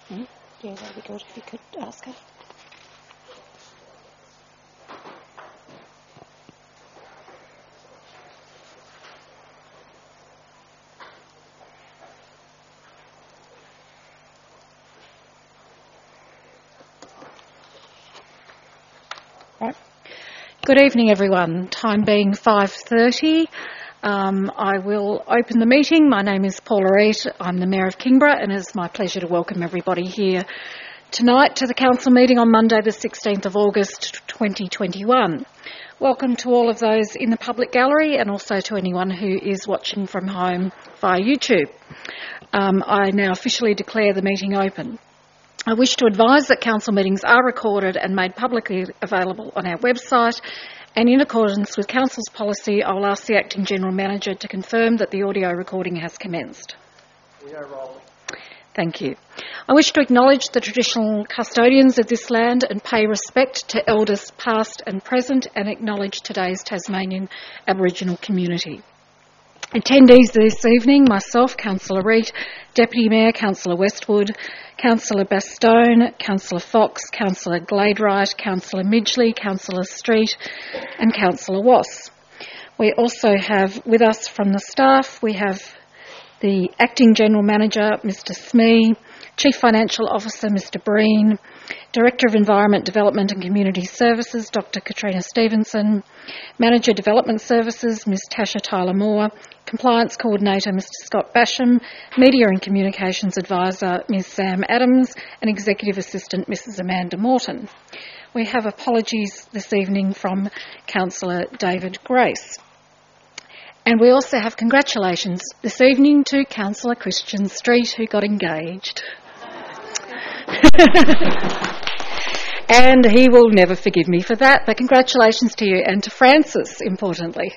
Yeah, that'd be good if you could ask her. Right. Good evening, everyone. Time being 5:30. I will open the meeting. My name is Paula Reid. I'm the Mayor of Kingborough, and it's my pleasure to welcome everybody here tonight to the Council meeting on Monday the 16th of August 2021. Welcome to all of those in the public gallery and also to anyone who is watching from home via YouTube. I now officially declare the meeting open. I wish to advise that Council meetings are recorded and made publicly available on our website, and in accordance with Council's policy, I will ask the Acting General Manager to confirm that the audio recording has commenced. We are rolling. Thank you. I wish to acknowledge the traditional custodians of this land and pay respect to elders past and present, and acknowledge today's Tasmanian Aboriginal community. Attendees this evening, myself, Councillor Reid, Deputy Mayor, Councillor Westwood, Councillor Bastone, Councillor Fox, Councillor Gladeright, Councillor Midgley, Councillor Street and Councillor Wass. We also have with us from the staff, we have the Acting General Manager, Mr Smee, Chief Financial Officer, Mr Breen, Director of Environment Development and Community Services, Dr Katrina Stevenson, Manager Development Services, Ms Tasha Tyler-Moore, Compliance Coordinator, Mr Scott Basham, Media and Communications Advisor, Ms Sam Adams, and Executive Assistant, Mrs Amanda Morton. We have apologies this evening from Councillor David Grace. And we also have congratulations this evening to Councillor Christian Street, who got engaged. And he will never forgive me for that, but congratulations to you and to Francis, importantly.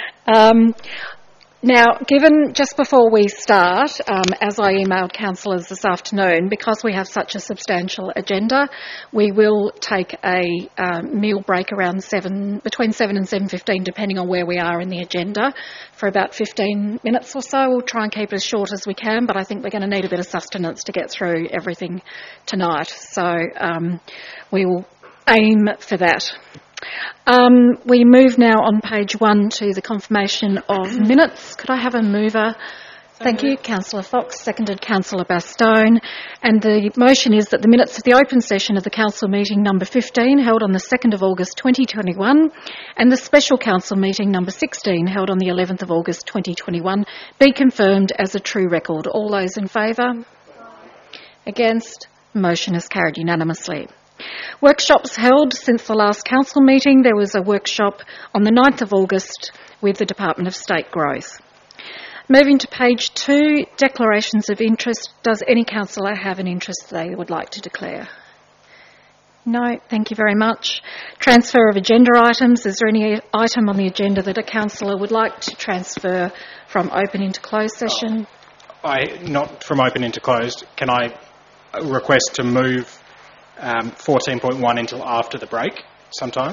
Now, given just before we start, as I emailed councillors this afternoon, because we have such a substantial agenda, we will take a meal break around between 7 and 7:15, depending on where we are in the agenda, for about 15 minutes or so. We'll try and keep it as short as we can, but I think we're going to need a bit of sustenance to get through everything tonight. So we will aim for that. We move now on page 1 to the confirmation of minutes. Could I have a mover? Thank you. Councillor Fox, seconded Councillor Bastone. And the motion is that the minutes of the open session of the Council meeting number 15, held on the 2nd of August 2021, and the special Council meeting number 16, held on the 11th of August 2021, be confirmed as a true record. All those in favour? Against? Motion is carried unanimously. Workshops held since the last Council meeting. There was a workshop on the 9th of August with the Department of State Growth. Moving to page 2, declarations of interest. Does any councillor have an interest they would like to declare? No, thank you very much. Transfer of agenda items. Is there any item on the agenda that a councillor would like to transfer from open into closed session? Not from open into closed. Can I request to move 14.1 until after the break sometime?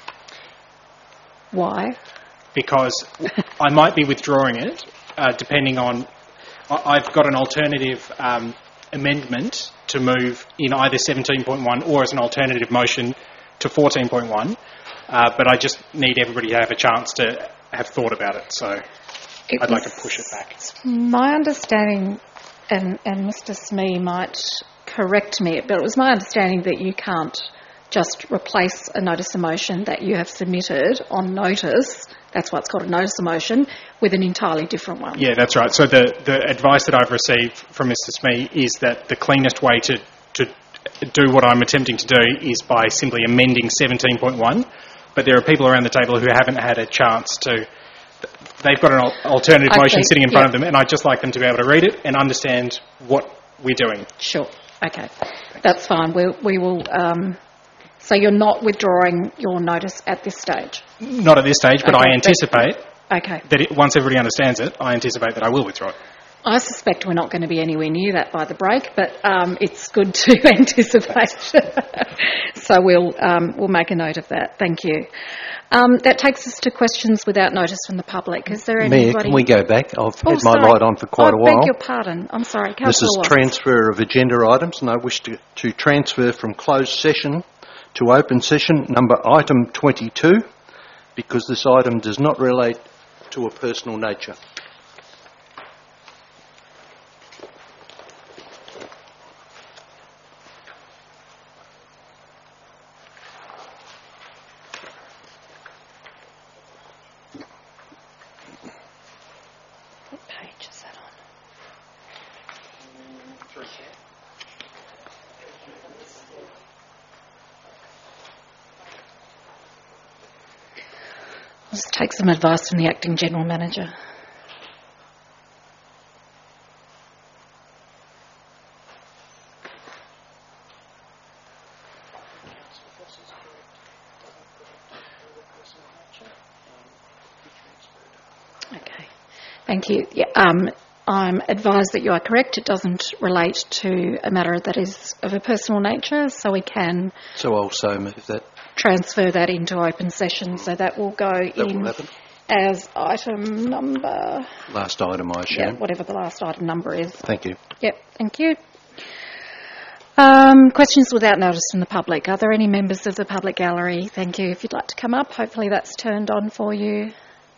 Why? Because I might be withdrawing it, depending on... I've got an alternative amendment to move in either 17.1 or as an alternative motion to 14.1, but I just need everybody to have a chance to have thought about it, so I'd like to push it back. My understanding, and Mr Smee might correct me, but it was my understanding that you can't just replace a notice of motion that you have submitted on notice, that's why it's called a notice of motion, with an entirely different one. Yeah, that's right. So the advice that I've received from Mr Smee is that the cleanest way to do what I'm attempting to do is by simply amending 17.1, but there are people around the table who haven't had a chance to... They've got an alternative motion sitting in front of them, and I'd just like them to be able to read it and understand what we're doing. Sure. Okay, that's fine. We will. So you're not withdrawing your notice at this stage? Not at this stage, but I anticipate that once everybody understands it, I anticipate that I will withdraw it. I suspect we're not going to be anywhere near that by the break, but it's good to anticipate. So we'll make a note of that. Thank you. That takes us to questions without notice from the public. Is there Mayor, anybody... can we go back? I've had my sorry. light on for quite a while. I beg your pardon. I'm sorry, This Councillor is Watts. transfer of agenda items, and I wish to transfer from closed session to open session number item 22, because this item does not relate to a personal nature. What page is that on? I'll just take some advice from the Acting General Manager. Okay, thank you. Yeah, I'm advised that you are correct. It doesn't relate to a matter that is of a personal nature, so we can So I'll so move that. transfer that into open session. So that will go That in will happen. as item number, Last item, I assume. whatever the last item number is. Thank you. Yep, thank you. Questions without notice from the public. Are there any members of the public gallery? Thank you. If you'd like to come up, hopefully that's turned on for you.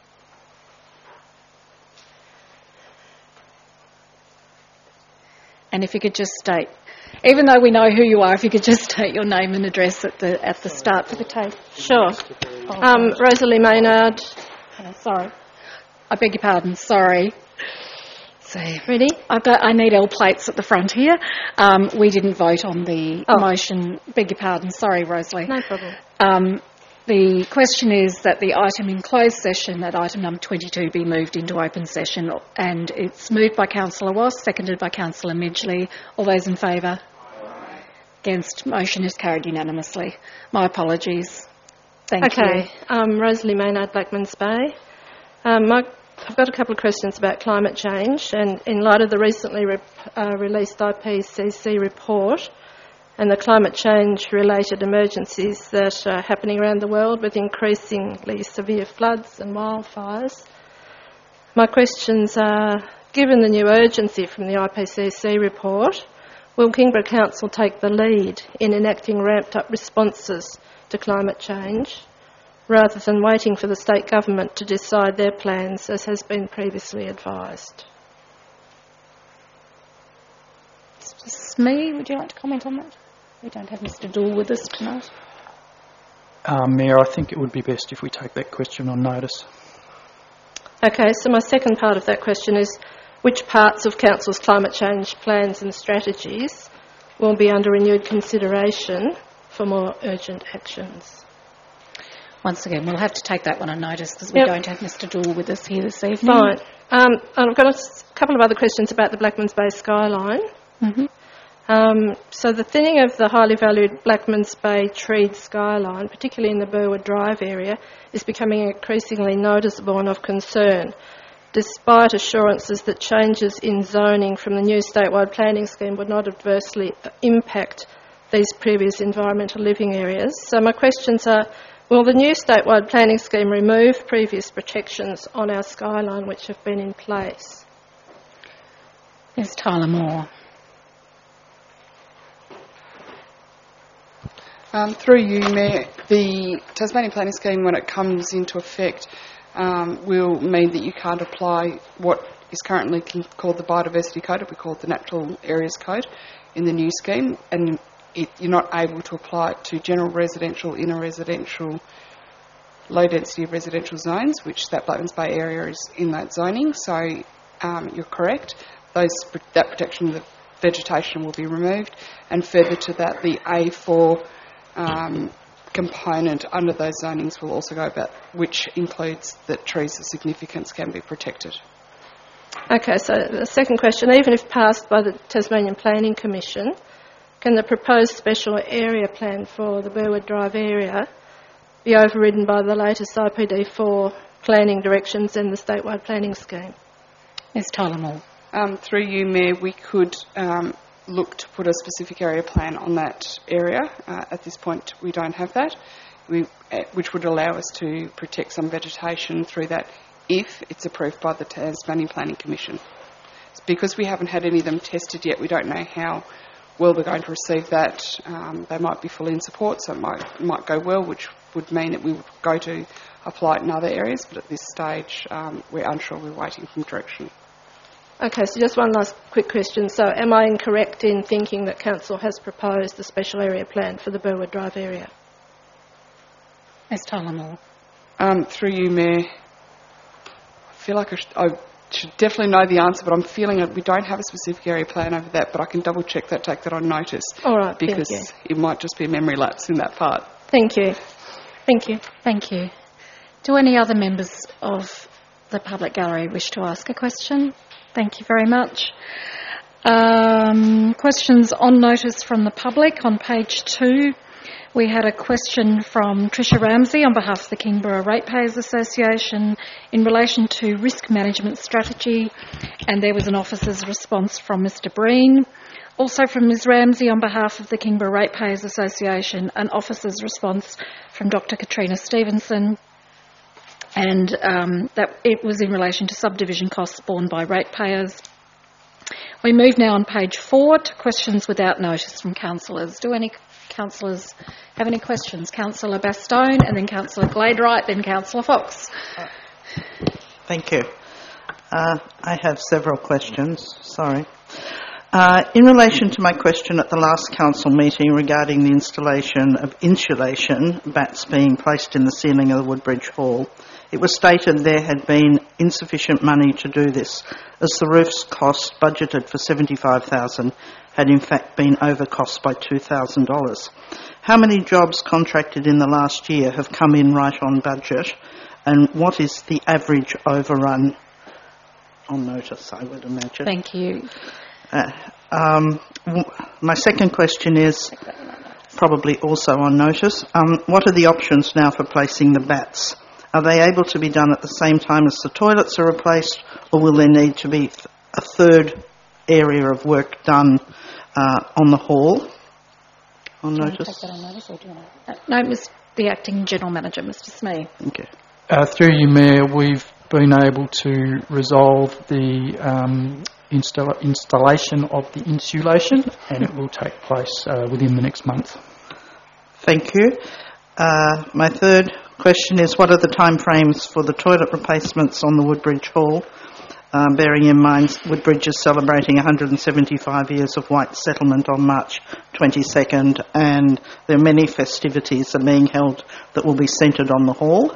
And if you could just state, even though we know who you are, if you could just state your name and address at the start for the tape. Sure. Rosalie Maynard. Sorry. I beg your pardon. Sorry. So, Ready? I need L plates at the front here. We didn't vote on the motion. Beg your pardon. Sorry, Rosalie. No problem. The question is that the item in closed session, that item number 22, be moved into open session, and it's moved by Councillor Wass, seconded by Councillor Midgley. All those in favour? Against? Motion is carried unanimously. My apologies. Thank you. Okay. Rosalie Maynard, Blackmans Bay. I've got a couple of questions about climate change, and in light of the recently released IPCC report and the climate change-related emergencies that are happening around the world with increasingly severe floods and wildfires, my questions are, given the new urgency from the IPCC report, will Kingborough Council take the lead in enacting ramped-up responses to climate change, rather than waiting for the state government to decide their plans, as has been previously advised? Smee, would you like to comment on that? We don't have Mr. Dool with us tonight. Mayor, I think it would be best if we take that question on notice. Okay, so my second part of that question is, which parts of Council's climate change plans and strategies will be under renewed consideration for more urgent actions? Once again, we'll have to take that one on notice because we don't have Mr. Dool with us here this evening. Fine. And I've got a couple of other questions about the Blackmans Bay skyline. Mm-hmm. So the thinning of the highly valued Blackmans Bay treed skyline, particularly in the Burwood Drive area, is becoming increasingly noticeable and of concern, despite assurances that changes in zoning from the new statewide planning scheme would not adversely impact these previous environmental living areas. So my questions are, will the new statewide planning scheme remove previous protections on our skyline which have been in place? Yes, Tyler Moore. Through you, Mayor, the Tasmanian Planning Scheme, when it comes into effect, will mean that you can't apply what is currently called the Biodiversity Code, it will be called the Natural Areas Code, in the new scheme, and you're not able to apply it to general residential, inner residential, low-density residential zones, which that Blackmans Bay area is in that zoning. So you're correct. That protection of the vegetation will be removed, and further to that, the A4 component under those zonings will also go about, which includes that trees of significance can be protected. Okay, so the second question, even if passed by the Tasmanian Planning Commission, can the proposed special area plan for the Burwood Drive area be overridden by the latest IPD4 planning directions and the statewide planning scheme? Yes, Tyler Moore. Through you, Mayor, we could look to put a specific area plan on that area. At this point, we don't have that. which would allow us to protect some vegetation through that if it's approved by the Tasmanian Planning Commission. Because we haven't had any of them tested yet, we don't know how well they're going to receive that. They might be fully in support, so it might go well, which would mean that we would go to apply it in other areas, but at this stage we're unsure, we're waiting for direction. Okay, so just one last quick question. So am I incorrect in thinking that Council has proposed the special area plan for the Burwood Drive area? Ms Tullamore. Through you, Mayor, I feel like I should definitely know the answer, but I'm feeling that we don't have a specific area plan over that, but I can double check that, take that on notice. All right, because thank you. it might just be a memory lapse in that part. Thank you. Thank you. Thank you. Do any other members of the public gallery wish to ask a question? Thank you very much. Questions on notice from the public. On page 2, we had a question from Tricia Ramsey on behalf of the Kingborough Ratepayers Association in relation to risk management strategy, and there was an officer's response from Mr Breen. Also from Ms Ramsey on behalf of the Kingborough Ratepayers Association, an officer's response from Dr Katrina Stevenson, and that it was in relation to subdivision costs borne by ratepayers. We move now on page 4 to questions without notice from councillors. Do any councillors have any questions? Councillor Bastone, and then Councillor Gladeright, then Councillor Fox. Thank you. I have several questions. Sorry. In relation to my question at the last council meeting regarding the installation of insulation bats being placed in the ceiling of the Woodbridge Hall, it was stated there had been insufficient money to do this, as the roof's cost, budgeted for $75,000, had in fact been overcost by $2,000. How many jobs contracted in the last year have come in right on budget, and what is the average overrun on notice, I would imagine? Thank you. My second question is probably also on notice. What are the options now for placing the bats? Are they able to be done at the same time as the toilets are replaced, or will there need to be a third area of work done on the hall? On notice? Take that on notice, or do you want to? No, the Acting General Manager, Mr Smee. Okay. Through you, Mayor, we've been able to resolve the installation of the insulation, and it will take place within the next month. Thank you. My third question is, what are the timeframes for the toilet replacements on the Woodbridge Hall? Bearing in mind Woodbridge is celebrating 175 years of white settlement on March 22nd, and there are many festivities that are being held that will be centred on the hall.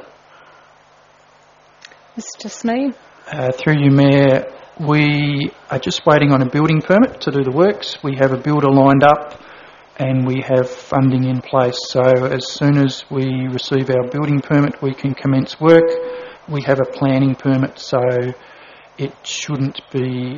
Mr Smee. Through you, Mayor, we are just waiting on a building permit to do the works. We have a builder lined up and we have funding in place. So as soon as we receive our building permit, we can commence work. We have a planning permit, so it shouldn't be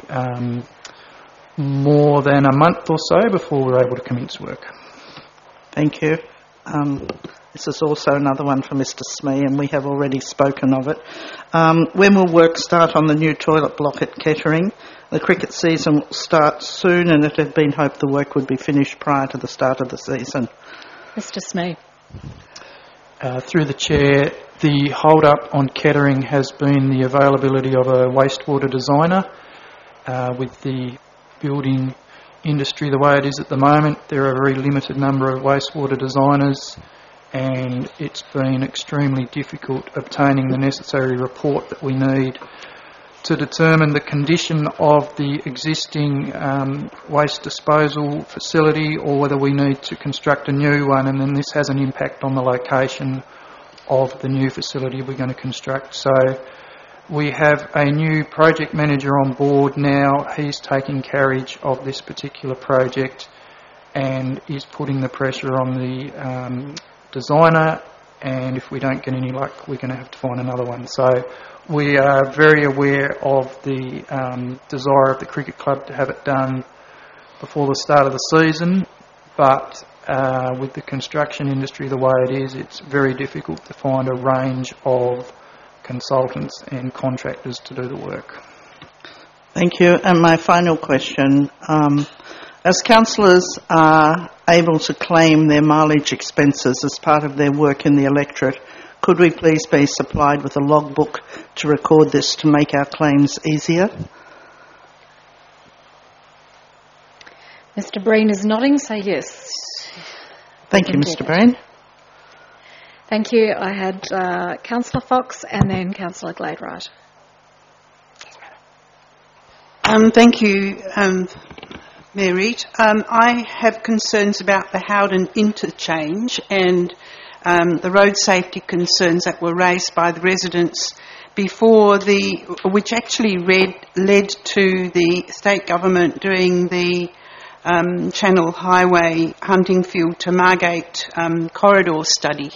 more than a month or so before we're able to commence work. Thank you. This is also another one for Mr Smee, and we have already spoken of it. When will work start on the new toilet block at Kettering? The cricket season will start soon, and it had been hoped the work would be finished prior to the start of the season. Mr Smee. Through the Chair, the hold-up on Kettering has been the availability of a wastewater designer. With the building industry the way it is at the moment, there are a very limited number of wastewater designers, and it's been extremely difficult obtaining the necessary report that we need to determine the condition of the existing waste disposal facility, or whether we need to construct a new one, and then this has an impact on the location of the new facility we're going to construct. So we have a new project manager on board now. He's taking carriage of this particular project and is putting the pressure on the designer, and if we don't get any luck, we're going to have to find another one. So we are very aware of the desire of the cricket club to have it done before the start of the season, but with the construction industry the way it is, it's very difficult to find a range of consultants and contractors to do the work. Thank you. And my final question, As councillors are able to claim their mileage expenses as part of their work in the electorate, could we please be supplied with a logbook to record this to make our claims easier? Mr. Breen is nodding, so yes. Thank you, Mr. Breen. Thank you. I had Councillor Fox and then Councillor Gladwright. Thank you, Mayor Reid. I have concerns about the Howden interchange and the road safety concerns that were raised by the residents before which actually led to the state government doing the Channel Highway Huntingfield to Margate corridor study.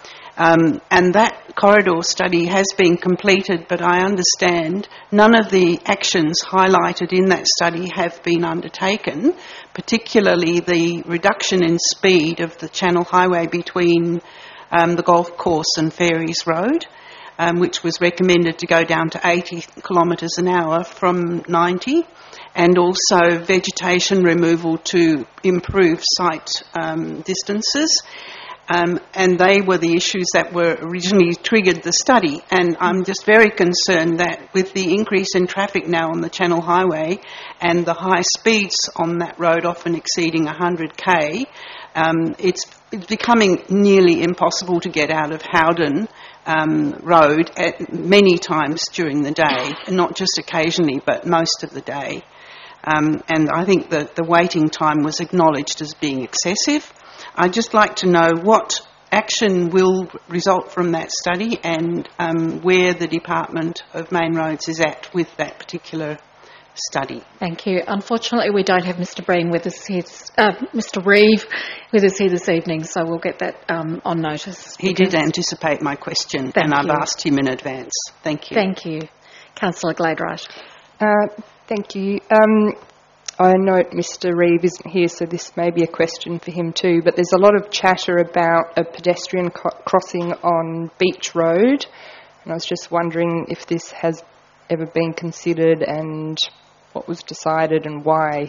And that corridor study has been completed, but I understand none of the actions highlighted in that study have been undertaken, particularly the reduction in speed of the Channel Highway between the golf course and Fairies Road, which was recommended to go down to 80 kilometres an hour from 90, and also vegetation removal to improve site distances. And they were the issues that were originally triggered the study. And I'm just very concerned that with the increase in traffic now on the Channel Highway and the high speeds on that road, often exceeding 100k, it's becoming nearly impossible to get out of Howden Road at many times during the day, and not just occasionally, but most of the day. And I think that the waiting time was acknowledged as being excessive. I'd just like to know what action will result from that study and where the Department of Main Roads is at with that particular study. Thank you. Unfortunately, we don't have Mr. Breen with us here, Mr. Reeve with us here this evening, so we'll get that on notice. He did anticipate my question, and I've asked him in advance. Thank you. Thank you. Councillor Gladwright. Thank you. I note Mr. Reeve isn't here, so this may be a question for him too, but there's a lot of chatter about a pedestrian crossing on Beach Road, and I was just wondering if this has ever been considered and what was decided and why.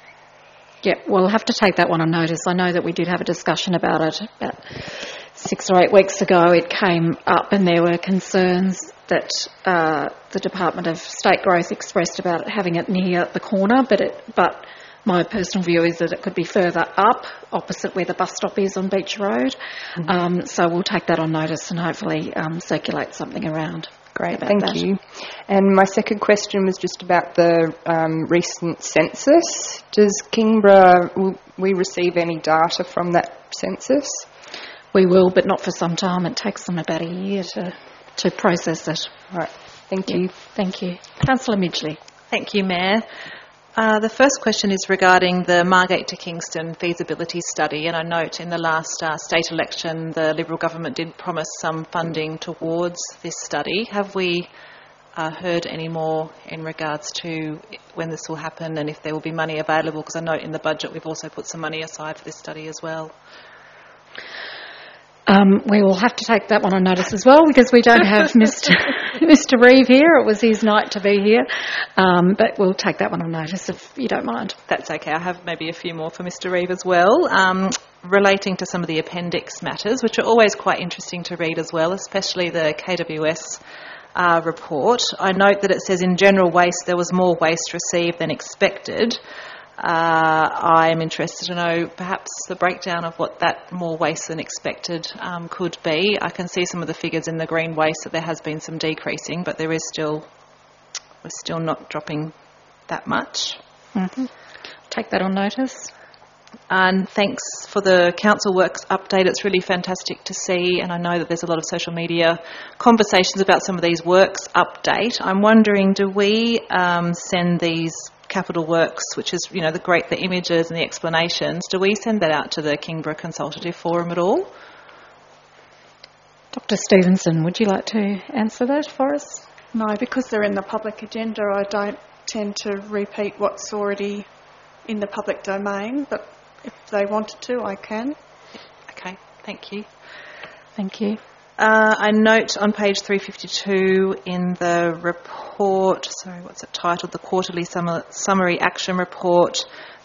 Yeah, we'll have to take that one on notice. I know that we did have a discussion about it about 6 or 8 weeks ago. It came up and there were concerns that the Department of State Growth expressed about having it near the corner, but my personal view is that it could be further up, opposite where the bus stop is on Beach Road. Mm-hmm. So we'll take that on notice and hopefully circulate something around. Great, thank you. And my second question was just about the recent census. Does Kingborough, will we receive any data from that census? We will, but not for some time. It takes them about a year to process it. Right, thank you. Thank you. Councillor Midgley. Thank you, Mayor. The first question is regarding the Margate to Kingston feasibility study, and I note in the last state election the Liberal government did promise some funding towards this study. Have we heard any more in regards to when this will happen and if there will be money available? Because I note in the budget we've also put some money aside for this study as well. We will have to take that one on notice as well because we don't have Mr. Reeve here. It was his night to be here. But we'll take that one on notice if you don't mind. That's okay. I have maybe a few more for Mr. Reeve as well, relating to some of the appendix matters, which are always quite interesting to read as well, especially the KWS report. I note that it says in general waste there was more waste received than expected. I'm interested to know perhaps the breakdown of what that more waste than expected could be. I can see some of the figures in the green waste that there has been some decreasing, but we're still not dropping that much. Mm-hmm. Take that on notice. And thanks for the council works update. It's really fantastic to see, and I know that there's a lot of social media conversations about some of these works update. I'm wondering, do we send these capital works, which is, the images and the explanations, do we send that out to the Kingborough Consultative Forum at all? Dr. Stevenson, would you like to answer that for us? No, because they're in the public agenda, I don't tend to repeat what's already in the public domain, but if they wanted to, I can. Okay, thank you. Thank you. I note on page 352 in the report, what's it titled? The Quarterly Summary Action Report,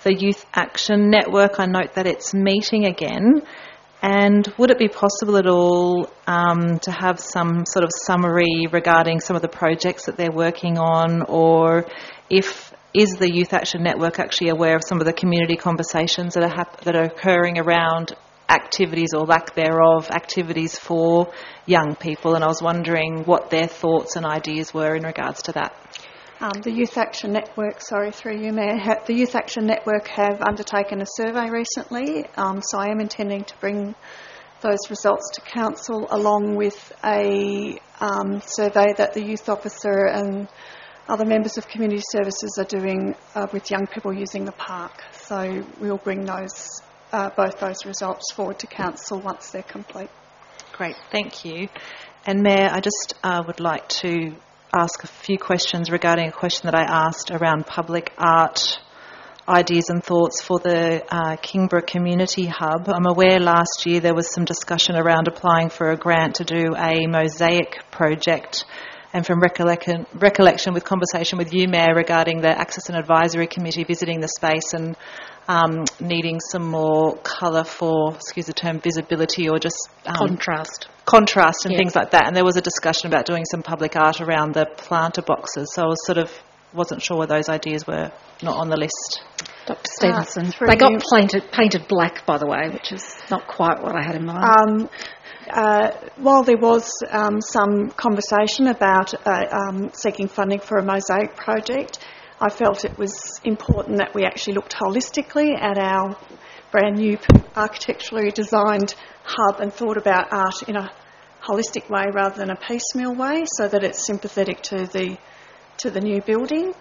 the Youth Action Network. I note that it's meeting again. And would it be possible at all to have some sort of summary regarding some of the projects that they're working on, or is the Youth Action Network actually aware of some of the community conversations that are occurring around activities or lack thereof, activities for young people? And I was wondering what their thoughts and ideas were in regards to that. The Youth Action Network, through you, Mayor, the Youth Action Network have undertaken a survey recently, so I am intending to bring those results to Council along with a survey that the Youth Officer and other members of Community Services are doing with young people using the park. So we'll bring both those results forward to Council once they're complete. Great, thank you. And Mayor, I just would like to ask a few questions regarding a question that I asked around public art ideas and thoughts for the Kingborough Community Hub. I'm aware last year there was some discussion around applying for a grant to do a mosaic project, and from recollection with conversation with you, Mayor, regarding the Access and Advisory Committee visiting the space and needing some more colour for, excuse the term, visibility or just contrast and yes. things like that. And there was a discussion about doing some public art around the planter boxes. So I wasn't sure where those ideas were not on the list. Dr. Stevenson. They got painted black, by the way, which is not quite what I had in mind. While there was some conversation about seeking funding for a mosaic project, I felt it was important that we actually looked holistically at our brand new architecturally designed hub and thought about art in a holistic way rather than a piecemeal way, so that it's sympathetic to the new building.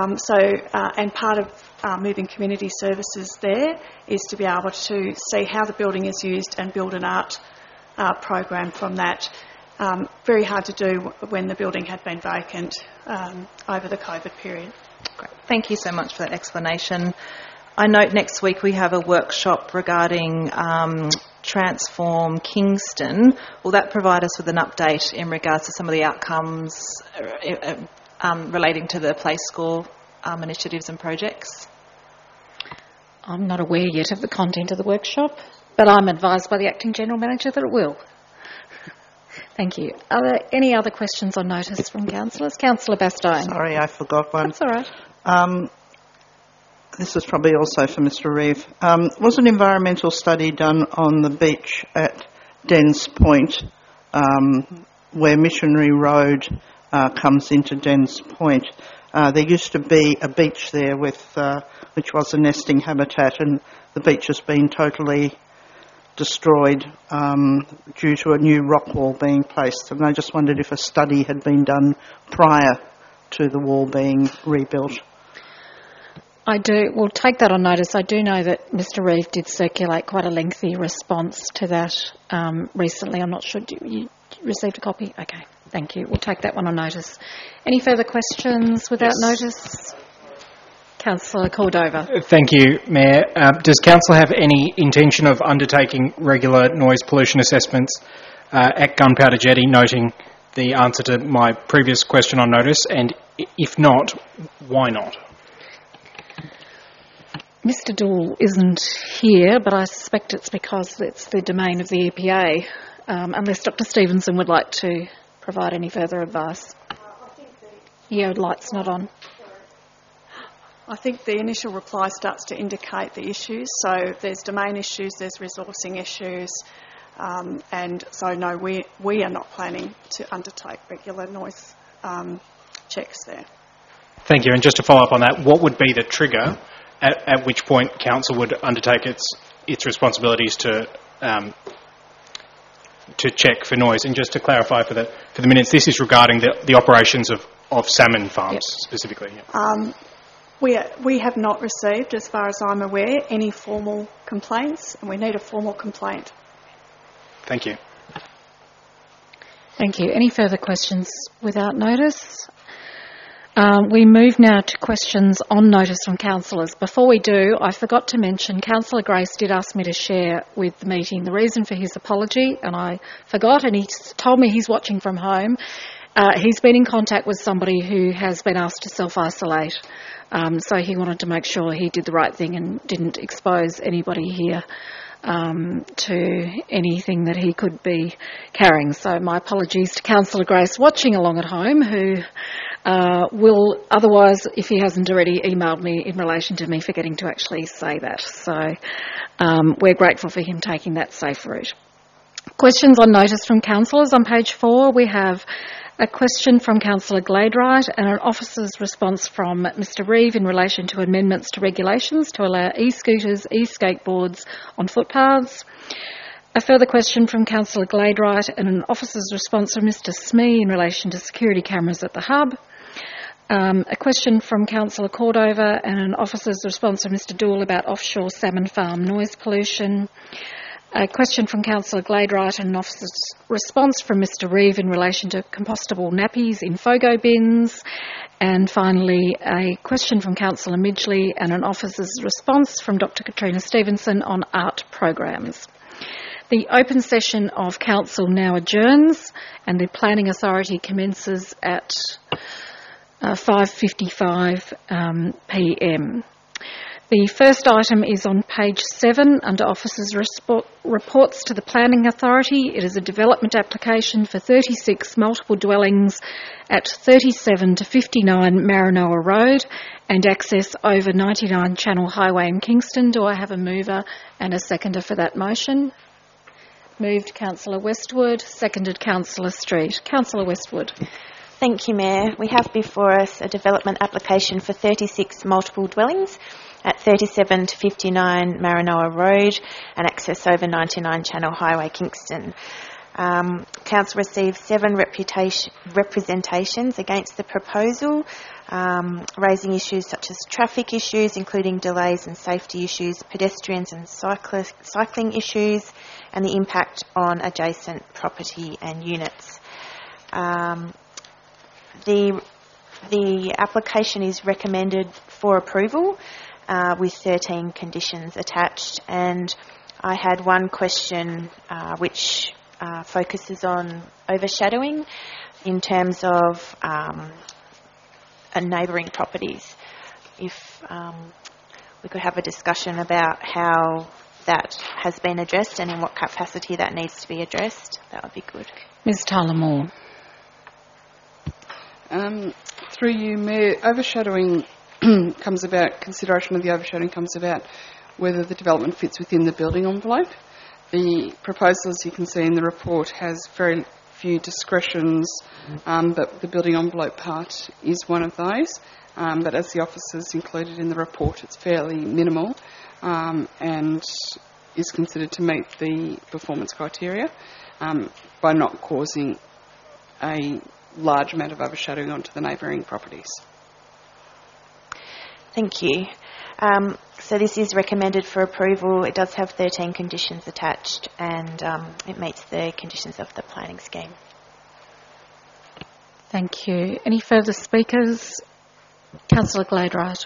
And part of moving community services there is to be able to see how the building is used and build an art program from that. Very hard to do when the building had been vacant over the COVID period. Great. Thank you so much for that explanation. I note next week we have a workshop regarding Transform Kingston. Will that provide us with an update in regards to some of the outcomes relating to the Play Score initiatives and projects? I'm not aware yet of the content of the workshop, but I'm advised by the Acting General Manager that it will. Thank you. Are there any other questions on notice from councillors? Councillor Bastogne. Sorry, I forgot one. That's all right. This is probably also for Mr. Reeve. Was an environmental study done on the beach at Dens Point, where Missionary Road comes into Dens Point? There used to be a beach there which was a nesting habitat, and the beach has been totally destroyed due to a new rock wall being placed. And I just wondered if a study had been done prior to the wall being rebuilt. I do. We'll take that on notice. I do know that Mr. Reeve did circulate quite a lengthy response to that recently. I'm not sure. You received a copy? Okay. Thank you. We'll take that one on notice. Any further questions without notice? Councillor Cordova. Thank you, Mayor. Does Council have any intention of undertaking regular noise pollution assessments at Gunpowder Jetty, noting the answer to my previous question on notice? And if not, why not? Mr. Dool isn't here, but I suspect it's because it's the domain of the EPA, unless Dr. Stevenson would like to provide any further advice. Your light's not on. I think the initial reply starts to indicate the issues. So there's domain issues, there's resourcing issues, and so no, we are not planning to undertake regular noise checks there. Thank you. And just to follow up on that, what would be the trigger at which point Council would undertake its responsibilities to check for noise? And just to clarify for the minutes, this is regarding the operations of salmon farms specifically. Yeah. We have not received, as far as I'm aware, any formal complaints, and we need a formal complaint. Thank you. Thank you. Any further questions without notice? We move now to questions on notice from councillors. Before we do, I forgot to mention Councillor Grace did ask me to share with the meeting the reason for his apology, and I forgot, and he told me he's watching from home. He's been in contact with somebody who has been asked to self-isolate. So he wanted to make sure he did the right thing and didn't expose anybody here to anything that he could be carrying. So my apologies to Councillor Grace watching along at home, who will otherwise, if he hasn't already emailed me in relation to me forgetting to actually say that. So we're grateful for him taking that safe route. Questions on notice from councillors. On page 4 we have a question from Councillor Gladright and an officer's response from Mr Reeve in relation to amendments to regulations to allow e-scooters, e-skateboards on footpaths. A further question from Councillor Gladright and an officer's response from Mr Smee in relation to security cameras at the hub. A question from Councillor Cordova and an officer's response from Mr Dool about offshore salmon farm noise pollution. A question from Councillor Gladright and an officer's response from Mr Reeve in relation to compostable nappies in FOGO bins. And finally, a question from Councillor Midgley and an officer's response from Dr Katrina Stevenson on art programs. The open session of Council now adjourns and the Planning Authority commences at 5:55 p.m. The first item is on page 7 under Officers' Reports to the Planning Authority. It is a development application for 36 multiple dwellings at 37 to 59 Maranoa Road and access over 99 Channel Highway in Kingston. Do I have a mover and a seconder for that motion? Moved Councillor Westwood, seconded Councillor Street. Councillor Westwood. Thank you, Mayor. We have before us a development application for 36 multiple dwellings at 37 to 59 Maranoa Road and access over 99 Channel Highway, Kingston. Council received 7 representations against the proposal, raising issues such as traffic issues, including delays and safety issues, pedestrians and cycling issues, and the impact on adjacent property and units. The application is recommended for approval with 13 conditions attached, and I had one question which focuses on overshadowing in terms of neighbouring properties. If we could have a discussion about how that has been addressed and in what capacity that needs to be addressed, that would be good. Ms Tyler-Moore. Through you, Mayor, overshadowing comes about, consideration of the overshadowing comes about whether the development fits within the building envelope. The proposal, as you can see in the report, has very few discretions, but the building envelope part is one of those. But as the officers included in the report, it's fairly minimal and is considered to meet the performance criteria by not causing a large amount of overshadowing onto the neighbouring properties. Thank you. So this is recommended for approval. It does have 13 conditions attached and it meets the conditions of the planning scheme. Thank you. Any further speakers? Councillor Gladright.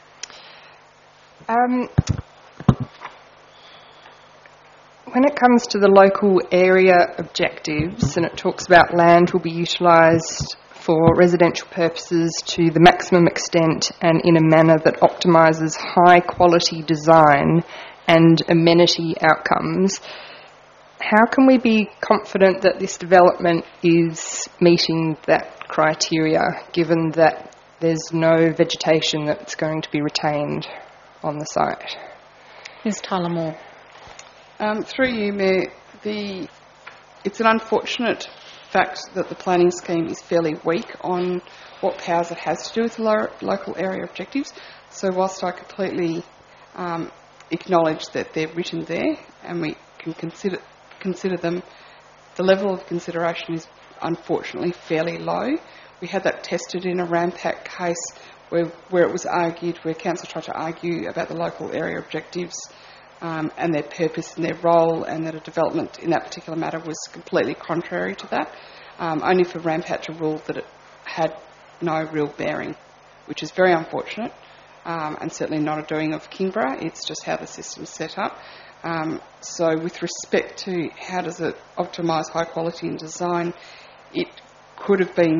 When it comes to the local area objectives, and it talks about land will be utilised for residential purposes to the maximum extent and in a manner that optimises high quality design and amenity outcomes, how can we be confident that this development is meeting that criteria, given that there's no vegetation that's going to be retained on the site? Ms Tyler-Moore. Through you, Mayor, it's an unfortunate fact that the planning scheme is fairly weak on what powers it has to do with local area objectives. So whilst I completely acknowledge that they're written there and we can consider them, the level of consideration is unfortunately fairly low. We had that tested in a Rampac case where it was argued, where council tried to argue about the local area objectives and their purpose and their role, and that a development in that particular matter was completely contrary to that, only for Rampac to rule that it had no real bearing, which is very unfortunate and certainly not a doing of Kingborough. It's just how the system's set up. So with respect to how does it optimise high quality in design, it could have been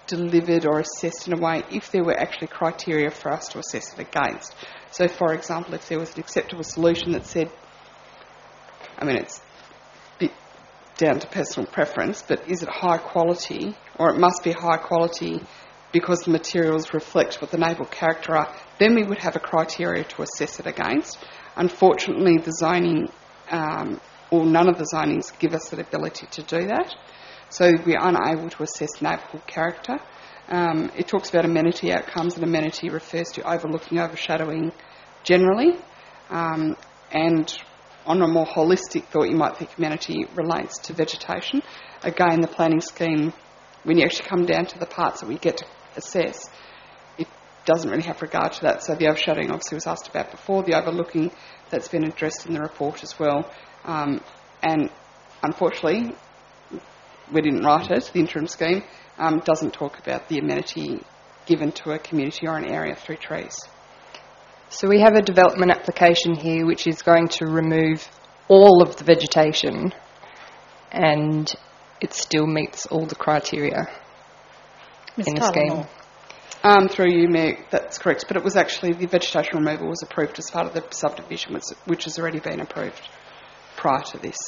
delivered or assessed in a way if there were actually criteria for us to assess it against. So, for example, if there was an acceptable solution that said, I mean, it's a bit down to personal preference, but is it high quality, or it must be high quality because the materials reflect what the neighbourhood character are, then we would have a criteria to assess it against. Unfortunately, the zoning, or none of the zonings give us that ability to do that. So we're unable to assess neighbourhood character. It talks about amenity outcomes, and amenity refers to overlooking, overshadowing generally. And on a more holistic thought, you might think amenity relates to vegetation. Again, the planning scheme, when you actually come down to the parts that we get to assess, it doesn't really have regard to that. So the overshadowing obviously was asked about before, the overlooking, that's been addressed in the report as well. And unfortunately, we didn't write it, the interim scheme doesn't talk about the amenity given to a community or an area through trees. So we have a development application here which is going to remove all of the vegetation, and it still meets all the criteria in the scheme. Through you, Mayor, that's correct. But it was actually, the vegetation removal was approved as part of the subdivision, which has already been approved prior to this.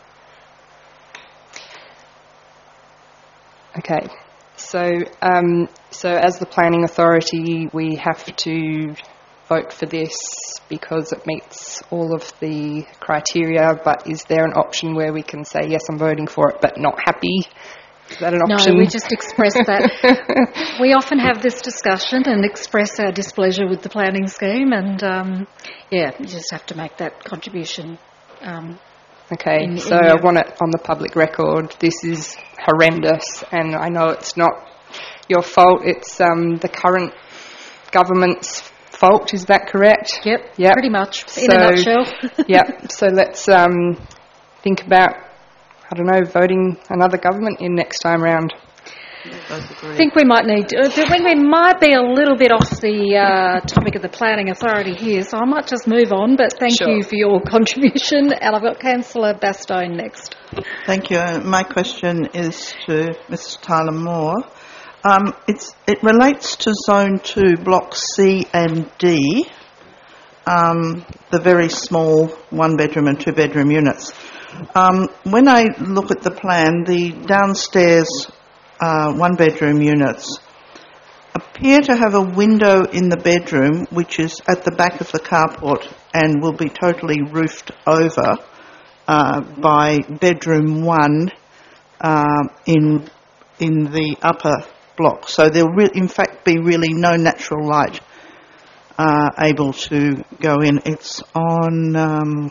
Okay, so as the planning authority, we have to vote for this because it meets all of the criteria, but is there an option where we can say, yes, I'm voting for it, but not happy? Is that an option? No, we just express that. We often have this discussion and express our displeasure with the planning scheme, and you just have to make that contribution. Okay, I want it on the public record. This is horrendous, and I know it's not your fault. It's the current government's fault. Is that correct? Yep. Pretty much, in a nutshell. Yep. So let's think about, I don't know, voting another government in next time round. I think we might need to, we might be a little bit off the topic of the planning authority here, so I might just move on, but thank you for your contribution. And I've got Councillor Bastone next. Thank you. My question is to Mrs. Tyler Moore. It relates to Zone 2, Blocks C and D, the very small one-bedroom and two-bedroom units. When I look at the plan, the downstairs one-bedroom units appear to have a window in the bedroom which is at the back of the carport and will be totally roofed over by bedroom 1 in the upper block. So there will in fact be really no natural light able to go in. It's on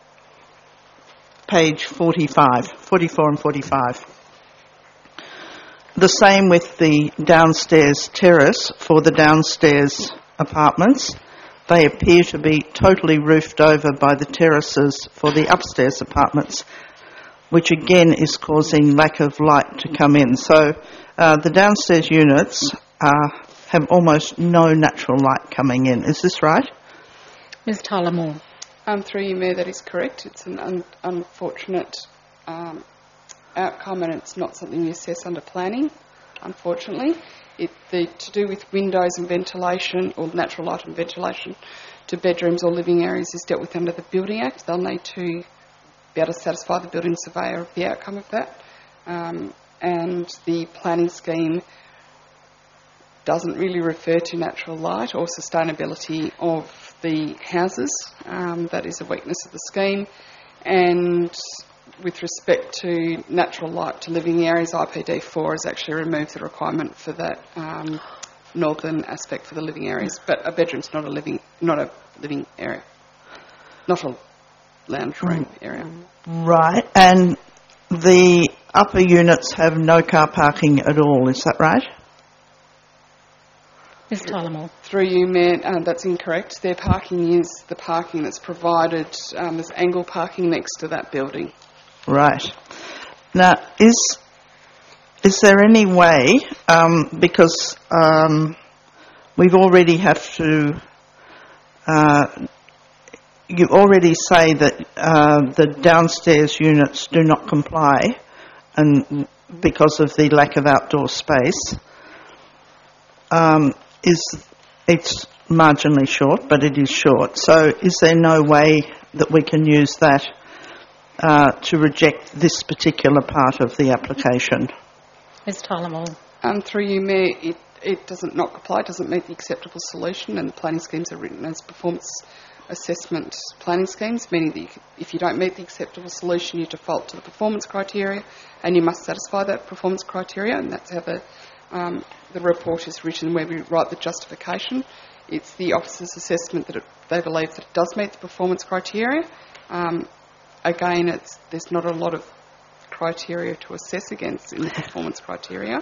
page 44 and 45. The same with the downstairs terrace for the downstairs apartments. They appear to be totally roofed over by the terraces for the upstairs apartments, which again is causing lack of light to come in. So the downstairs units have almost no natural light coming in. Is this right? Ms. Tyler Moore. Through you, Mayor, that is correct. It's an unfortunate outcome, and it's not something you assess under planning, unfortunately. To do with windows and ventilation, or natural light and ventilation, to bedrooms or living areas is dealt with under the Building Act. They'll need to be able to satisfy the building surveyor of the outcome of that. And the planning scheme doesn't really refer to natural light or sustainability of the houses. That is a weakness of the scheme. And with respect to natural light to living areas, IPD4 has actually removed the requirement for that northern aspect for the living areas. But a bedroom's not a living area, not a lounge room area. Right, and the upper units have no car parking at all, is that right? Ms. Tyler Moore. Through you, Mayor, that's incorrect. Their parking is the parking that's provided. There's angle parking next to that building. Right. Now, is there any way, because we've already have to, you already say that the downstairs units do not comply, and because of the lack of outdoor space. it's marginally short, but it is short. So is there no way that we can use that to reject this particular part of the application? Ms Tyler-Moore. Through you, Mayor, it doesn't not comply, doesn't meet the acceptable solution, and the planning schemes are written as performance assessment planning schemes, meaning that if you don't meet the acceptable solution, you default to the performance criteria, and you must satisfy that performance criteria, and that's how the report is written, where we write the justification. It's the officer's assessment that they believe that it does meet the performance criteria. Again, there's not a lot of criteria to assess against in the performance criteria.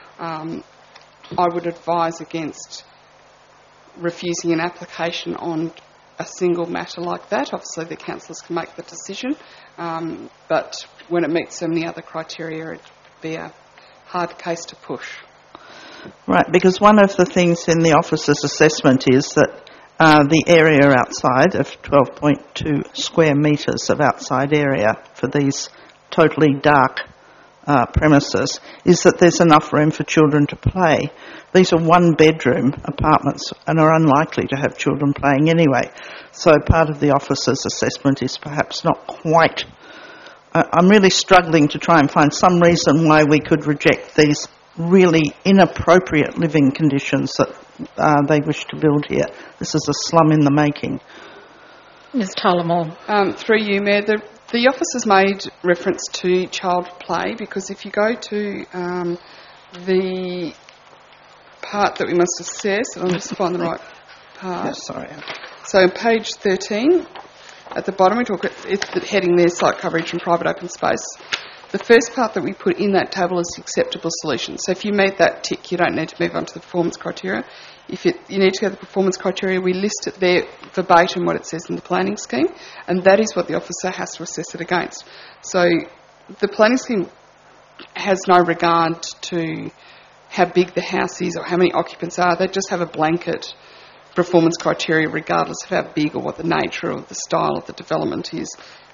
I would advise against refusing an application on a single matter like that. Obviously, the councillors can make the decision, but when it meets so many other criteria, it would be a hard case to push. Right, because one of the things in the officer's assessment is that the area outside of 12.2 square metres of outside area for these totally dark premises is that there's enough room for children to play. These are one-bedroom apartments and are unlikely to have children playing anyway. So part of the officer's assessment is perhaps not quite... I'm really struggling to try and find some reason why we could reject these really inappropriate living conditions that they wish to build here. This is a slum in the making. Ms Tyler-Moore. Through you, Mayor, the officers made reference to child play, because if you go to the part that we must assess, I'll just find the right part. Yeah, sorry. So on page 13, at the bottom, it's the heading there, site coverage and private open space. The first part that we put in that table is the acceptable solution. So if you meet that tick, you don't need to move on to the performance criteria. If you need to go to the performance criteria, we list it there verbatim what it says in the planning scheme, and that is what the officer has to assess it against. So the planning scheme has no regard to how big the house is or how many occupants are. They just have a blanket performance criteria regardless of how big or what the nature or the style of the development is.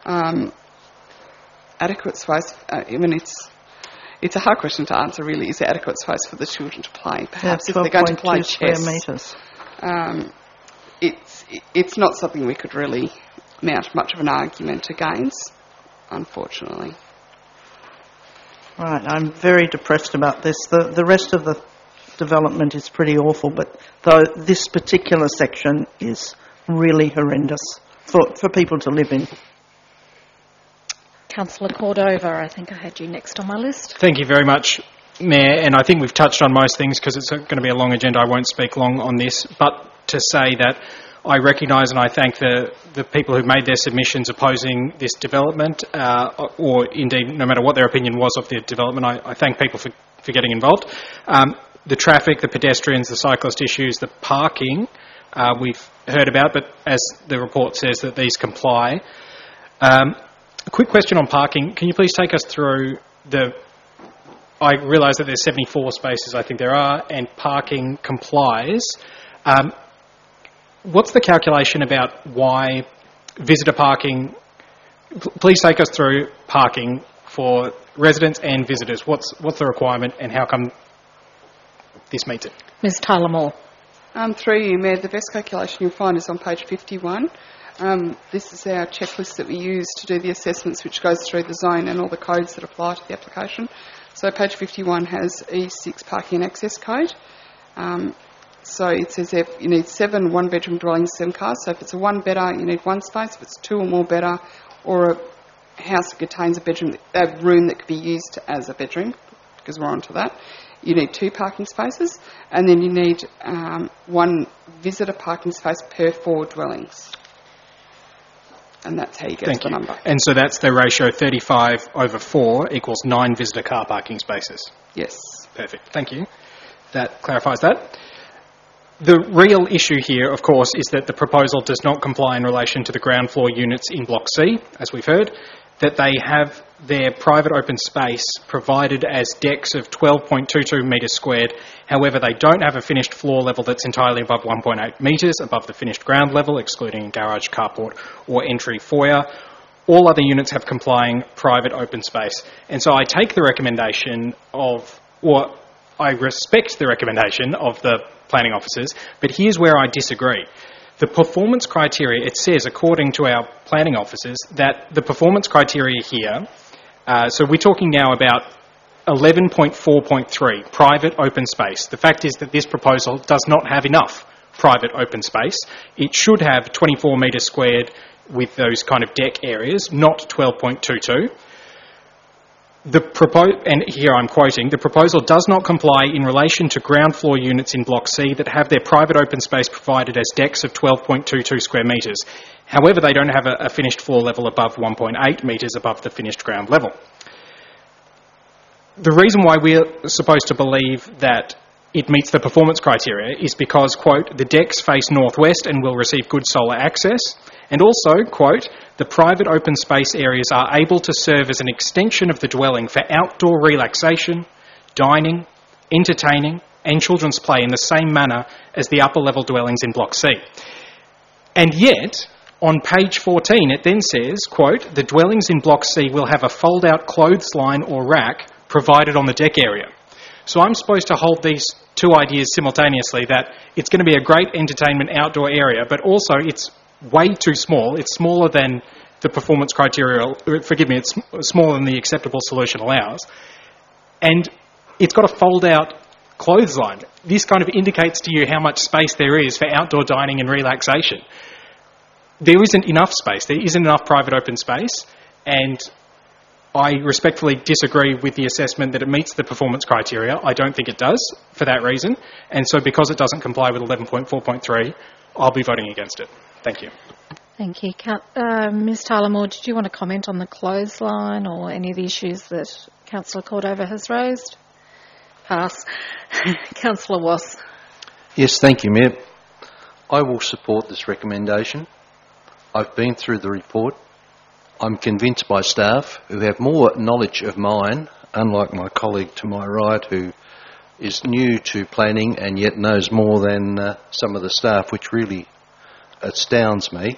Adequate space, I mean, it's a hard question to answer, really. Is there adequate space for the children to play? Perhaps if they're going to play chess. Metres. It's not something we could really mount much of an argument against, unfortunately. Right, I'm very depressed about this. The rest of the development is pretty awful, but though this particular section is really horrendous for people to live in. Councillor Cordova, I think I had you next on my list. Thank you very much, Mayor, and I think we've touched on most things because it's going to be a long agenda. I won't speak long on this, but to say that I recognise and I thank the people who made their submissions opposing this development, or indeed no matter what their opinion was of the development, I thank people for getting involved. The traffic, the pedestrians, the cyclist issues, the parking, we've heard about, but as the report says that these comply. A quick question on parking. Can you please take us through I realise that there's 74 spaces, I think there are, and parking complies. What's the calculation about why visitor parking... Please take us through parking for residents and visitors. What's the requirement and how come this meets it? Ms Tyler-Moore. Through you, Mayor, the best calculation you'll find is on page 51. This is our checklist that we use to do the assessments, which goes through the zone and all the codes that apply to the application. So page 51 has E6 parking and access code. So it says there you need 7 one-bedroom dwellings, 7 cars. So if it's a one-bedder, you need 1 space. If it's 2 or more bedder, or a house that contains a room that could be used as a bedroom, because we're on to that, you need 2 parking spaces. And then you need 1 visitor parking space per 4 dwellings. And that's how you get the number. And so that's the ratio 35/4 equals 9 visitor car parking spaces? Yes. Perfect. Thank you. That clarifies that. The real issue here, of course, is that the proposal does not comply in relation to the ground floor units in Block C, as we've heard, that they have their private open space provided as decks of 12.22 metres squared. However, they don't have a finished floor level that's entirely above 1.8 metres above the finished ground level, excluding garage, carport or entry foyer. All other units have complying private open space. And so I take the recommendation of, or I respect the recommendation of the planning officers, but here's where I disagree. The performance criteria, it says, according to our planning officers, that the performance criteria here, so we're talking now about 11.4.3, private open space. The fact is that this proposal does not have enough private open space. It should have 24 metres squared with those kind of deck areas, not 12.22. And here I'm quoting, the proposal does not comply in relation to ground floor units in Block C that have their private open space provided as decks of 12.22 square metres. However, they don't have a finished floor level above 1.8 metres above the finished ground level. The reason why we're supposed to believe that it meets the performance criteria is because, quote, the decks face northwest and will receive good solar access, and also, quote, the private open space areas are able to serve as an extension of the dwelling for outdoor relaxation, dining, entertaining and children's play in the same manner as the upper level dwellings in Block C. And yet, on page 14 it then says, quote, the dwellings in Block C will have a fold-out clothesline or rack provided on the deck area. So I'm supposed to hold these two ideas simultaneously, that it's going to be a great entertainment outdoor area, but also it's way too small. It's smaller than the performance criteria, it's smaller than the acceptable solution allows. And it's got a fold-out clothesline. This kind of indicates to you how much space there is for outdoor dining and relaxation. There isn't enough space. There isn't enough private open space, and I respectfully disagree with the assessment that it meets the performance criteria. I don't think it does for that reason, and so because it doesn't comply with 11.4.3, I'll be voting against it. Thank you. Thank you. Ms Tyler-Moore, did you want to comment on the clothesline or any of the issues that Councillor Cordova has raised? Pass. Councillor Wass. Yes, thank you, Mayor. I will support this recommendation. I've been through the report. I'm convinced by staff who have more knowledge of mine, unlike my colleague to my right who is new to planning and yet knows more than some of the staff, which really astounds me.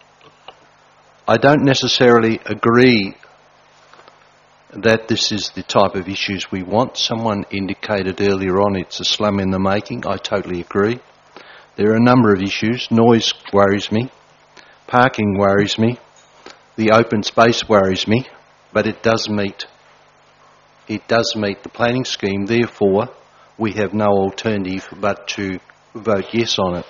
I don't necessarily agree that this is the type of issues we want. Someone indicated earlier on it's a slum in the making. I totally agree. There are a number of issues. Noise worries me. Parking worries me. The open space worries me. But it does meet the planning scheme. Therefore, we have no alternative but to vote yes on it.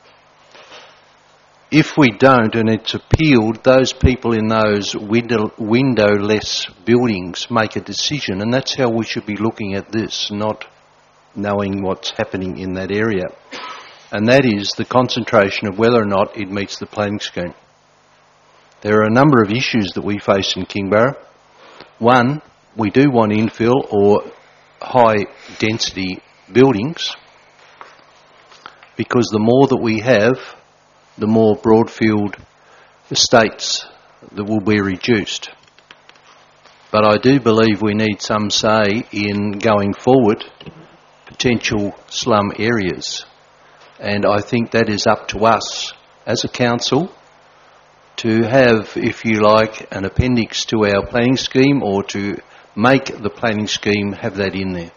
If we don't and it's appealed, those people in those windowless buildings make a decision, and that's how we should be looking at this, not knowing what's happening in that area. And that is the concentration of whether or not it meets the planning scheme. There are a number of issues that we face in Kingborough. One, we do want infill or high density buildings, because the more that we have, the more broadfield estates that will be reduced. But I do believe we need some say in going forward potential slum areas. And I think that is up to us as a council to have, if you like, an appendix to our planning scheme, or to make the planning scheme have that in there.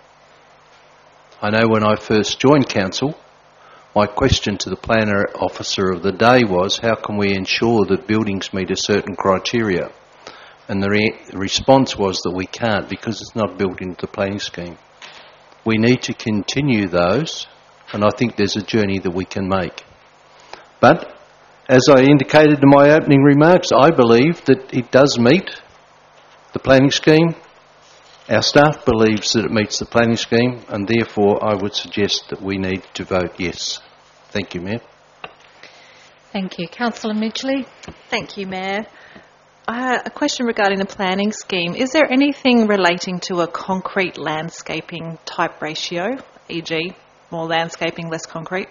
I know when I first joined council, my question to the planner officer of the day was, how can we ensure that buildings meet a certain criteria? And the response was that we can't, because it's not built into the planning scheme. We need to continue those, and I think there's a journey that we can make. But, as I indicated in my opening remarks, I believe that it does meet the planning scheme. Our staff believes that it meets the planning scheme, and therefore I would suggest that we need to vote yes. Thank you, Mayor. Thank you. Councillor Midgley. Thank you, Mayor. A question regarding the planning scheme. Is there anything relating to a concrete landscaping type ratio, e.g. more landscaping, less concrete?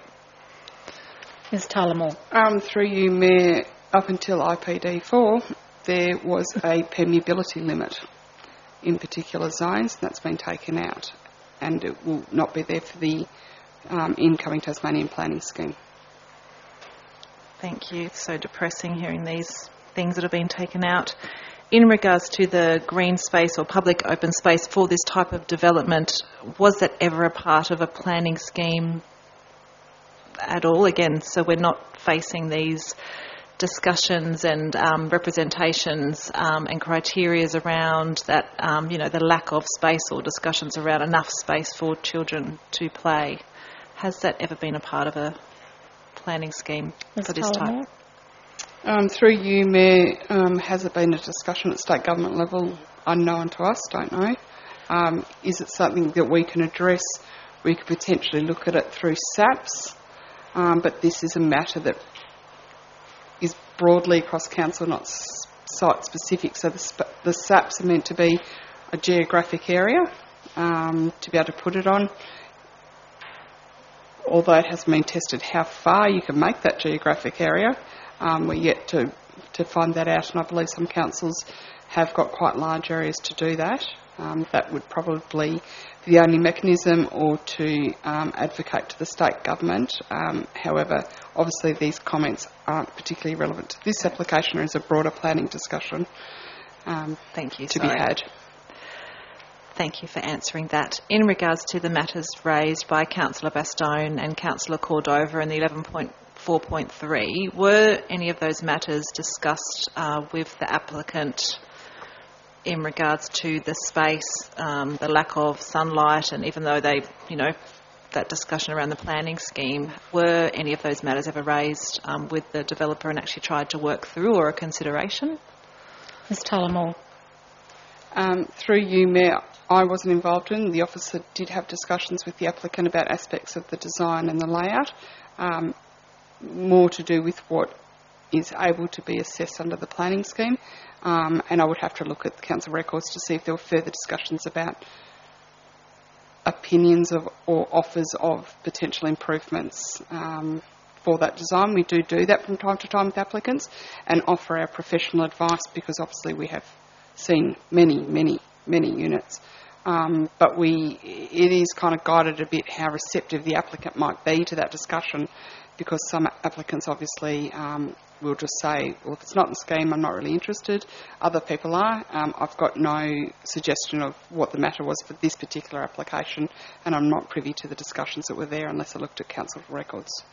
Ms Tyler-Moore. Through you, Mayor, up until IPD4, there was a permeability limit in particular zones, and that's been taken out, and it will not be there for the incoming Tasmanian planning scheme. Thank you. It's so depressing hearing these things that have been taken out. in regards to the green space or public open space for this type of development, was that ever a part of a planning scheme at all? Again, so we're not facing these discussions and representations and criteria around that, the lack of space or discussions around enough space for children to play. Has that ever been a part of a planning scheme for this type? Through you, Mayor, has it been a discussion at state government level? Unknown to us, don't know. Is it something that we can address? We could potentially look at it through SAPs, but this is a matter that is broadly across council, not site-specific. So the SAPs are meant to be a geographic area to be able to put it on. Although it hasn't been tested how far you can make that geographic area, we're yet to find that out, and I believe some councils have got quite large areas to do that. That would probably be the only mechanism, or to advocate to the state government. However, obviously these comments aren't particularly relevant to this application, or is a broader planning discussion Thank you. to be had. Thank you for answering that. In regards to the matters raised by Councillor Bastone and Councillor Cordova in the 11.4.3, were any of those matters discussed with the applicant in regards to the space, the lack of sunlight, and even though they, that discussion around the planning scheme, were any of those matters ever raised with the developer and actually tried to work through or a consideration? Ms Tullamore. Through you, Mayor, I wasn't involved in. The officer did have discussions with the applicant about aspects of the design and the layout, more to do with what is able to be assessed under the planning scheme, and I would have to look at the council records to see if there were further discussions about opinions of or offers of potential improvements for that design. We do that from time to time with applicants and offer our professional advice, because obviously we have seen many units. But it is kind of guided a bit how receptive the applicant might be to that discussion, because some applicants obviously will just say, well, if it's not in the scheme, I'm not really interested. Other people are. I've got no suggestion of what the matter was for this particular application, and I'm not privy to the discussions that were there unless I looked at council records.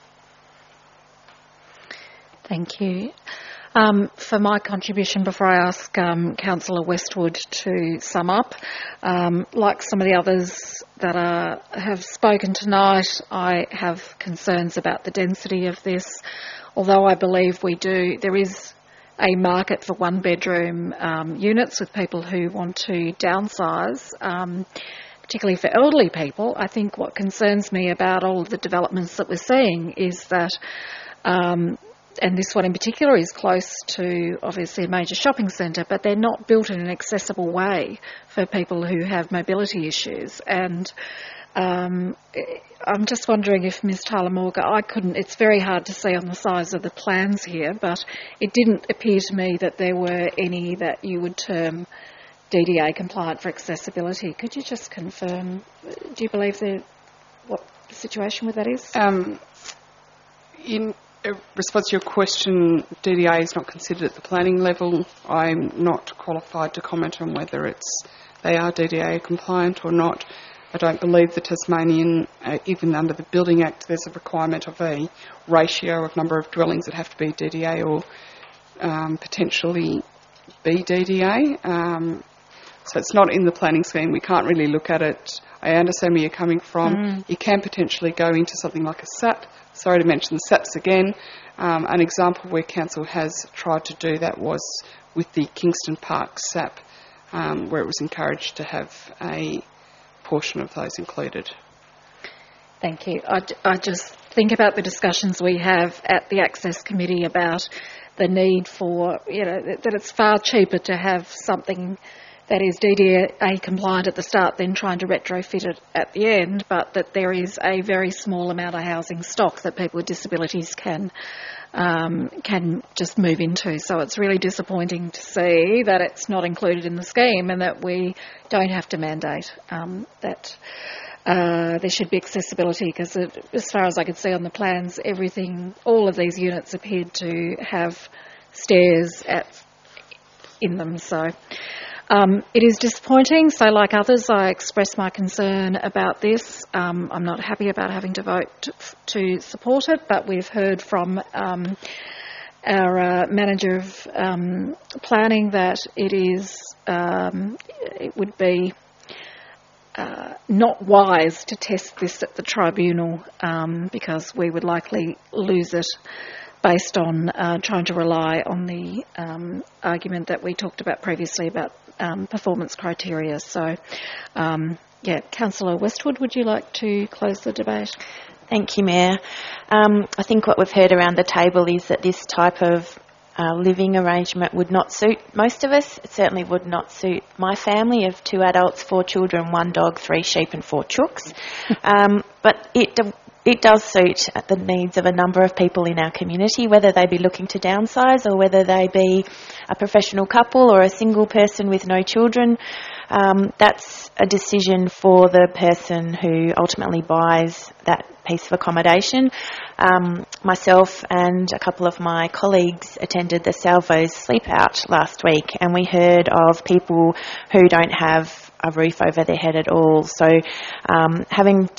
Thank you. For my contribution, before I ask Councillor Westwood to sum up, like some of the others that have spoken tonight, I have concerns about the density of this. Although I believe there is a market for one-bedroom units with people who want to downsize, particularly for elderly people. I think what concerns me about all of the developments that we're seeing is that and this one in particular is close to, obviously, a major shopping centre, but they're not built in an accessible way for people who have mobility issues. And I'm just wondering if Ms Tullamore, it's very hard to see on the size of the plans here, but it didn't appear to me that there were any that you would term DDA compliant for accessibility. Could you just confirm, do you believe what the situation with that is? In response to your question, DDA is not considered at the planning level. I'm not qualified to comment on whether they are DDA compliant or not. I don't believe the Tasmanian, even under the Building Act, there's a requirement of a ratio of number of dwellings that have to be DDA or potentially be DDA. So it's not in the planning scheme. We can't really look at it. I understand where you're coming from. You can potentially go into something like a SAP. Sorry to mention the SAPs again. An example where council has tried to do that was with the Kingston Park SAP, where it was encouraged to have a portion of those included. Thank you. I just think about the discussions we have at the Access Committee about the need for, that it's far cheaper to have something that is DDA compliant at the start than trying to retrofit it at the end, but that there is a very small amount of housing stock that people with disabilities can just move into. So it's really disappointing to see that it's not included in the scheme and that we don't have to mandate that there should be accessibility, because as far as I could see on the plans, all of these units appeared to have stairs in them. So it is disappointing. So like others, I express my concern about this. I'm not happy about having to vote to support it, but we've heard from our manager of planning that it would be not wise to test this at the tribunal because we would likely lose it based on trying to rely on the argument that we talked about previously about performance criteria. So, Councillor Westwood, would you like to close the debate? Thank you, Mayor. I think what we've heard around the table is that this type of living arrangement would not suit most of us. It certainly would not suit my family of 2 adults, 4 children, 1 dog, 3 sheep and 4 chooks. But it does suit the needs of a number of people in our community, whether they be looking to downsize or whether they be a professional couple or a single person with no children. That's a decision for the person who ultimately buys that piece of accommodation. Myself and a couple of my colleagues attended the Salvo's Sleep Out last week, and we heard of people who don't have a roof over their head at all. So having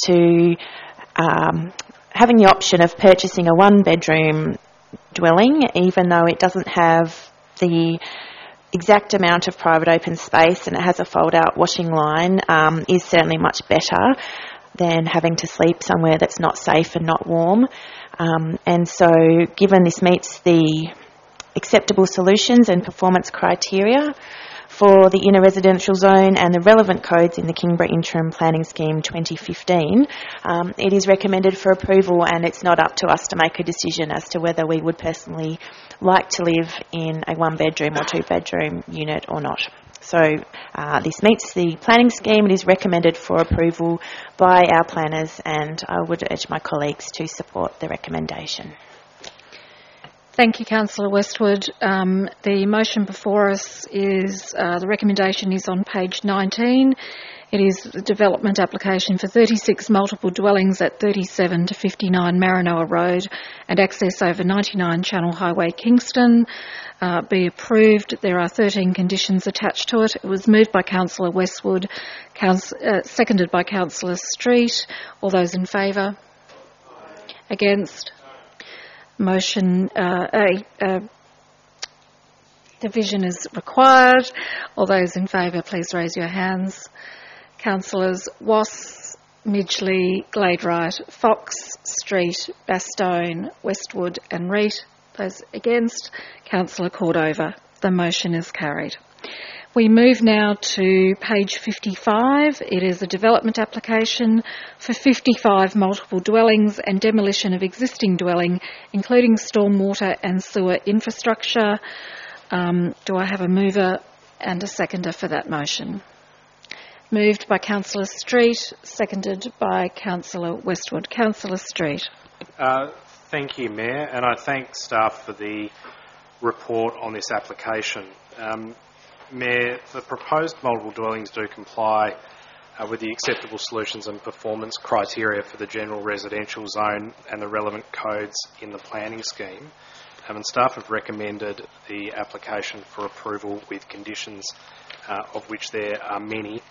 the option of purchasing a 1-bedroom dwelling, even though it doesn't have the exact amount of private open space and it has a fold-out washing line, is certainly much better than having to sleep somewhere that's not safe and not warm. And so given this meets the acceptable solutions and performance criteria for the inner residential zone and the relevant codes in the Kingborough Interim Planning Scheme 2015, it is recommended for approval, and it's not up to us to make a decision as to whether we would personally like to live in a 1-bedroom or 2-bedroom unit or not. So this meets the planning scheme. It is recommended for approval by our planners, and I would urge my colleagues to support the recommendation. Thank you, Councillor Westwood. The motion before us is, the recommendation is on page 19. It is the development application for 36 multiple dwellings at 37 to 59 Maranoa Road and access over 99 Channel Highway, Kingston, be approved. There are 13 conditions attached to it. It was moved by Councillor Westwood, seconded by Councillor Street. All those in favour? Against? Motion, division is required. All those in favour, please raise your hands. Councillors Wass, Midgley, Gladeright, Fox, Street, Bastone, Westwood and Reet. Those against? Councillor Cordova. The motion is carried. We move now to page 55. It is a development application for 55 multiple dwellings and demolition of existing dwelling, including stormwater and sewer infrastructure. Do I have a mover and a seconder for that motion? Moved by Councillor Street, seconded by Councillor Westwood. Councillor Street. Thank you, Mayor, and I thank staff for the report on this application. Mayor, the proposed multiple dwellings do comply with the acceptable solutions and performance criteria for the general residential zone and the relevant codes in the planning scheme. And staff have recommended the application for approval with conditions, of which there are many.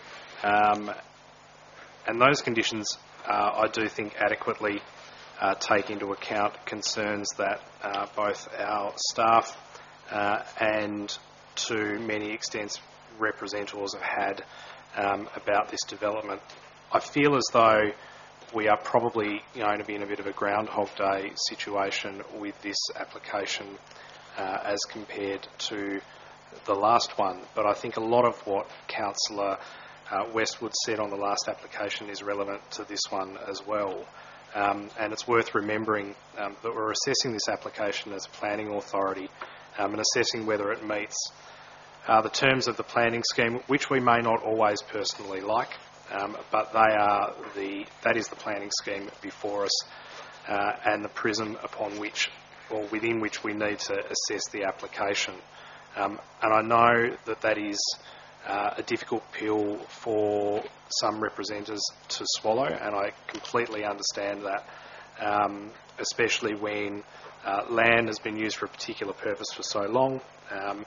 And those conditions, I do think, adequately take into account concerns that both our staff and to many extents representatives have had about this development. I feel as though we are probably going to be in a bit of a Groundhog Day situation with this application as compared to the last one, but I think a lot of what Councillor Westwood said on the last application is relevant to this one as well. And it's worth remembering that we're assessing this application as a planning authority and assessing whether it meets the terms of the planning scheme, which we may not always personally like, but that is the planning scheme before us and the prism upon which, or within which, we need to assess the application. And I know that is a difficult pill for some representatives to swallow, and I completely understand that, especially when land has been used for a particular purpose for so long,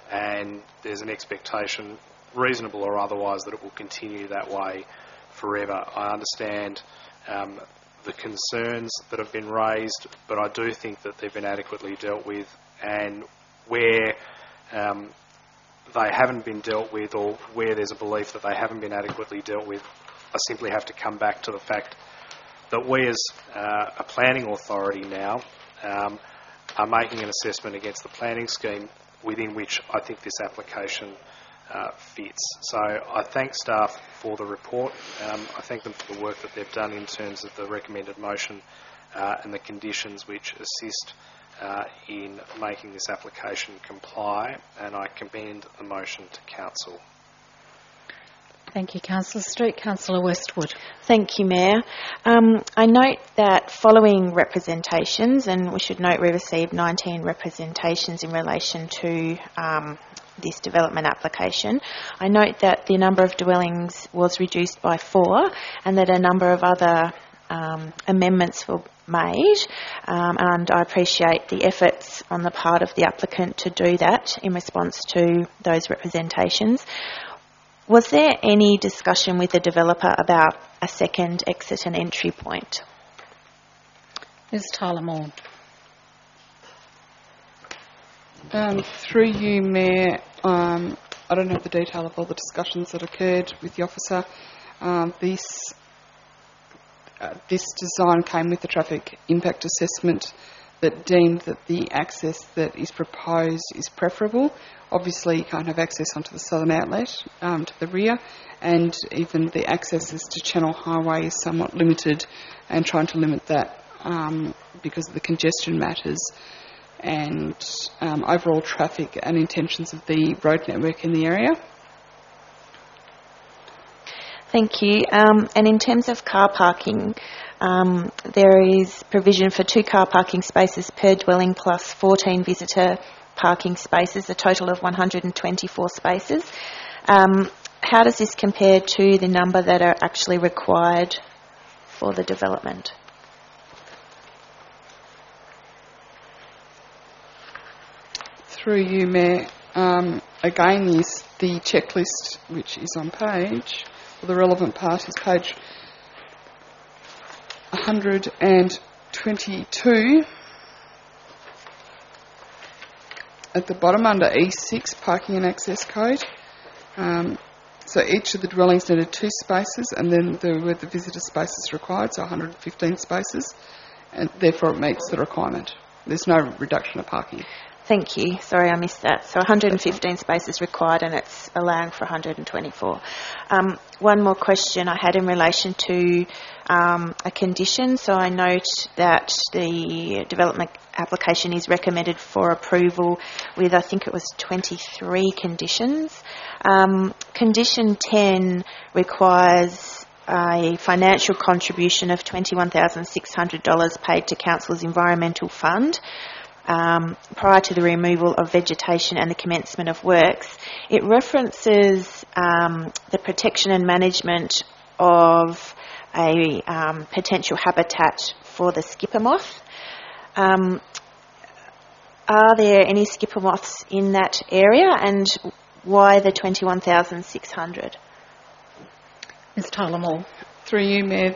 and there's an expectation, reasonable or otherwise, that it will continue that way forever. I understand the concerns that have been raised, but I do think that they've been adequately dealt with, and where they haven't been dealt with, or where there's a belief that they haven't been adequately dealt with, I simply have to come back to the fact that we as a planning authority now are making an assessment against the planning scheme within which I think this application fits. So I thank staff for the report. I thank them for the work that they've done in terms of the recommended motion and the conditions which assist in making this application comply, and I commend the motion to Council. Thank you, Councillor Street. Councillor Westwood. Thank you, Mayor. I note that following representations, and we should note we received 19 representations in relation to this development application. I note that the number of dwellings was reduced by 4 and that a number of other amendments were made, and I appreciate the efforts on the part of the applicant to do that in response to those representations. Was there any discussion with the developer about a second exit and entry point? Ms. Tyler Moore. Through you, Mayor, I don't have the detail of all the discussions that occurred with the officer. This design came with the traffic impact assessment that deemed that the access that is proposed is preferable. Obviously, you can't have access onto the southern outlet to the rear, and even the accesses to Channel Highway is somewhat limited, and trying to limit that because of the congestion matters and overall traffic and intentions of the road network in the area. Thank you. And in terms of car parking, there is provision for 2 car parking spaces per dwelling plus 14 visitor parking spaces, a total of 124 spaces. How does this compare to the number that are actually required for the development? Through you, Mayor, again is the checklist which is on page, or the relevant part is page 122. At the bottom under E6, Parking and Access Code. So each of the dwellings needed 2 spaces, and then there were the visitor spaces required, so 115 spaces, and therefore it meets the requirement. There's no reduction of parking. Thank you. Sorry, I missed that. So 115 spaces required, and it's allowing for 124. One more question I had in relation to a condition. So I note that the development application is recommended for approval with, I think it was 23 conditions. Condition 10 requires a financial contribution of $21,600 paid to Council's Environmental Fund prior to the removal of vegetation and the commencement of works. It references the protection and management of a potential habitat for the skipper moth. Are there any skipper moths in that area, and why the $21,600? Ms. Tyler Moore. Through you, Mayor,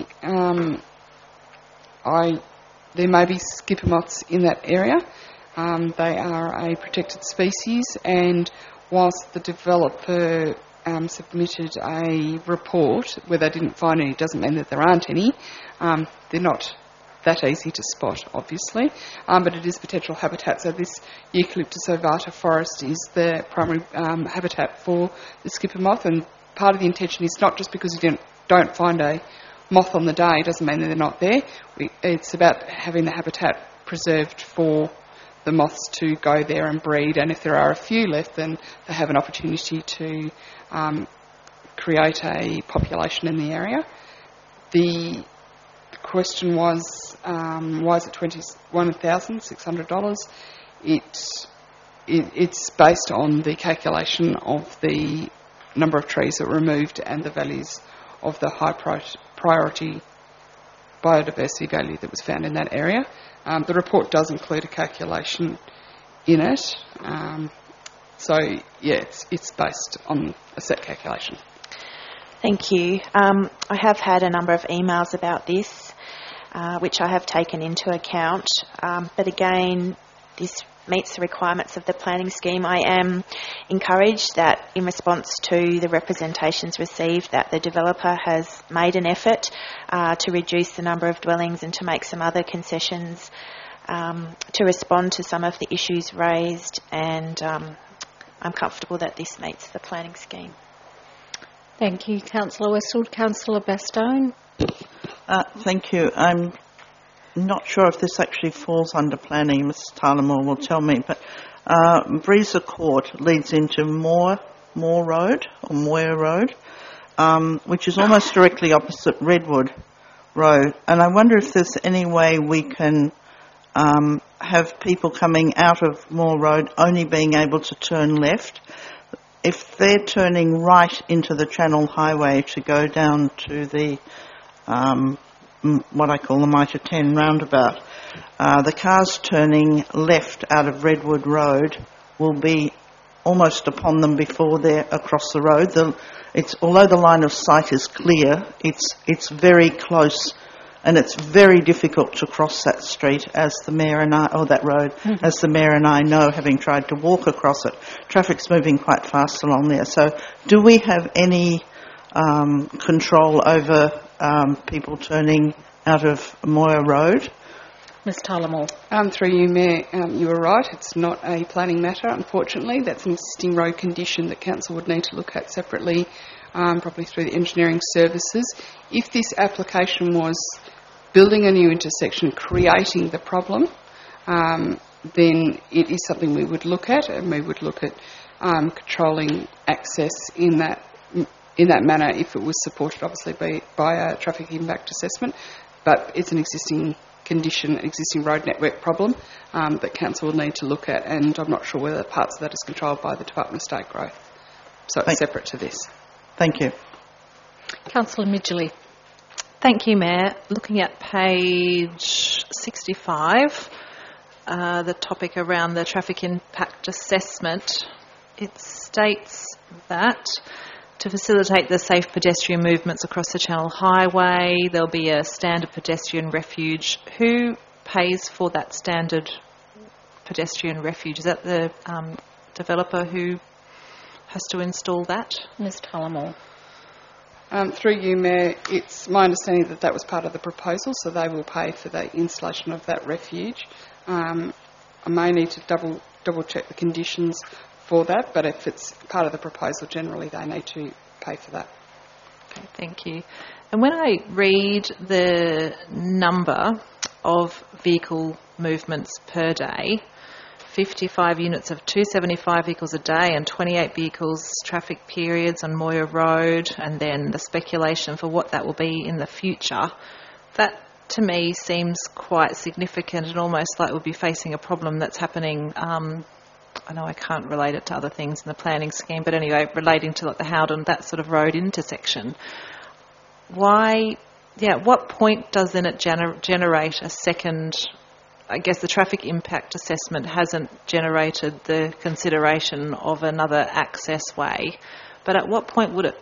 there may be skipper moths in that area. They are a protected species, and whilst the developer submitted a report where they didn't find any, doesn't mean that there aren't any. They're not that easy to spot, obviously, but it is potential habitat. So this Eucalyptus ovata forest is the primary habitat for the skipper moth, and part of the intention is not just because you don't find a moth on the day doesn't mean that they're not there. It's about having the habitat preserved for the moths to go there and breed, and if there are a few left, then they have an opportunity to create a population in the area. The question was, why is it $21,600? It's based on the calculation of the number of trees that were removed and the values of the high priority biodiversity value that was found in that area. The report does include a calculation in it, So, yeah, it's based on a set calculation. Thank you. I have had a number of emails about this, which I have taken into account. But again, this meets the requirements of the planning scheme. I am encouraged that in response to the representations received that the developer has made an effort to reduce the number of dwellings and to make some other concessions to respond to some of the issues raised, and I'm comfortable that this meets the planning scheme. Thank you, Councillor Westwood. Councillor Bastone. Thank you. I'm not sure if this actually falls under planning. Mrs. Tyler-Moore will tell me, but Breezer Court leads into Moore Road, or Moir Road, which is almost directly opposite Redwood Road. And I wonder if there's any way we can have people coming out of Moore Road only being able to turn left. If they're turning right into the Channel Highway to go down to the what I call the Mitre 10 roundabout, the cars turning left out of Redwood Road will be almost upon them before they're across the road. Although the line of sight is clear, it's very close, and it's very difficult to cross that street, as the Mayor and I, or that road, as the Mayor and I know, having tried to walk across it. Traffic's moving quite fast along there. So do we have any control over people turning out of Moir Road? Ms. Tyler-Moore. Through you, Mayor, you were right. It's not a planning matter, unfortunately. That's an existing road condition that Council would need to look at separately, probably through the engineering services. If this application was building a new intersection, creating the problem, then it is something we would look at, and we would look at controlling access in that manner if it was supported, obviously, by a traffic impact assessment. But it's an existing condition, existing road network problem that Council will need to look at, and I'm not sure whether parts of that is controlled by the Department of State Growth. So it's separate to this. Thank you. Councillor Midgley. Thank you, Mayor. Looking at page 65, the topic around the traffic impact assessment, it states that to facilitate the safe pedestrian movements across the Channel Highway, there'll be a standard pedestrian refuge. Who pays for that standard pedestrian refuge? Is that the developer who has to install that? Ms. Tyler-Moore. Through you, Mayor, it's my understanding that that was part of the proposal, so they will pay for the installation of that refuge. I may need to double check the conditions for that, but if it's part of the proposal, generally they need to pay for that. Okay, thank you. And when I read the number of vehicle movements per day, 55 units of 275 vehicles a day and 28 vehicles traffic periods on Moir Road, and then the speculation for what that will be in the future, that to me seems quite significant and almost like we'll be facing a problem that's happening. I know I can't relate it to other things in the planning scheme, but anyway, relating to like the Howden, that sort of road intersection. What point does then it generate a second? I guess the traffic impact assessment hasn't generated the consideration of another access way, but at what point would it?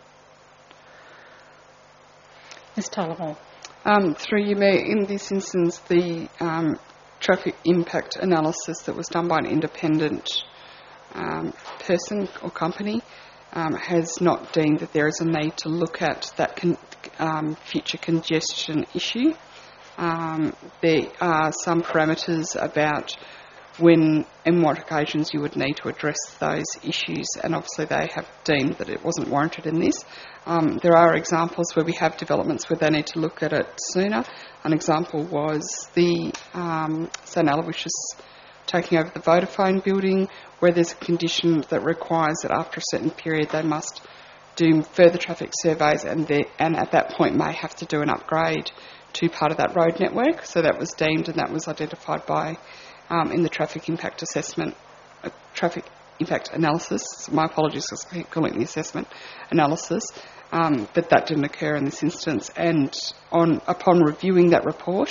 Ms. Tyler-Moore. Through you, Mayor, in this instance, the traffic impact analysis that was done by an independent person or company has not deemed that there is a need to look at that future congestion issue. There are some parameters about when and what occasions you would need to address those issues, and obviously they have deemed that it wasn't warranted in this. There are examples where we have developments where they need to look at it sooner. An example was the St Aloysius taking over the Vodafone building, where there's a condition that requires that after a certain period they must do further traffic surveys and at that point may have to do an upgrade to part of that road network. So that was deemed and that was identified by in the traffic impact assessment, traffic impact analysis. My apologies for calling it the assessment analysis, but that didn't occur in this instance. And upon reviewing that report,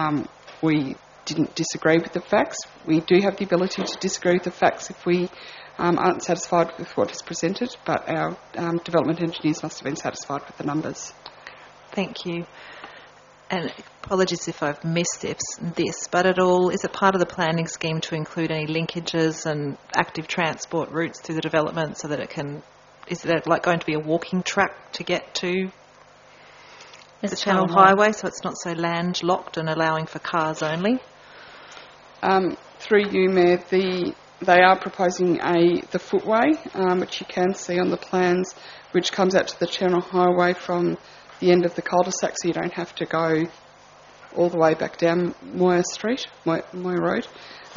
we didn't disagree with the facts. We do have the ability to disagree with the facts if we aren't satisfied with what is presented, but our development engineers must have been satisfied with the numbers. Thank you. And apologies if I've missed this, but is it part of the planning scheme to include any linkages and active transport routes through the development so that is there like going to be a walking track to get to the Channel Highway so it's not so landlocked and allowing for cars only? Through you, Mayor, they are proposing the footway, which you can see on the plans, which comes out to the Channel Highway from the end of the cul-de-sac, so you don't have to go all the way back down Moir Road.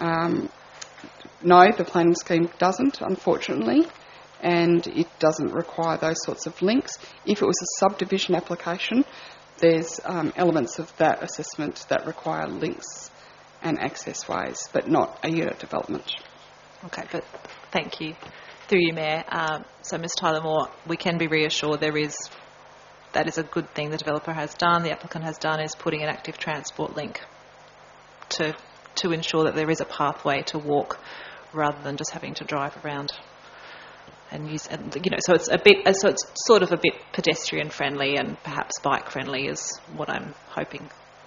No, the planning scheme doesn't, unfortunately, and it doesn't require those sorts of links. If it was a subdivision application, there's elements of that assessment that require links and access ways, but not a unit development. Okay, but thank you. Through you, Mayor. So, Ms Tyler-Moore, we can be reassured that is a good thing the developer has done, the applicant has done, is putting an active transport link to ensure that there is a pathway to walk rather than just having to drive around and use. And so it's sort of a bit pedestrian friendly and perhaps bike friendly is what I'm hoping.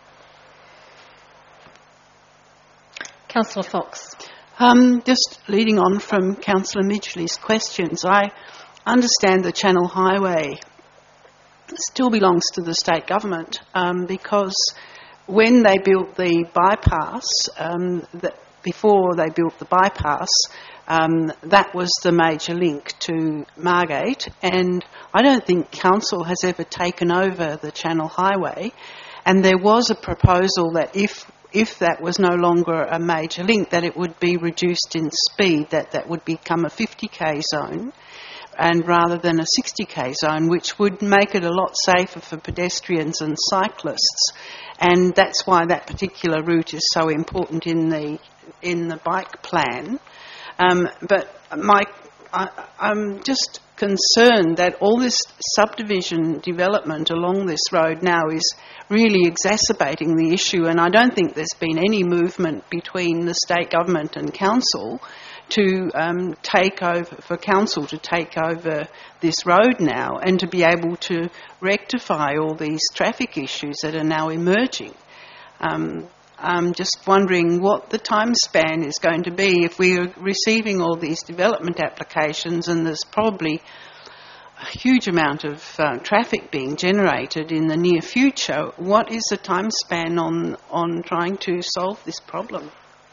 Councillor Fox. Just leading on from Councillor Midgley's questions, I understand the Channel Highway still belongs to the state government because when they built the bypass, before they built the bypass, that was the major link to Margate, and I don't think council has ever taken over the Channel Highway, and there was a proposal that if that was no longer a major link, that it would be reduced in speed, that would become a 50k zone, and rather than a 60k zone, which would make it a lot safer for pedestrians and cyclists. And that's why that particular route is so important in the bike plan. But I'm just concerned that all this subdivision development along this road now is really exacerbating the issue, and I don't think there's been any movement between the state government and council to for council to take over this road now and to be able to rectify all these traffic issues that are now emerging. I'm just wondering what the time span is going to be if we're receiving all these development applications and there's probably a huge amount of traffic being generated in the near future. What is the time span on trying to solve this problem?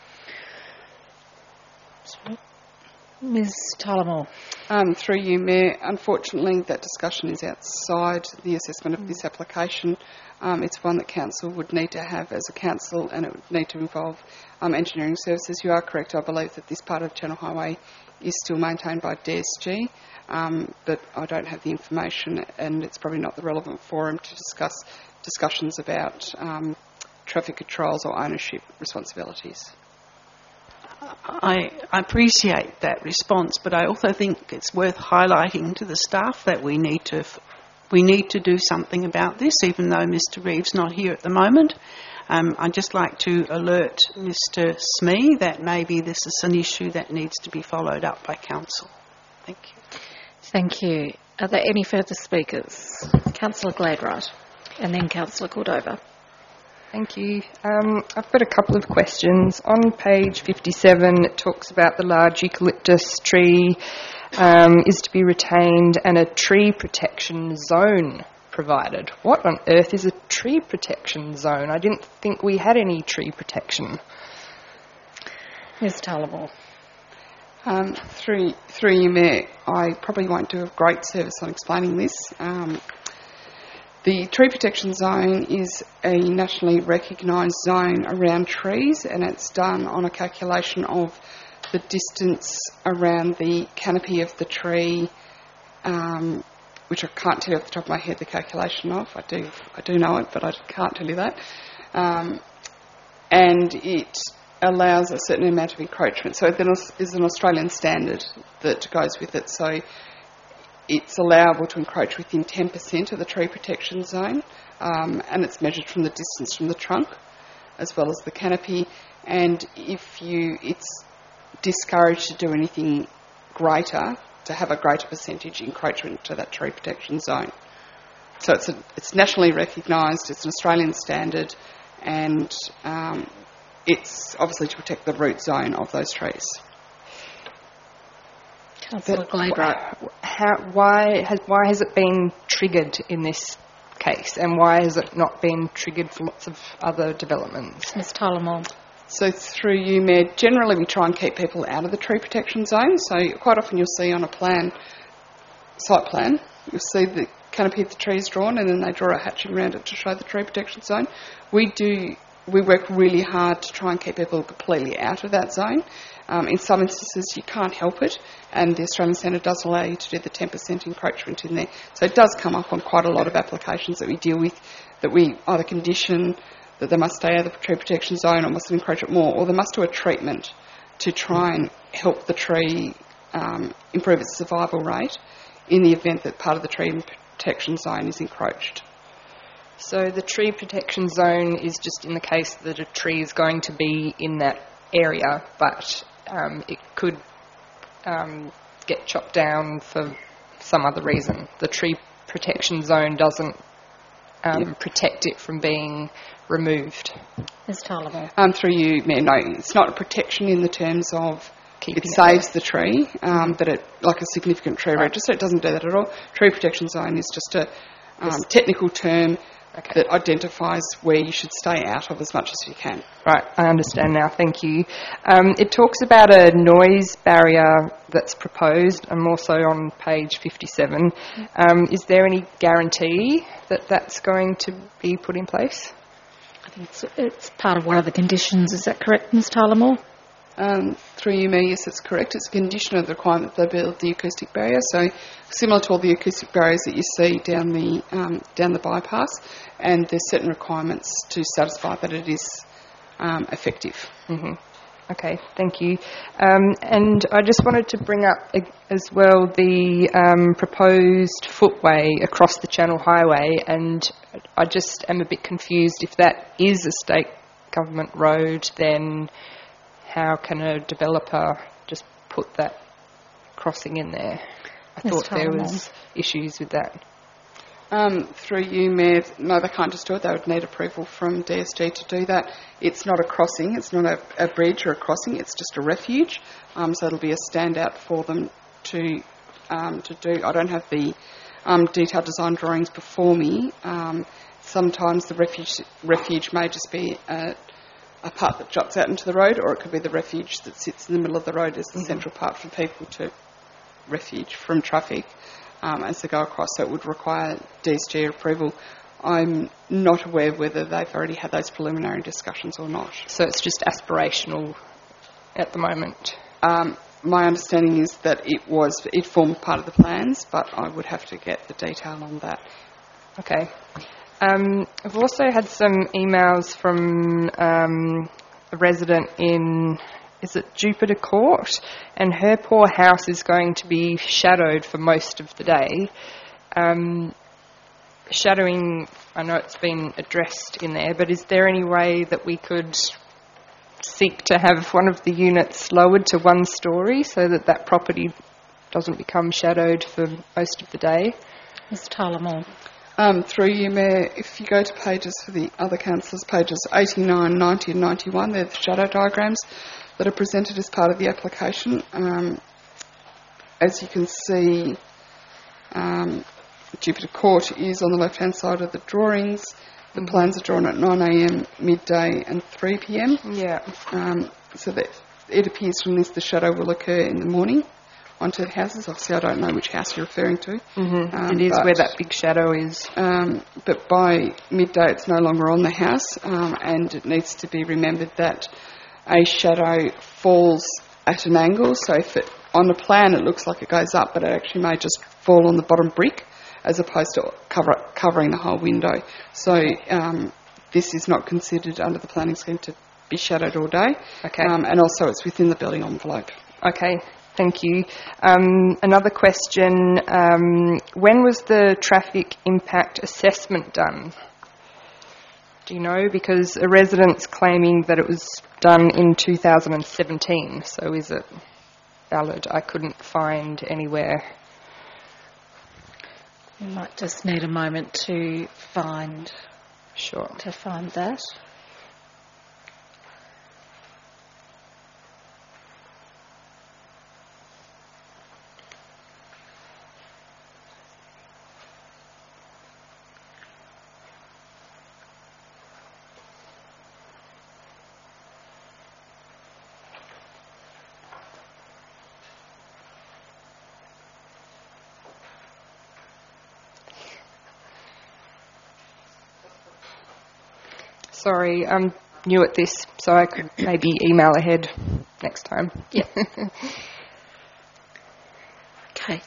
Ms Tyler-Moore. Through you, Mayor, unfortunately that discussion is outside the assessment of this application. It's one that council would need to have as a council, and it would need to involve engineering services. You are correct, I believe that this part of Channel Highway is still maintained by DSG, but I don't have the information, and it's probably not the relevant forum to discuss discussions about traffic controls or ownership responsibilities. I appreciate that response, but I also think it's worth highlighting to the staff that we need to do something about this, even though Mr Reeves not here at the moment. I'd just like to alert Mr Smee that maybe this is an issue that needs to be followed up by council. Thank you. Thank you. Are there any further speakers? Councillor Gladwright and then Councillor Cordova. Thank you. I've got a couple of questions. On page 57, it talks about the large eucalyptus tree is to be retained and a tree protection zone provided. What on earth is a tree protection zone? I didn't think we had any tree protection. Ms Tyler-Moore. Through you, Mayor, I probably won't do a great service on explaining this. The tree protection zone is a nationally recognised zone around trees, and it's done on a calculation of the distance around the canopy of the tree, which I can't tell you off the top of my head the calculation of. I do know it, but I can't tell you that. And it allows a certain amount of encroachment. So there is an Australian standard that goes with it. So it's allowable to encroach within 10% of the tree protection zone, and it's measured from the distance from the trunk as well as the canopy. And it's discouraged to do anything greater, to have a greater percentage encroachment to that tree protection zone. So it's nationally recognised, it's an Australian standard, and it's obviously to protect the root zone of those trees. Councillor Glaber. Why has it been triggered in this case, and why has it not been triggered for lots of other developments? Ms Tullamore. So through you, Mayor, generally we try and keep people out of the tree protection zone. So quite often you'll see on a site plan, you'll see the canopy of the tree is drawn and then they draw a hatching around it to show the tree protection zone. We work really hard to try and keep people completely out of that zone. In some instances you can't help it, and the Australian Standard does allow you to do the 10% encroachment in there. So it does come up on quite a lot of applications that we deal with, that we either condition that they must stay out of the tree protection zone or must encroach it more, or they must do a treatment to try and help the tree improve its survival rate in the event that part of the tree protection zone is encroached. So the tree protection zone is just in the case that a tree is going to be in that area, but it could get chopped down for some other reason. The tree protection zone doesn't protect it from being removed. Ms Tullamore. Through you, Mayor, no, it's not a protection in the terms of it saves the tree, but it, like a significant tree register, it doesn't do that at all. Tree protection zone is just a technical term that identifies where you should stay out of as much as you can. Right, I understand now, thank you. It talks about a noise barrier that's proposed. I'm also on page 57. Is there any guarantee that that's going to be put in place? I think it's part of one of the conditions. Is that correct, Ms Tullamore? Through you, Mayor, yes, it's correct. It's a condition of the requirement that they build the acoustic barrier. So similar to all the acoustic barriers that you see down the bypass, and there's certain requirements to satisfy that it is effective. Mm-hmm. Okay, thank you. And I just wanted to bring up as well the proposed footway across the Channel Highway, and I just am a bit confused. If that is a state government road, then how can a developer just put that crossing in there? I thought there was issues with that. Through you, Mayor, no, they can't just do it. They would need approval from DSG to do that. It's not a crossing. It's not a bridge or a crossing. It's just a refuge. So it'll be a standout for them to do. I don't have the detailed design drawings before me. Sometimes the refuge may just be a part that juts out into the road, or it could be the refuge that sits in the middle of the road as the central part for people to refuge from traffic as they go across. So it would require DSG approval. I'm not aware whether they've already had those preliminary discussions or not. So it's just aspirational at the moment? My understanding is that it formed part of the plans, but I would have to get the detail on that. Okay. I've also had some emails from a resident in, is it Jupiter Court? And her poor house is going to be shadowed for most of the day. Shadowing, I know it's been addressed in there, but is there any way that we could seek to have one of the units lowered to 1 storey so that that property doesn't become shadowed for most of the day? Ms Tullamore. Through you, Mayor, if you go to pages for the other councillors, pages 89, 90 and 91, they're the shadow diagrams that are presented as part of the application. As you can see, Jupiter Court is on the left-hand side of the drawings. The plans are drawn at 9 a.m, midday and 3 p.m. Yeah. So that it appears from this the shadow will occur in the morning onto the houses. Obviously, I don't know which house you're referring to. It is where that big shadow is. But by midday, it's no longer on the house, and it needs to be remembered that a shadow falls at an angle. So if on a plan it looks like it goes up, but it actually may just fall on the bottom brick as opposed to covering the whole window. So this is not considered under the planning scheme to be shadowed all day. Okay. And also it's within the building envelope. Okay. Thank you. Another question, when was the traffic impact assessment done? Do you know? Because a resident's claiming that it was done in 2017, so is it? valid. I couldn't find anywhere. You might just need a moment to find that. Sorry, I'm new at this, so I could maybe email ahead next time. Yeah. Okay.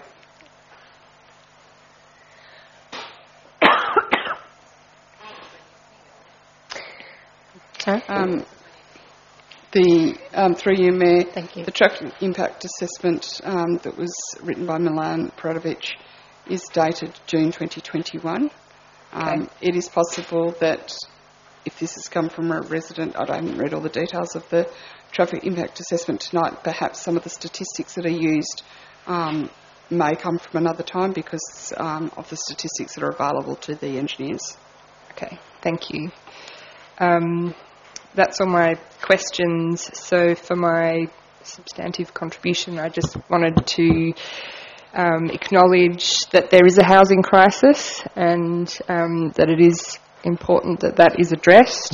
Through you, Mayor, Thank you. the traffic impact assessment that was written by Milan Pradovic is dated June 2021. It is possible that if this has come from a resident, I haven't read all the details of the traffic impact assessment tonight, perhaps some of the statistics that are used may come from another time because of the statistics that are available to the engineers. Okay, thank you. That's all my questions. So for my substantive contribution, I just wanted to acknowledge that there is a housing crisis and that it is important that that is addressed.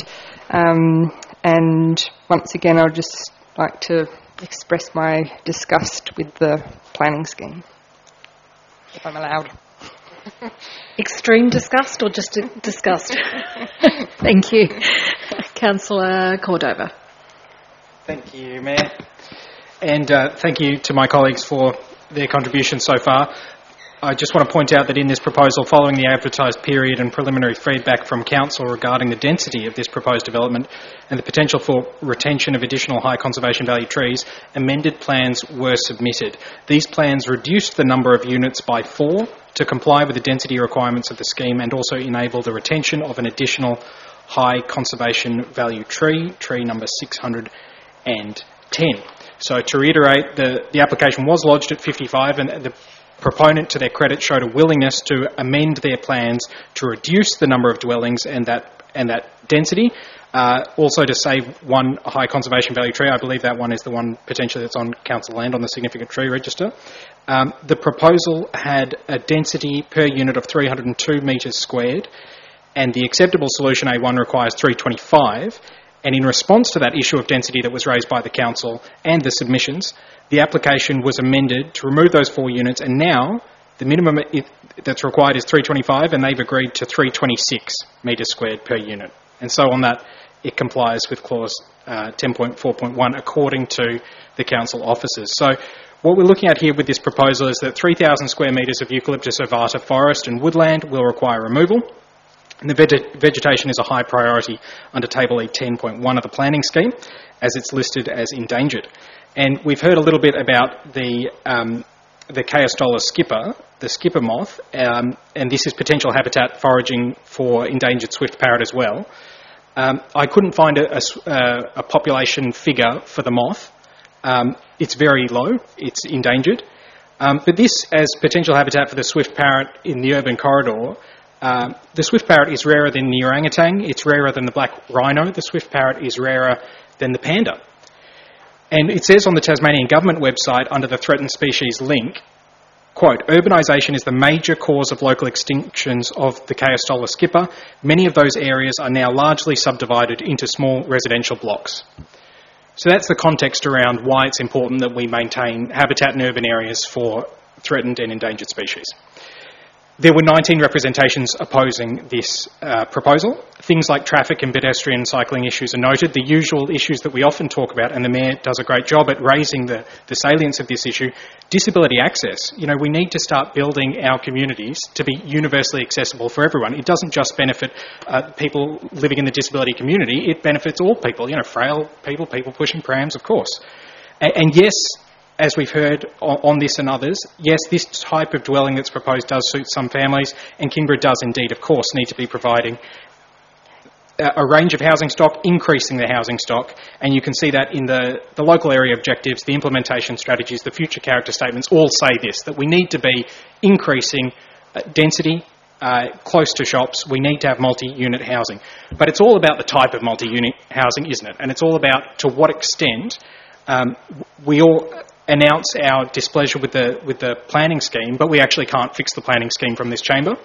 And once again, I'd just like to express my disgust with the planning scheme, if I'm allowed. Extreme disgust or just disgust? Thank you. Councillor Cordova. Thank you, Mayor. And thank you to my colleagues for their contributions so far. I just want to point out that in this proposal, following the advertised period and preliminary feedback from Council regarding the density of this proposed development and the potential for retention of additional high conservation value trees, amended plans were submitted. These plans reduced the number of units by 4 to comply with the density requirements of the scheme and also enable the retention of an additional high conservation value tree number 610. So to reiterate, the application was lodged at 55 and the proponent, to their credit, showed a willingness to amend their plans to reduce the number of dwellings and that density. Also to save one high conservation value tree. I believe that one is the one potentially that's on council land on the significant tree register. The proposal had a density per unit of 302 metres squared, and the acceptable solution A1 requires 325. And in response to that issue of density that was raised by the council and the submissions, the application was amended to remove those 4 units, and now the minimum that's required is 325, and they've agreed to 326 metres squared per unit. And so on that, it complies with clause 10.4.1 according to the council officers. So what we're looking at here with this proposal is that 3,000 square metres of Eucalyptus ovata forest and woodland will require removal. And the vegetation is a high priority under Table E 10.1 of the planning scheme, as it's listed as endangered. And we've heard a little bit about the Chaostola skipper, the skipper moth, and this is potential habitat foraging for endangered swift parrot as well. I couldn't find a population figure for the moth. It's very low, it's endangered. But this, as potential habitat for the swift parrot in the urban corridor, the swift parrot is rarer than the orangutan, it's rarer than the black rhino, the swift parrot is rarer than the panda. And it says on the Tasmanian Government website under the threatened species link, quote, urbanisation is the major cause of local extinctions of the Chaostola skipper. Many of those areas are now largely subdivided into small residential blocks. So that's the context around why it's important that we maintain habitat in urban areas for threatened and endangered species. There were 19 representations opposing this proposal. Things like traffic and pedestrian and cycling issues are noted, the usual issues that we often talk about, and the Mayor does a great job at raising the salience of this issue. Disability access. You know, we need to start building our communities to be universally accessible for everyone. It doesn't just benefit people living in the disability community, it benefits all people, you know, frail people, people pushing prams, of course. And yes, as we've heard on this and others, yes, this type of dwelling that's proposed does suit some families, and Kingborough does indeed, of course, need to be providing a range of housing stock, increasing the housing stock, and you can see that in the local area objectives, the implementation strategies, the future character statements all say this, that we need to be increasing density close to shops. We need to have multi-unit housing. But it's all about the type of multi-unit housing, isn't it? And it's all about to what extent we all announce our displeasure with the planning scheme, but we actually can't fix the planning scheme from this chamber.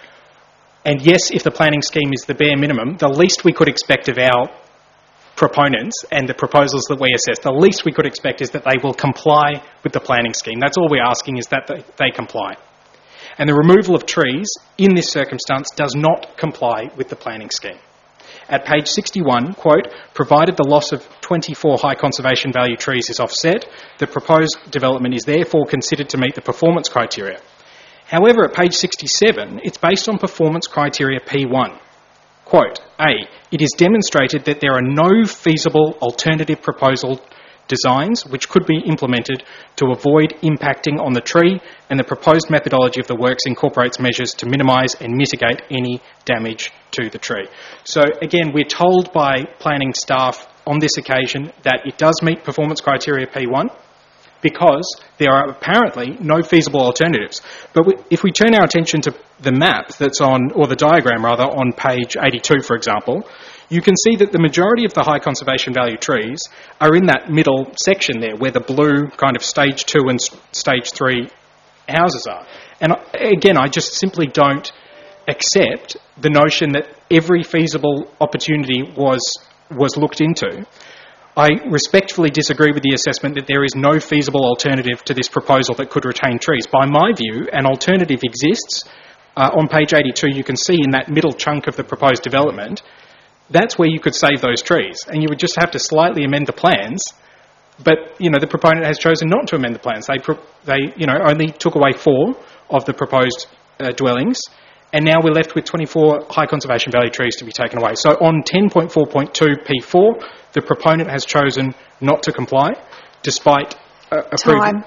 And yes, if the planning scheme is the bare minimum, the least we could expect of our proponents and the proposals that we assess, the least we could expect is that they will comply with the planning scheme. That's all we're asking, is that they comply. And the removal of trees in this circumstance does not comply with the planning scheme. At page 61, quote, provided the loss of 24 high conservation value trees is offset, the proposed development is therefore considered to meet the performance criteria. However, at page 67, it's based on performance criteria P1. Quote, A, it is demonstrated that there are no feasible alternative proposal designs which could be implemented to avoid impacting on the tree, and the proposed methodology of the works incorporates measures to minimise and mitigate any damage to the tree. So again, we're told by planning staff on this occasion that it does meet performance criteria P1 because there are apparently no feasible alternatives. But if we turn our attention to the map that's on, or the diagram rather, on page 82, for example, you can see that the majority of the high conservation value trees are in that middle section there where the blue kind of stage 2 and stage 3 houses are. And again, I just simply don't accept the notion that every feasible opportunity was looked into. I respectfully disagree with the assessment that there is no feasible alternative to this proposal that could retain trees. By my view, an alternative exists. On page 82, you can see in that middle chunk of the proposed development, that's where you could save those trees. And you would just have to slightly amend the plans. But, the proponent has chosen not to amend the plans. They only took away 4 of the proposed dwellings. And now we're left with 24 high conservation value trees to be taken away. So on 10.4.2 P4, the proponent has chosen not to comply, despite approving. Time.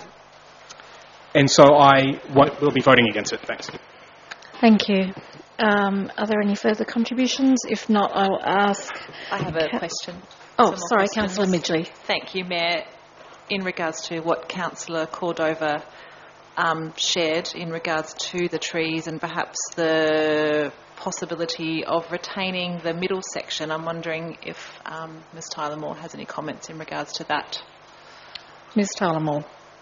And so I will be voting against it. Thanks. Thank you. Are there any further contributions? If not, I'll ask... I have a question. Oh, sorry, Councillor Midgley. Thank you, Mayor. In regards to what Councillor Cordova shared in regards to the trees and perhaps the possibility of retaining the middle section, I'm wondering if Ms Tyler Moore has any comments in regards to that. Ms Tyler Moore.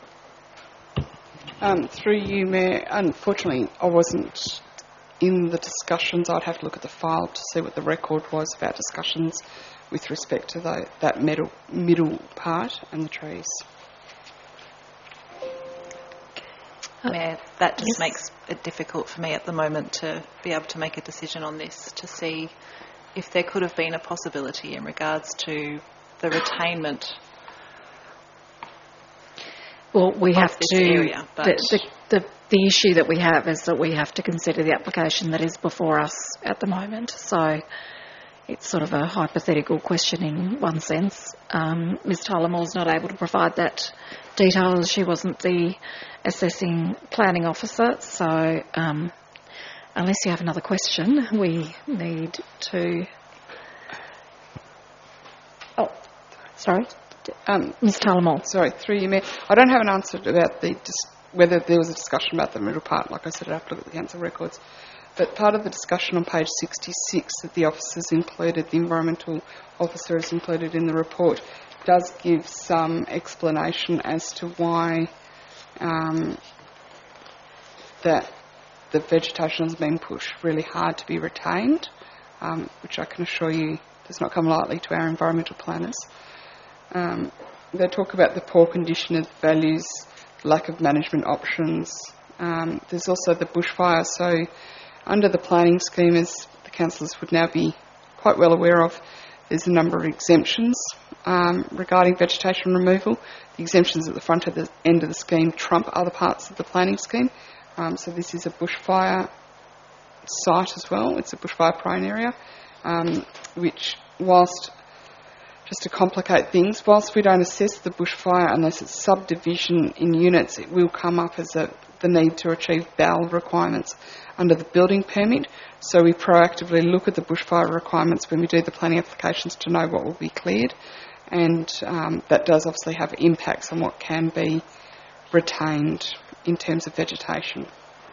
Through you, Mayor, unfortunately I wasn't in the discussions. I'd have to look at the file to see what the record was of our discussions with respect to that middle part and the trees. Mayor, that just makes it difficult for me at the moment to be able to make a decision on this, to see if there could have been a possibility in regards to the retainment. Well, we have to. Area, the issue that we have is that we have to consider the application that is before us at the moment. So it's sort of a hypothetical question in one sense. Ms Tyler Moore's not able to provide that detail as she wasn't the assessing planning officer. So unless you have another question, we need to... Oh, sorry. Ms Tyler Moore. Sorry, through you, Mayor. I don't have an answer about whether there was a discussion about the middle part. Like I said, I have to look at the council records. But part of the discussion on page 66 that the officers included, the environmental officer is included in the report, does give some explanation as to why that the vegetation has been pushed really hard to be retained, which I can assure you does not come lightly to our environmental planners. They talk about the poor condition of values, lack of management options. There's also the bushfire. So under the planning scheme, as the councillors would now be quite well aware of, there's a number of exemptions regarding vegetation removal. The exemptions at the front of the end of the scheme trump other parts of the planning scheme. So this is a bushfire site as well. It's a bushfire prone area, which whilst... Just to complicate things, whilst we don't assess the bushfire unless it's subdivision in units, it will come up as a the need to achieve BAL requirements under the building permit. So we proactively look at the bushfire requirements when we do the planning applications to know what will be cleared, and that does obviously have impacts on what can be retained in terms of vegetation.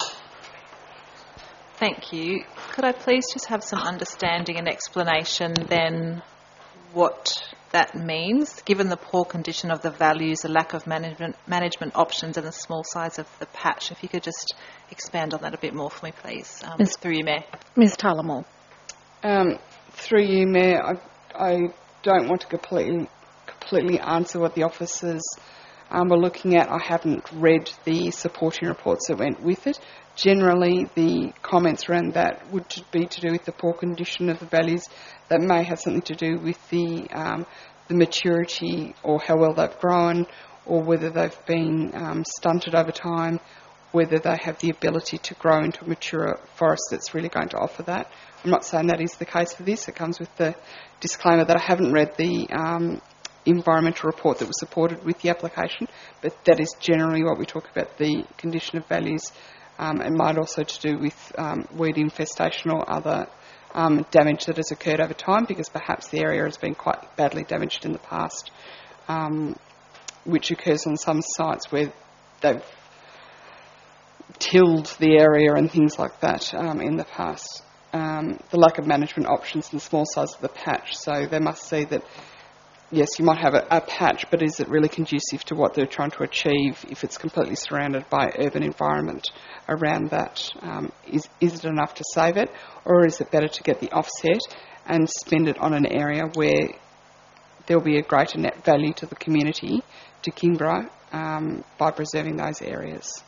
Thank you. Could I please just have some understanding and explanation then what that means, given the poor condition of the values, the lack of management options and the small size of the patch? If you could just expand on that a bit more for me, please. Through you, Mayor. Ms Taylor-Moore. Through you, Mayor, I don't want to completely answer what the officers were looking at. I haven't read the supporting reports that went with it. Generally, the comments around that would be to do with the poor condition of the values. That may have something to do with the maturity or how well they've grown, or whether they've been stunted over time, whether they have the ability to grow into a mature forest that's really going to offer that. I'm not saying that is the case for this. It comes with the disclaimer that I haven't read the environmental report that was supported with the application, but that is generally what we talk about, the condition of values. It might also to do with weed infestation or other damage that has occurred over time, because perhaps the area has been quite badly damaged in the past, which occurs on some sites where they've tilled the area and things like that in the past. The lack of management options and the small size of the patch. So they must see that, yes, you might have a patch, but is it really conducive to what they're trying to achieve if it's completely surrounded by urban environment around that? Is it enough to save it, or is it better to get the offset and spend it on an area where there will be a greater net value to the community, to Kingborough, by preserving those areas?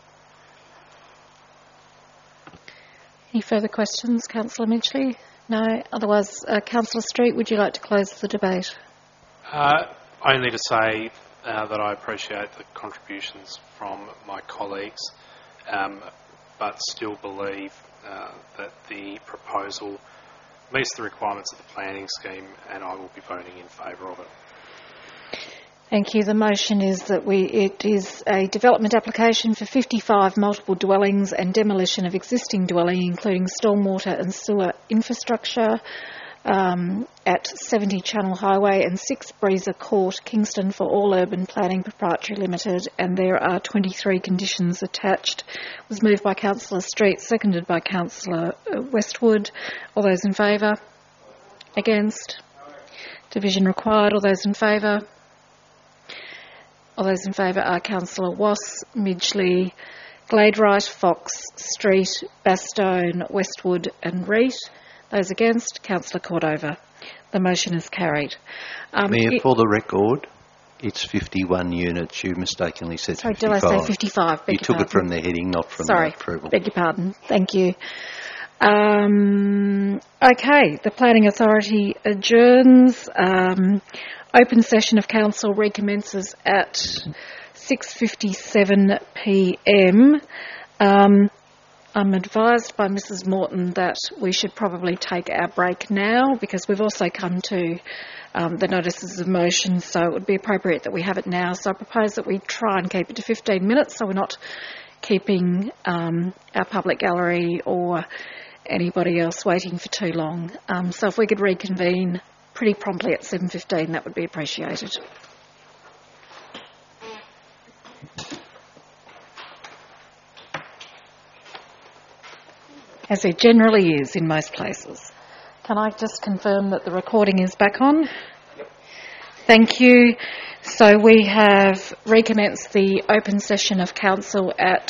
Any further questions, Councillor Midgley? No? Otherwise, Councillor Street, would you like to close the debate? Only to say that I appreciate the contributions from my colleagues, but still believe that the proposal meets the requirements of the planning scheme, and I will be voting in favour of it. Thank you. The motion is that it is a development application for 55 multiple dwellings and demolition of existing dwelling, including stormwater and sewer infrastructure, at 70 Channel Highway and 6 Breezer Court, Kingston, for All Urban Planning Proprietary Limited, and there are 23 conditions attached. It was moved by Councillor Street, seconded by Councillor Westwood. All those in favour? Against? Division required. All those in favour? All those in favour are Councillor Wass, Midgley, Gladewright, Fox, Street, Bastone, Westwood and Reid. Those against, Councillor Cordova. The motion is carried. Mayor, for the record, it's 51 units. You mistakenly said 55. Sorry, did I say 55? You took it from the heading, not from the approval. Beg your pardon. Thank you. Okay, the Planning Authority adjourns. Open session of Council recommences at 6:57 p.m. I'm advised by Mrs. Morton that we should probably take our break now, because we've also come to the notices of motion, so it would be appropriate that we have it now. So I propose that we try and keep it to 15 minutes, so we're not keeping our public gallery or anybody else waiting for too long. So if we could reconvene pretty promptly at 7:15, that would be appreciated. As it generally is in most places. Can I just confirm that the recording is back on? Yep. Thank you. So we have recommenced the open session of Council at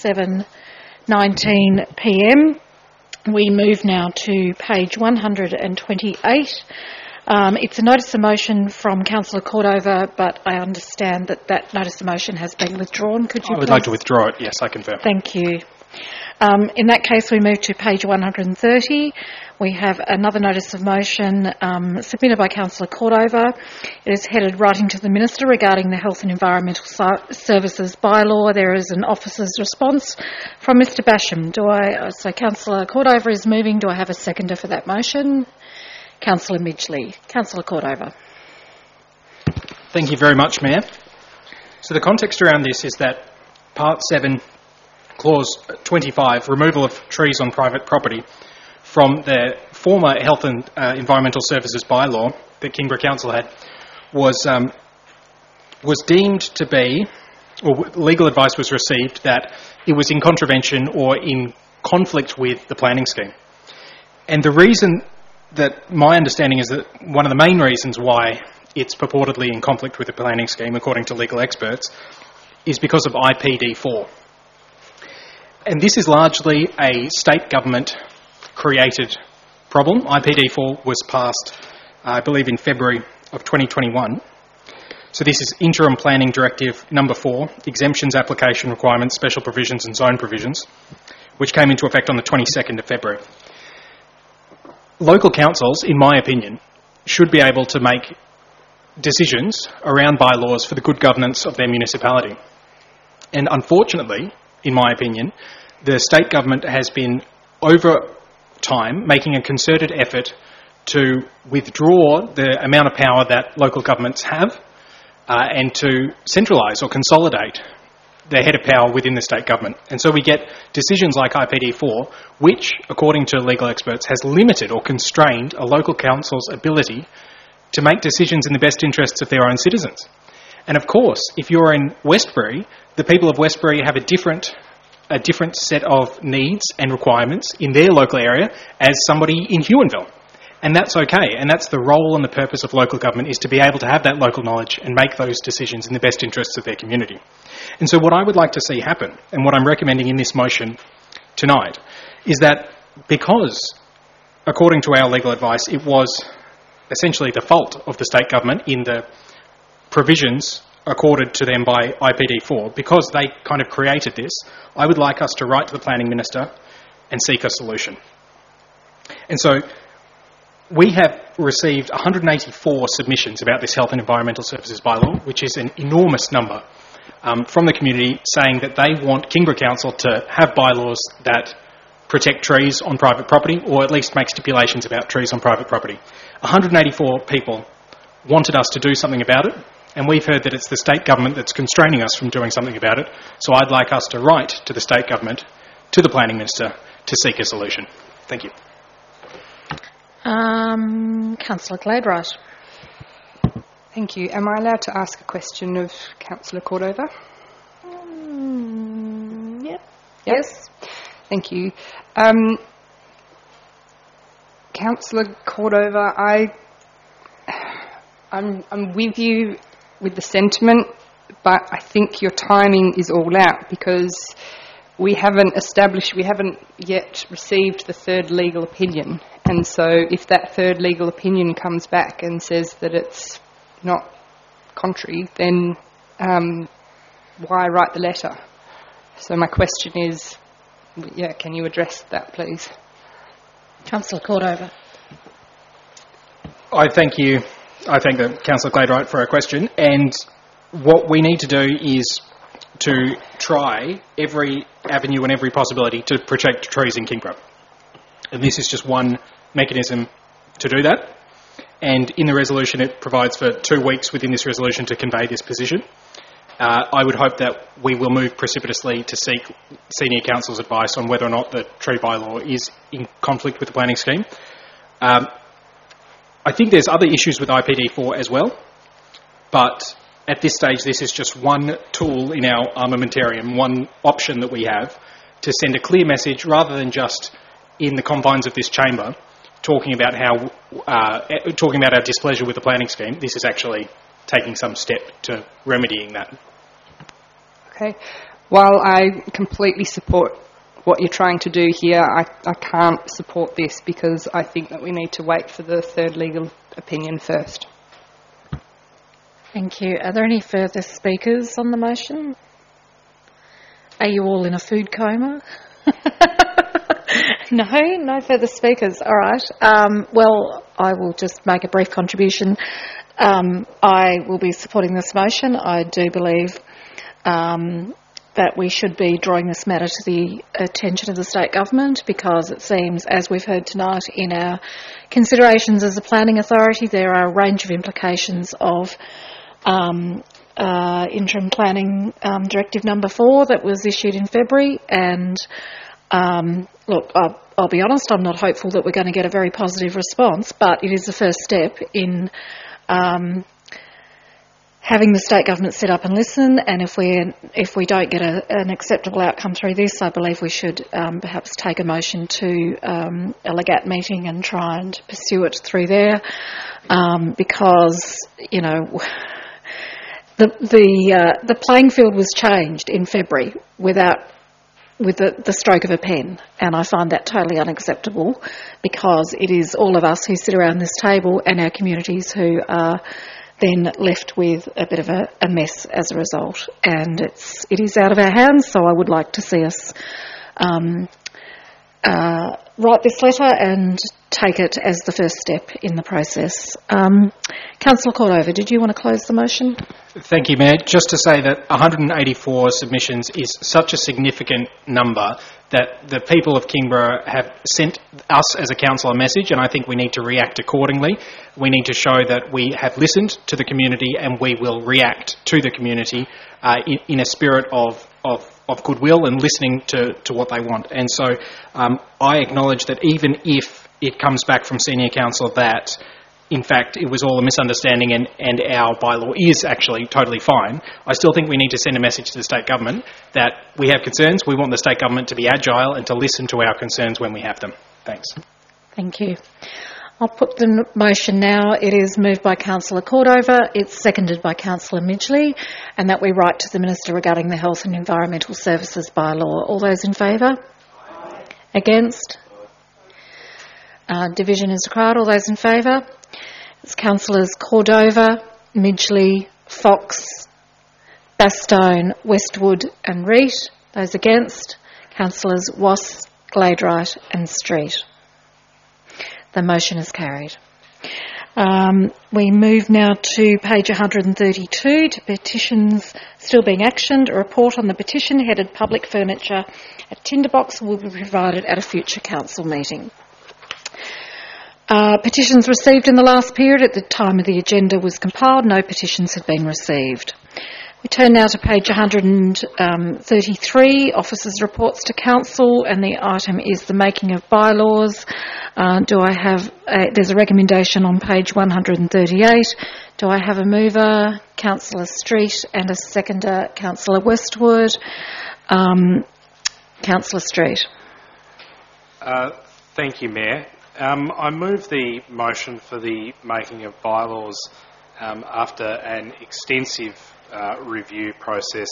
7:19 p.m. We move now to page 128. It's a notice of motion from Councillor Cordova, but I understand that notice of motion has been withdrawn. Could you I would like to withdraw it, yes, I confirm. Thank you. In that case, we move to page 130. We have another notice of motion submitted by Councillor Cordova. It is headed Writing to the Minister regarding the Health and Environmental Services bylaw. There is an officer's response from Mr Basham. So Councillor Cordova is moving. Do I have a seconder for that motion? Councillor Midgley. Councillor Cordova. Thank you very much, Mayor. So the context around this is that Part 7 Clause 25, removal of trees on private property, from the former Health and Environmental Services bylaw that Kingborough Council had, was deemed to be, or legal advice was received that it was in contravention or in conflict with the planning scheme. And the reason that my understanding is that one of the main reasons why it's purportedly in conflict with the planning scheme, according to legal experts, is because of IPD4. And this is largely a state government created problem. IPD4 was passed, I believe, in February of 2021. So this is Interim Planning Directive number 4, Exemptions, Application Requirements, Special Provisions and Zone Provisions, which came into effect on the 22nd of February. Local councils, in my opinion, should be able to make decisions around bylaws for the good governance of their municipality. And unfortunately, in my opinion, the state government has been, over time, making a concerted effort to withdraw the amount of power that local governments have and to centralise or consolidate the head of power within the state government. And so we get decisions like IPD4, which, according to legal experts, has limited or constrained a local council's ability to make decisions in the best interests of their own citizens. And of course, if you're in Westbury, the people of Westbury have a different set of needs and requirements in their local area as somebody in Huonville. And that's okay. And that's the role and the purpose of local government, is to be able to have that local knowledge and make those decisions in the best interests of their community. And so what I would like to see happen, and what I'm recommending in this motion tonight, is that because, according to our legal advice, it was essentially the fault of the state government in the provisions accorded to them by IPD4, because they kind of created this, I would like us to write to the Planning Minister and seek a solution. And so we have received 184 submissions about this Health and Environmental Services bylaw, which is an enormous number, from the community saying that they want Kingborough Council to have bylaws that protect trees on private property, or at least make stipulations about trees on private property. 184 people wanted us to do something about it, and we've heard that it's the state government that's constraining us from doing something about it. So I'd like us to write to the state government, to the Planning Minister, to seek a solution. Thank you. Councillor Gladwright. Thank you. Am I allowed to ask a question of Councillor Cordova? Yep. Yes. Thank you. Councillor Cordova, I'm with you with the sentiment, but I think your timing is all out, because we haven't yet received the third legal opinion. And so if that third legal opinion comes back and says that it's not contrary, then why write the letter? So my question is, can you address that, please? Councillor Cordova. I thank Councillor Gladwright for her question, and what we need to do is to try every avenue and every possibility to protect trees in Kingborough. And this is just one mechanism to do that. And in the resolution, it provides for 2 weeks within this resolution to convey this position. I would hope that we will move precipitously to seek Senior Council's advice on whether or not the tree bylaw is in conflict with the planning scheme. I think there's other issues with IPD4 as well, but at this stage this is just one tool in our armamentarium, one option that we have to send a clear message, rather than just in the confines of this chamber talking about our displeasure with the planning scheme. This is actually taking some step to remedying that. Okay. While I completely support what you're trying to do here, I can't support this, because I think that we need to wait for the third legal opinion first. Thank you. Are there any further speakers on the motion? Are you all in a food coma? No further speakers. All right. Well, I will just make a brief contribution. I will be supporting this motion. I do believe that we should be drawing this matter to the attention of the state government, because it seems, as we've heard tonight in our considerations as a planning authority, there are a range of implications of interim planning directive number 4 that was issued in February. And look, I'll be honest, I'm not hopeful that we're going to get a very positive response, but it is the first step in having the state government sit up and listen. And if we don't get an acceptable outcome through this, I believe we should perhaps take a motion to a Legat meeting and try and pursue it through there, because the playing field was changed in February with the stroke of a pen, and I find that totally unacceptable, because it is all of us who sit around this table and our communities who are then left with a bit of a mess as a result, and it is out of our hands. So I would like to see us write this letter and take it as the first step in the process. Councillor Cordova, did you want to close the motion? Thank you, Mayor. Just to say that 184 submissions is such a significant number that the people of Kingborough have sent us as a council a message, and I think we need to react accordingly. We need to show that we have listened to the community and we will react to the community in a spirit of goodwill and listening to what they want. And so I acknowledge that even if it comes back from Senior Council that in fact it was all a misunderstanding and our bylaw is actually totally fine, I still think we need to send a message to the state government that we have concerns. We want the state government to be agile and to listen to our concerns when we have them. Thanks. Thank you. I'll put the motion now. It is moved by Councillor Cordova. It's seconded by Councillor Midgley, and that we write to the Minister regarding the Health and Environmental Services bylaw. All those in favour? Aye. Against? Division is required. All those in favour? It's Councillors Cordova, Midgley, Fox, Bastone, Westwood and Reid. Those against? Councillors Wass, Gladeright and Street. The motion is carried. We move now to page 132, to petitions still being actioned. A report on the petition headed Public Furniture at Tinderbox will be provided at a future council meeting. Petitions received in the last period. At the time of the agenda was compiled, no petitions had been received. We turn now to page 133, Officers' Reports to Council, and the item is the making of bylaws. There's a recommendation on page 138. Do I have a mover? Councillor Street, and a seconder, Councillor Westwood. Councillor Street. Thank you, Mayor. I move the motion for the making of bylaws after an extensive review process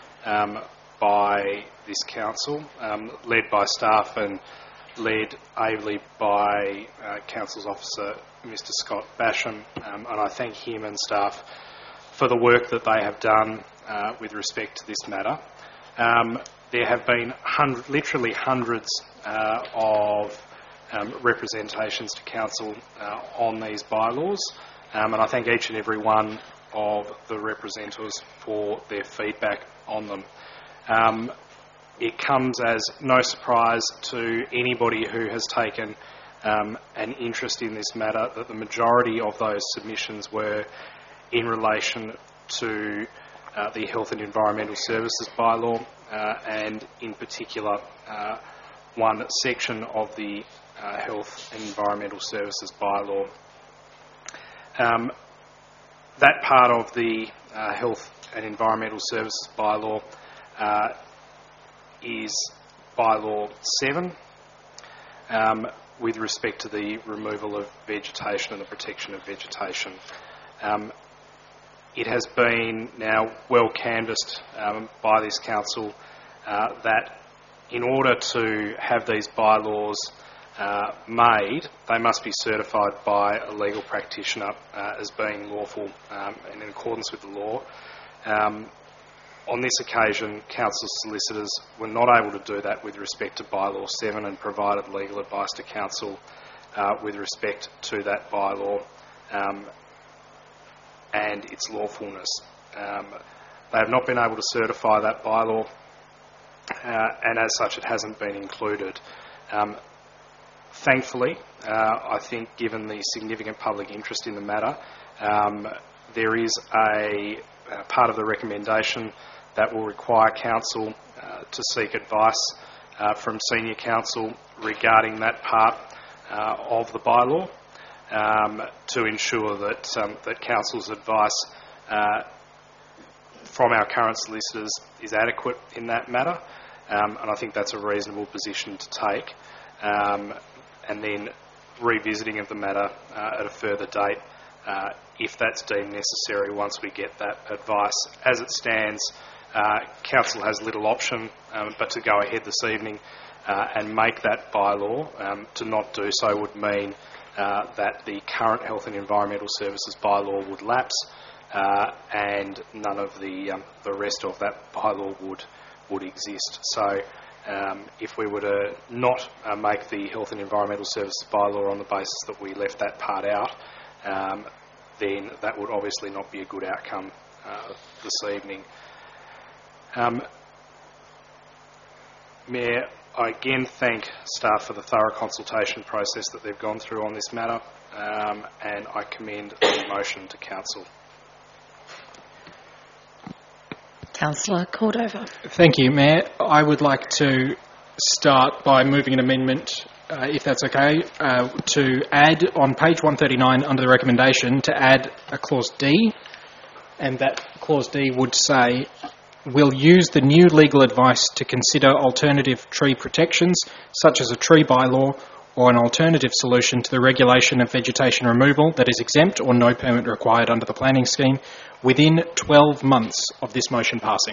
by this council, led by staff and led ably by Council's Officer Mr Scott Basham, and I thank him and staff for the work that they have done with respect to this matter. There have been literally hundreds of representations to Council on these bylaws, and I thank each and every one of the representatives for their feedback on them. It comes as no surprise to anybody who has taken an interest in this matter that the majority of those submissions were in relation to the Health and Environmental Services bylaw, and in particular one section of the Health and Environmental Services bylaw. That part of the Health and Environmental Services bylaw is bylaw 7 with respect to the removal of vegetation and the protection of vegetation. It has been now well canvassed by this council that in order to have these bylaws made, they must be certified by a legal practitioner as being lawful and in accordance with the law. On this occasion, Council's solicitors were not able to do that with respect to bylaw 7 and provided legal advice to Council with respect to that bylaw and its lawfulness. They have not been able to certify that bylaw, and as such it hasn't been included. Thankfully, I think given the significant public interest in the matter, there is a part of the recommendation that will require council to seek advice from senior counsel regarding that part of the bylaw to ensure that that council's advice from our current solicitors is adequate in that matter, and I think that's a reasonable position to take. And then revisiting of the matter at a further date if that's deemed necessary once we get that advice. As it stands, council has little option but to go ahead this evening and make that bylaw. To not do so would mean that the current Health and Environmental Services bylaw would lapse and none of the rest of that bylaw would exist. So if we were to not make the Health and Environmental Services bylaw on the basis that we left that part out, then that would obviously not be a good outcome this evening. Mayor, I again thank staff for the thorough consultation process that they've gone through on this matter, and I commend the motion to council. Councillor Cordova. Thank you, Mayor. I would like to start by moving an amendment, if that's okay, to add on page 139 under the recommendation to add a clause D, and that clause D would say, "We'll use the new legal advice to consider alternative tree protections, such as a tree bylaw or an alternative solution to the regulation of vegetation removal that is exempt or no permit required under the planning scheme within 12 months of this motion passing."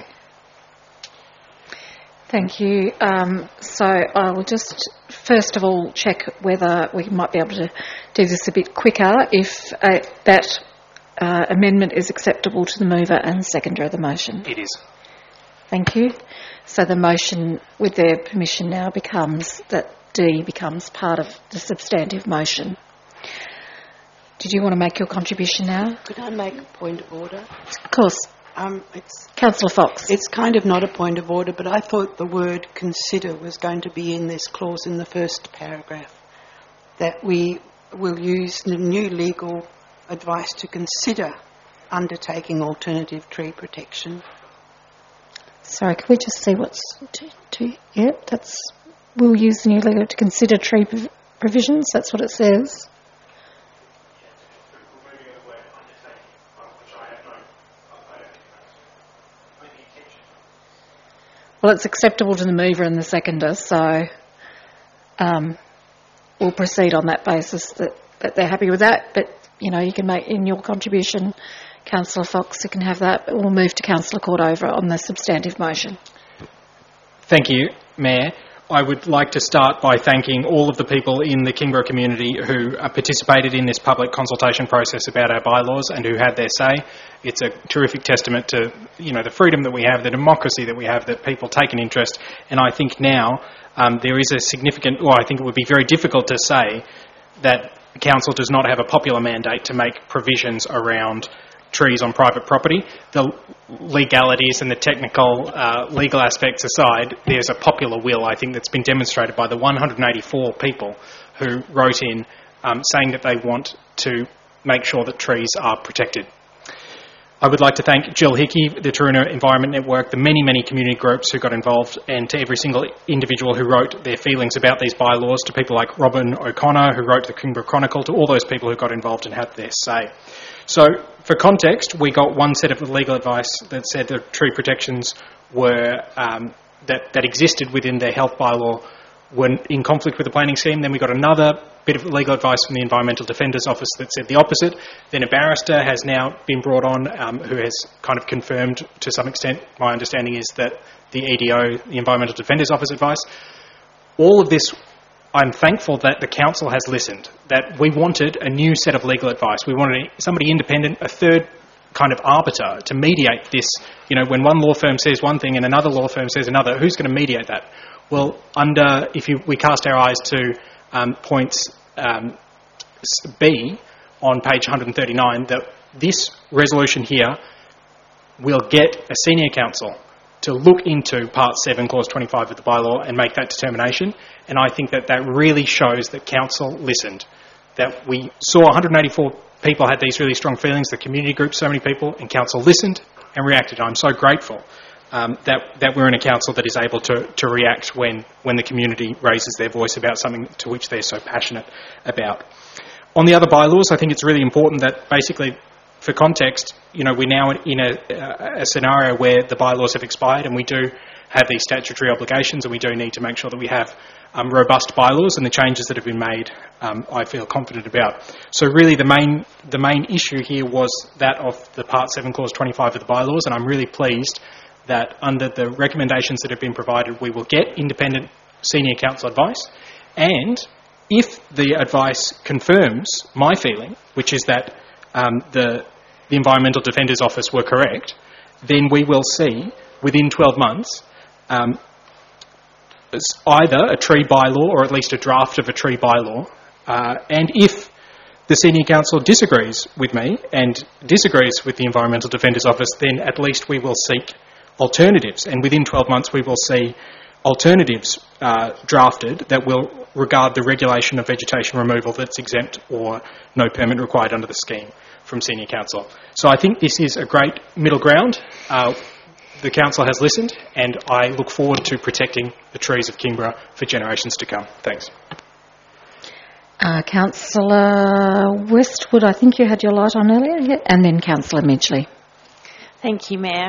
Thank you. So I will just first of all check whether we might be able to do this a bit quicker if that amendment is acceptable to the mover and seconder of the motion. It is. Thank you. So the motion, with their permission now, becomes that D becomes part of the substantive motion. Did you want to make your contribution now? Could I make a point of order? Of course. Councillor Fox. It's kind of not a point of order, but I thought the word consider was going to be in this clause in the first paragraph, that we will use the new legal advice to consider undertaking alternative tree protection. Sorry, can we just see what's yeah, that's, we'll use the new legal to consider tree provisions, that's what it says. Well, it's acceptable to the mover and the seconder, so we'll proceed on that basis that they're happy with that. But, you know, you can make in your contribution, Councillor Fox, you can have that. But we'll move to Councillor Cordova on the substantive motion. Thank you, Mayor. I would like to start by thanking all of the people in the Kingborough community who participated in this public consultation process about our bylaws and who had their say. It's a terrific testament to, you know, the freedom that we have, the democracy that we have, that people take an interest. And I think now there is a significant, well, I think it would be very difficult to say that council does not have a popular mandate to make provisions around trees on private property. The legalities and the technical legal aspects aside, there's a popular will, I think, that's been demonstrated by the 184 people who wrote in saying that they want to make sure that trees are protected. I would like to thank Jill Hickey, the Taroona Environment Network, the many, many community groups who got involved, and to every single individual who wrote their feelings about these bylaws, to people like Robin O'Connor, who wrote the Kingborough Chronicle, to all those people who got involved and had their say. So, for context, we got one set of legal advice that said that tree protections were that existed within the health bylaw were in conflict with the planning scheme. Then we got another bit of legal advice from the Environmental Defender's Office that said the opposite. Then a barrister has now been brought on who has kind of confirmed, to some extent, my understanding is that the EDO, the Environmental Defender's Office advice. All of this, I'm thankful that the council has listened, that we wanted a new set of legal advice. We wanted somebody independent, a third kind of arbiter to mediate this. You know, when one law firm says one thing and another law firm says another, who's going to mediate that? Well, we cast our eyes to points B on page 139, that this resolution here will get a senior counsel to look into Part 7, Clause 25 of the bylaw and make that determination. And I think that that really shows that council listened, that we saw 184 people had these really strong feelings, the community group, so many people, and council listened and reacted. I'm so grateful that we're in a council that is able to react when the community raises their voice about something to which they're so passionate about. On the other bylaws, I think it's really important that basically, for context, we're now in a scenario where the bylaws have expired and we do have these statutory obligations, and we do need to make sure that we have robust bylaws, and the changes that have been made I feel confident about. So really the main issue here was that of the Part 7 Clause 25 of the bylaws, and I'm really pleased that under the recommendations that have been provided we will get independent senior council advice, and if the advice confirms my feeling, which is that the Environmental Defenders Office were correct, then we will see within 12 months either a tree bylaw or at least a draft of a tree bylaw. And if the Senior Council disagrees with me and disagrees with the Environmental Defenders Office, then at least we will seek alternatives. And within 12 months we will see alternatives drafted that will regard the regulation of vegetation removal that's exempt or no permit required under the scheme from Senior Council. So I think this is a great middle ground. The Council has listened, and I look forward to protecting the trees of Kingborough for generations to come. Thanks. Councillor Westwood, I think you had your light on earlier, and then Councillor Midgley. Thank you, Mayor.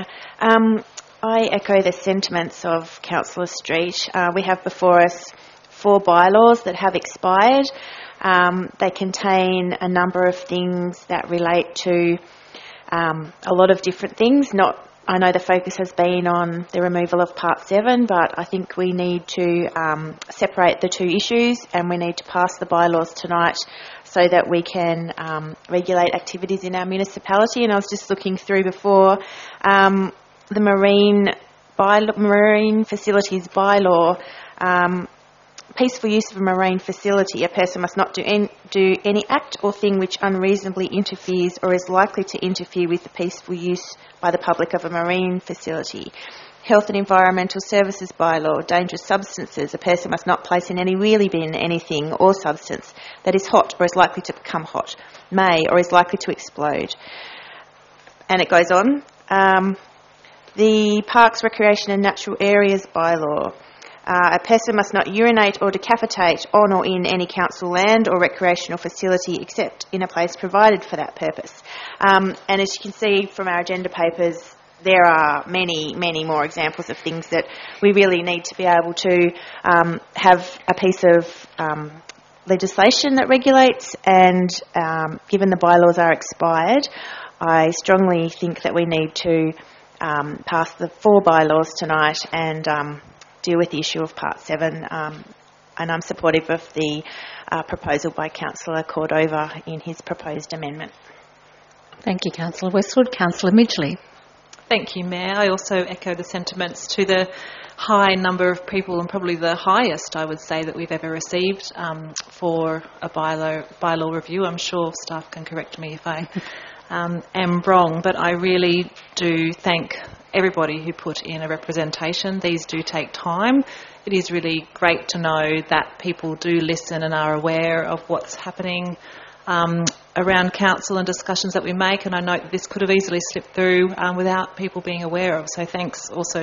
I echo the sentiments of Councillor Street. We have before us 4 bylaws that have expired. They contain a number of things that relate to a lot of different things. I know the focus has been on the removal of Part 7, but I think we need to separate the two issues, and we need to pass the bylaws tonight so that we can regulate activities in our municipality. And I was just looking through before the marine facilities bylaw. Peaceful use of a marine facility. A person must not do any act or thing which unreasonably interferes or is likely to interfere with the peaceful use by the public of a marine facility. Health and Environmental Services bylaw. Dangerous substances. A person must not place in any wheelie bin anything or substance that is hot or is likely to become hot, may or is likely to explode. And it goes on. The Parks, Recreation and Natural Areas bylaw. A person must not urinate or decapitate on or in any council land or recreational facility except in a place provided for that purpose. And as you can see from our agenda papers, there are many, many more examples of things that we really need to be able to have a piece of legislation that regulates, and given the bylaws are expired, I strongly think that we need to pass the 4 bylaws tonight and deal with the issue of Part 7, and I'm supportive of the proposal by Councillor Cordova in his proposed amendment. Thank you, Councillor Westwood. Councillor Midgley. Thank you, Mayor. I also echo the sentiments to the high number of people, and probably the highest, I would say, that we've ever received for a bylaw review. I'm sure staff can correct me if I am wrong, but I really do thank everybody who put in a representation. These do take time. It is really great to know that people do listen and are aware of what's happening around council and discussions that we make, and I know that this could have easily slipped through without people being aware of. So thanks also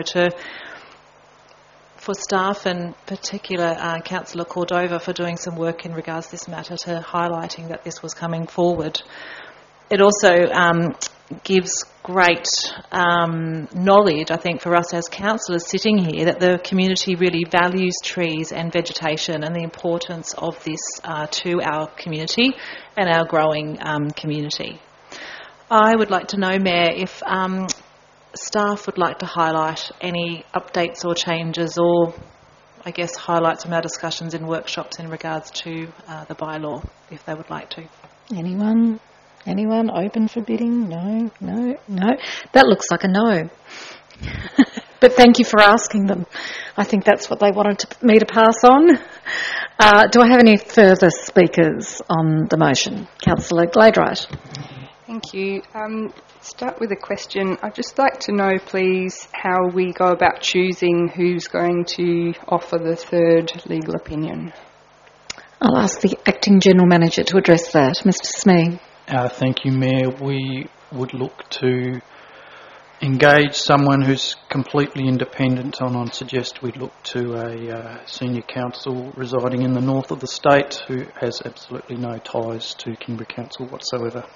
for staff, and particular Councillor Cordova, for doing some work in regards to this matter, to highlighting that this was coming forward. It also gives great knowledge, I think, for us as councillors sitting here, that the community really values trees and vegetation and the importance of this to our community and our growing community. I would like to know, Mayor, if staff would like to highlight any updates or changes, or I guess highlights from our discussions in workshops in regards to the bylaw, if they would like to. Anyone? Anyone open for bidding? No. That looks like a no. But thank you for asking them. I think that's what they wanted me to pass on. Do I have any further speakers on the motion? Councillor Gladwright. Thank you. Start with a question. I'd just like to know, please, how we go about choosing who's going to offer the third legal opinion. I'll ask the Acting General Manager to address that. Mr. Smee. Thank you, Mayor. We would look to engage someone who's completely independent, and I'd suggest we look to a senior counsel residing in the north of the state who has absolutely no ties to Kingborough Council whatsoever.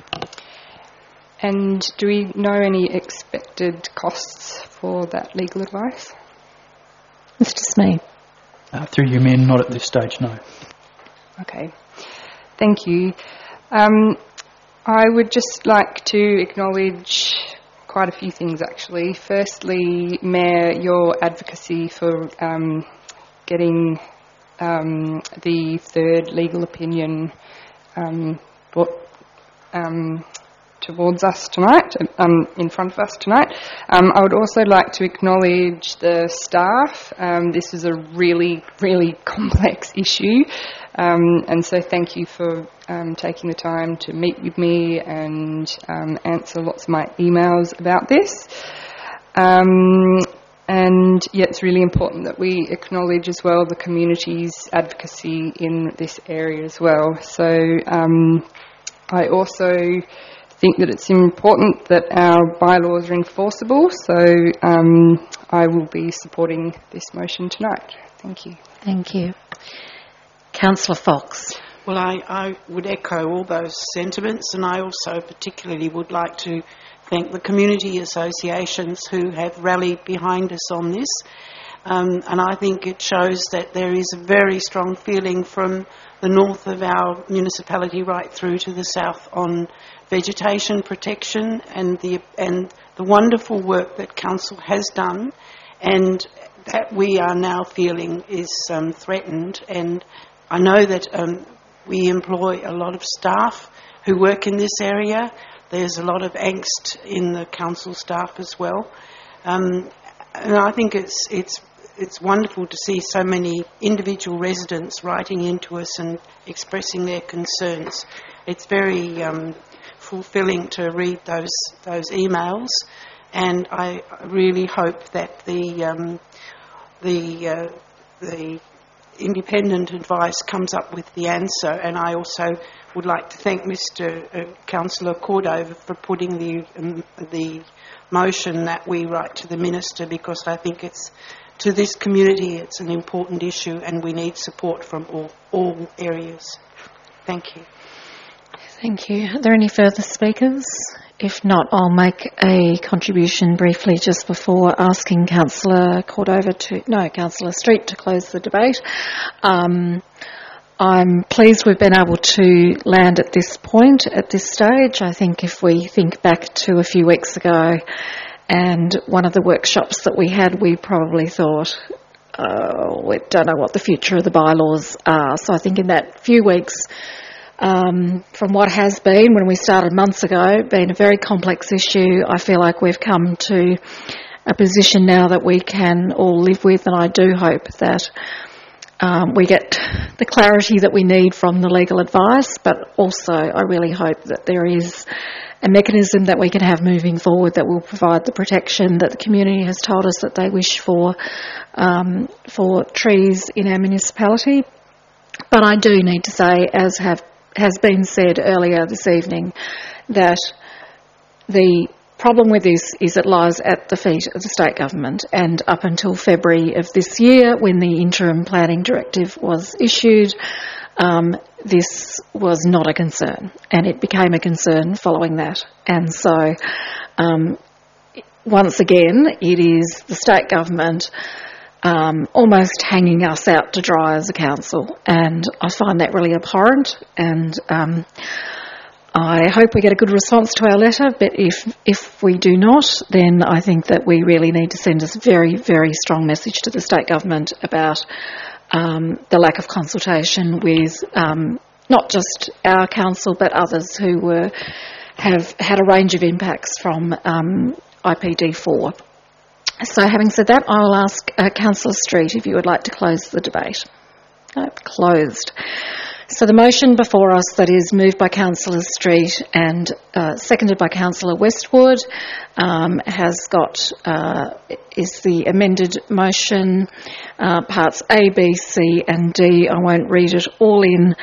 And do we know any expected costs for that legal advice? Mr. Smee. Through you, men, not at this stage, no. Okay, thank you. I would just like to acknowledge quite a few things, actually. Firstly, Mayor, your advocacy for getting the third legal opinion brought towards us tonight, in front of us tonight. I would also like to acknowledge the staff. This is a really, really complex issue, and so thank you for taking the time to meet with me and answer lots of my emails about this. And yeah, it's really important that we acknowledge as well the community's advocacy in this area as well. So I also think that it's important that our bylaws are enforceable, so I will be supporting this motion tonight. Thank you. Thank you. Councillor Fox. Well, I would echo all those sentiments, and I also particularly would like to thank the community associations who have rallied behind us on this. And I think it shows that there is a very strong feeling from the north of our municipality right through to the south on vegetation protection and the wonderful work that council has done, and that we are now feeling is threatened. And I know that we employ a lot of staff who work in this area. There's a lot of angst in the council staff as well, and I think it's wonderful to see so many individual residents writing into us and expressing their concerns. It's very fulfilling to read those emails, and I really hope that the independent advice comes up with the answer. And I also would like to thank Mr. Councillor Cordover for putting the motion that we write to the Minister, because I think to this community it's an important issue and we need support from all areas. Thank you. Thank you. Are there any further speakers? If not, I'll make a contribution briefly just before asking Councillor Street to close the debate. I'm pleased we've been able to land at this point, at this stage. I think if we think back to a few weeks ago and one of the workshops that we had, we probably thought, we don't know what the future of the bylaws are. So I think in that few weeks, from what has been, when we started months ago, been a very complex issue, I feel like we've come to a position now that we can all live with, and I do hope that we get the clarity that we need from the legal advice, but also I really hope that there is a mechanism that we can have moving forward that will provide the protection that the community has told us that they wish for trees in our municipality. But I do need to say, as has been said earlier this evening, that the problem with this is it lies at the feet of the state government, and up until February of this year, when the interim planning directive was issued, this was not a concern, and it became a concern following that. And so once again, it is the state government almost hanging us out to dry as a council, and I find that really abhorrent, and I hope we get a good response to our letter, but if we do not, then I think that we really need to send a very, very strong message to the state government about the lack of consultation with not just our council but others who have had a range of impacts from IPD4. So having said that, I'll ask Councillor Street if you would like to close the debate. No, closed. So the motion before us that is moved by Councillor Street and seconded by Councillor Westwood is the amended motion, parts A, B, C and D. I won't read it all in,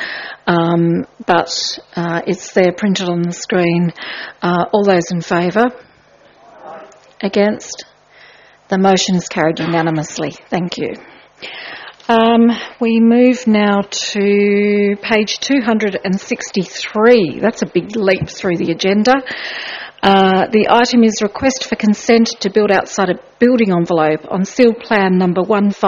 but it's there printed on the screen. All those in favour? Against? The motion is carried unanimously. Thank you. We move now to page 263. That's a big leap through the agenda. The item is request for consent to build outside a building envelope on sealed plan number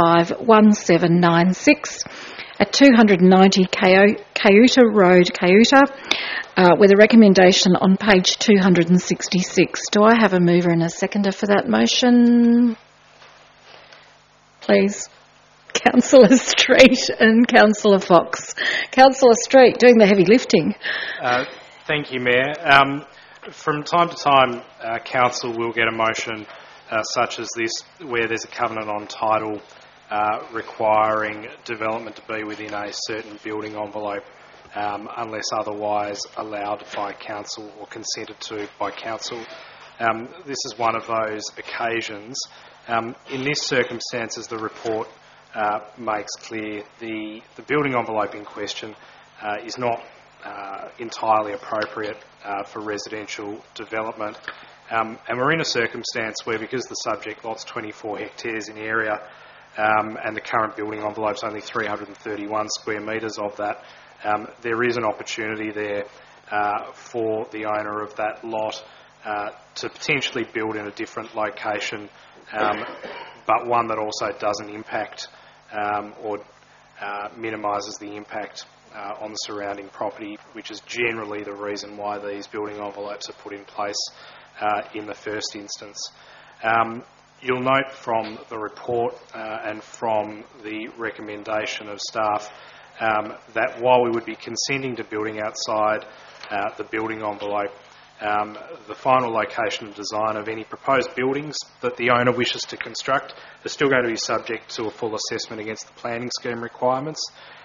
151796 at 290 Cayuta Road, Cayuta, with a recommendation on page 266. Do I have a mover and a seconder for that motion? Please. Councillor Street and Councillor Fox. Councillor Street, doing the heavy lifting. Thank you, Mayor. From time to time, Council will get a motion such as this where there's a covenant on title requiring development to be within a certain building envelope unless otherwise allowed by Council or consented to by Council. This is one of those occasions. In this circumstance, as the report makes clear, the building envelope in question is not entirely appropriate for residential development. And we're in a circumstance where, because the subject lot's 24 hectares in area and the current building envelope's only 331 square metres of that, there is an opportunity there for the owner of that lot to potentially build in a different location, but one that also doesn't impact or minimises the impact on the surrounding property, which is generally the reason why these building envelopes are put in place in the first instance. You'll note from the report and from the recommendation of staff that while we would be consenting to building outside the building envelope, the final location and design of any proposed buildings that the owner wishes to construct are still going to be subject to a full assessment against the planning scheme requirements.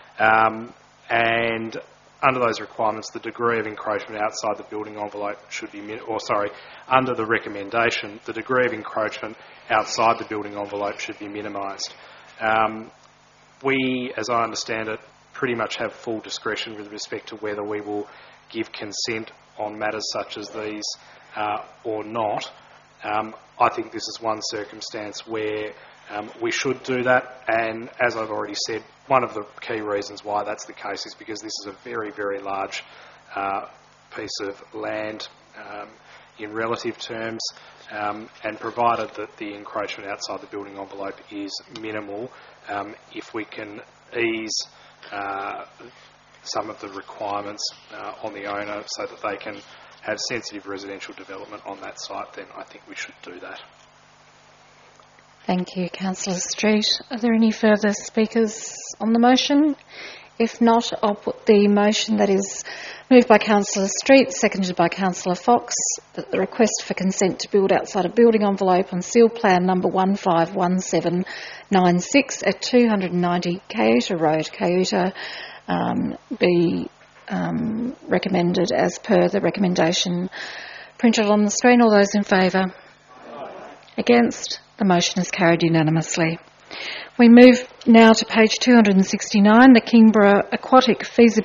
And under those requirements, the degree of encroachment outside the building envelope should be, under the recommendation, the degree of encroachment outside the building envelope should be minimised. We, as I understand it, pretty much have full discretion with respect to whether we will give consent on matters such as these or not. I think this is one circumstance where we should do that, and as I've already said, one of the key reasons why that's the case is because this is a very, very large piece of land in relative terms, and provided that the encroachment outside the building envelope is minimal, if we can ease some of the requirements on the owner so that they can have sensitive residential development on that site, then I think we should do that. Thank you, Councillor Street. Are there any further speakers on the motion? If not, I'll put the motion that is moved by Councillor Street, seconded by Councillor Fox, that the request for consent to build outside a building envelope on sealed plan number 151796 at 290 Cayuta Road, Cayuta, be recommended as per the recommendation printed on the screen. All those in favour? Against? The motion is carried unanimously. We move now to page 269, the Kingborough Aquatic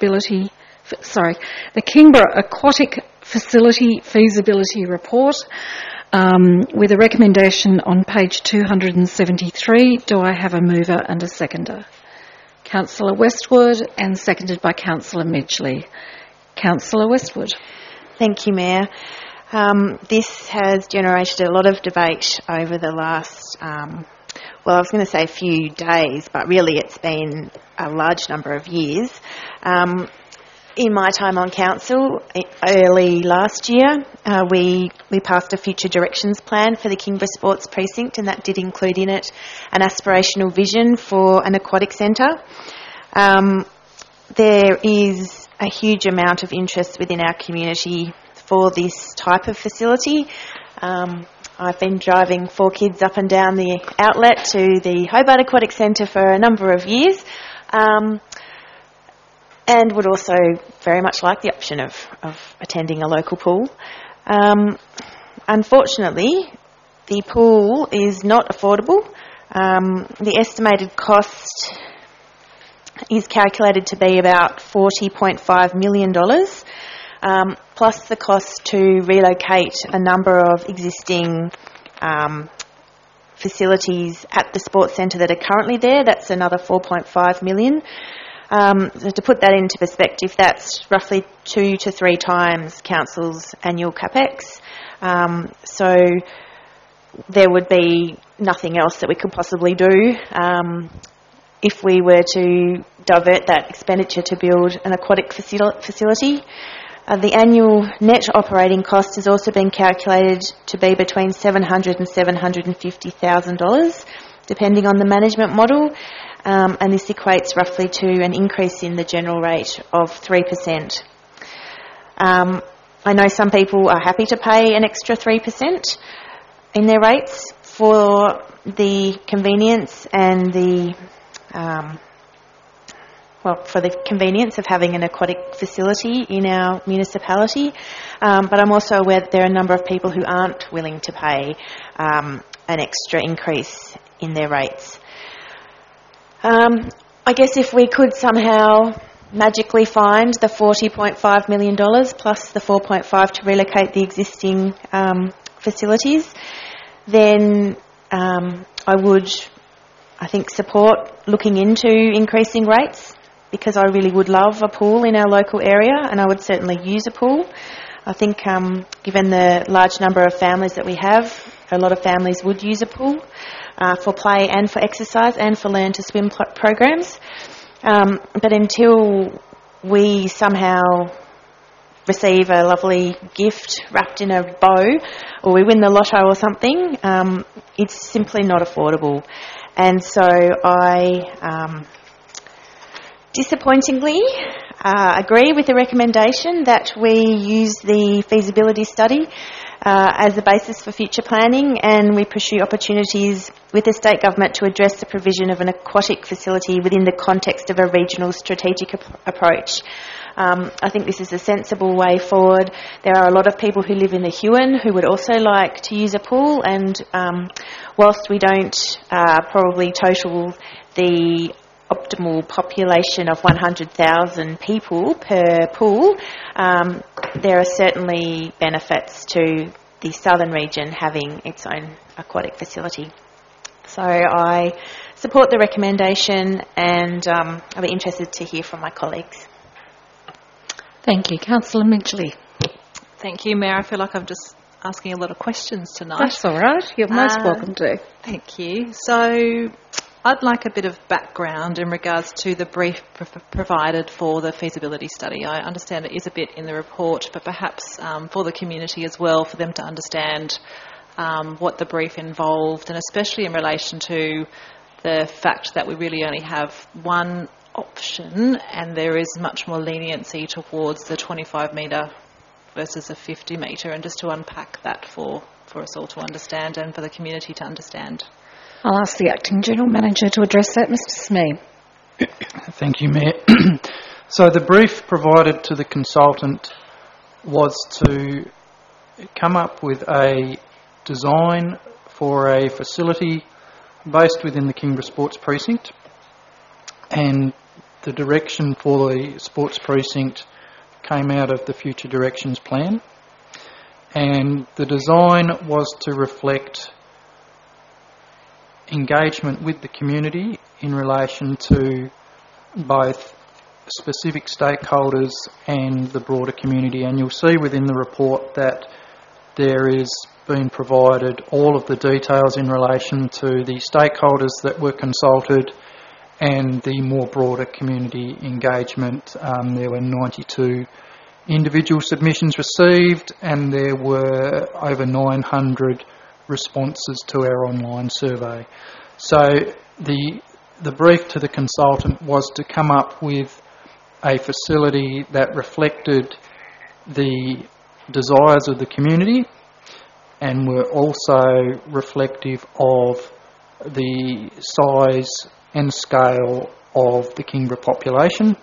Facility Feasibility Report, with a recommendation on page 273. Do I have a mover and a seconder? Councillor Westwood, and seconded by Councillor Midgley. Councillor Westwood. Thank you, Mayor. This has generated a lot of debate over the last, I was going to say a few days, but really it's been a large number of years. In my time on council, early last year, we passed a future directions plan for the Kingborough Sports Precinct, and that did include in it an aspirational vision for an aquatic centre. There is a huge amount of interest within our community for this type of facility. I've been driving 4 kids up and down the outlet to the Hobart Aquatic Centre for a number of years, and would also very much like the option of attending a local pool. Unfortunately, the pool is not affordable. The estimated cost is calculated to be about $40.5 million. Plus the cost to relocate a number of existing facilities at the sports centre that are currently there. That's another $4.5 million. So to put that into perspective, that's roughly 2 to 3 times council's annual capex. So there would be nothing else that we could possibly do if we were to divert that expenditure to build an aquatic facility. The annual net operating cost has also been calculated to be between $700,000 and $750,000, depending on the management model, and this equates roughly to an increase in the general rate of 3%. I know some people are happy to pay an extra 3% in their rates for the convenience and the for the convenience of having an aquatic facility in our municipality, but I'm also aware that there are a number of people who aren't willing to pay an extra increase in their rates. I guess if we could somehow magically find the $40.5 million plus the $4.5 to relocate the existing facilities, then I would, I think, support looking into increasing rates, because I really would love a pool in our local area, and I would certainly use a pool. I think given the large number of families that we have, a lot of families would use a pool for play and for exercise and for learn to swim programs. But until we somehow receive a lovely gift wrapped in a bow, or we win the lotto or something, it's simply not affordable. And so I disappointingly agree with the recommendation that we use the feasibility study as the basis for future planning, and we pursue opportunities with the state government to address the provision of an aquatic facility within the context of a regional strategic approach. I think this is a sensible way forward. There are a lot of people who live in the Huon who would also like to use a pool, and whilst we don't probably total the optimal population of 100,000 people per pool, there are certainly benefits to the southern region having its own aquatic facility. So I support the recommendation, and I'll be interested to hear from my colleagues. Thank you. Councillor Midgley. Thank you, Mayor. I feel like I'm just asking a lot of questions tonight. That's all right. You're most welcome to. Thank you. So I'd like a bit of background in regards to the brief provided for the feasibility study. I understand it is a bit in the report, but perhaps for the community as well, for them to understand what the brief involved, and especially in relation to the fact that we really only have one option, and there is much more leniency towards the 25 metre versus a 50 metre, and just to unpack that for us all to understand and for the community to understand. I'll ask the Acting General Manager to address that. Mr. Smee. Thank you, Mayor. So the brief provided to the consultant was to come up with a design for a facility based within the Kingborough Sports Precinct, and the direction for the Sports Precinct came out of the Future Directions Plan, and the design was to reflect engagement with the community in relation to both specific stakeholders and the broader community. And you'll see within the report that there is been provided all of the details in relation to the stakeholders that were consulted and the more broader community engagement. There were 92 individual submissions received, and there were over 900 responses to our online survey. So the brief to the consultant was to come up with a facility that reflected the desires of the community and were also reflective of the size and scale of the Kingborough population.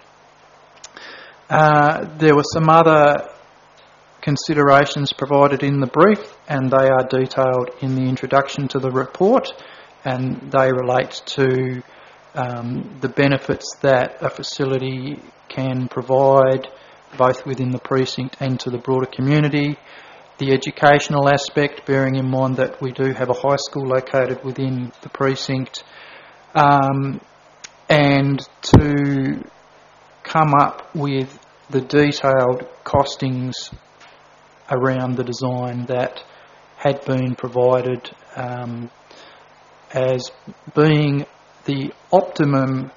There were some other considerations provided in the brief, and they are detailed in the introduction to the report, and they relate to the benefits that a facility can provide both within the precinct and to the broader community, the educational aspect, bearing in mind that we do have a high school located within the precinct, and to come up with the detailed costings around the design that had been provided as being the optimum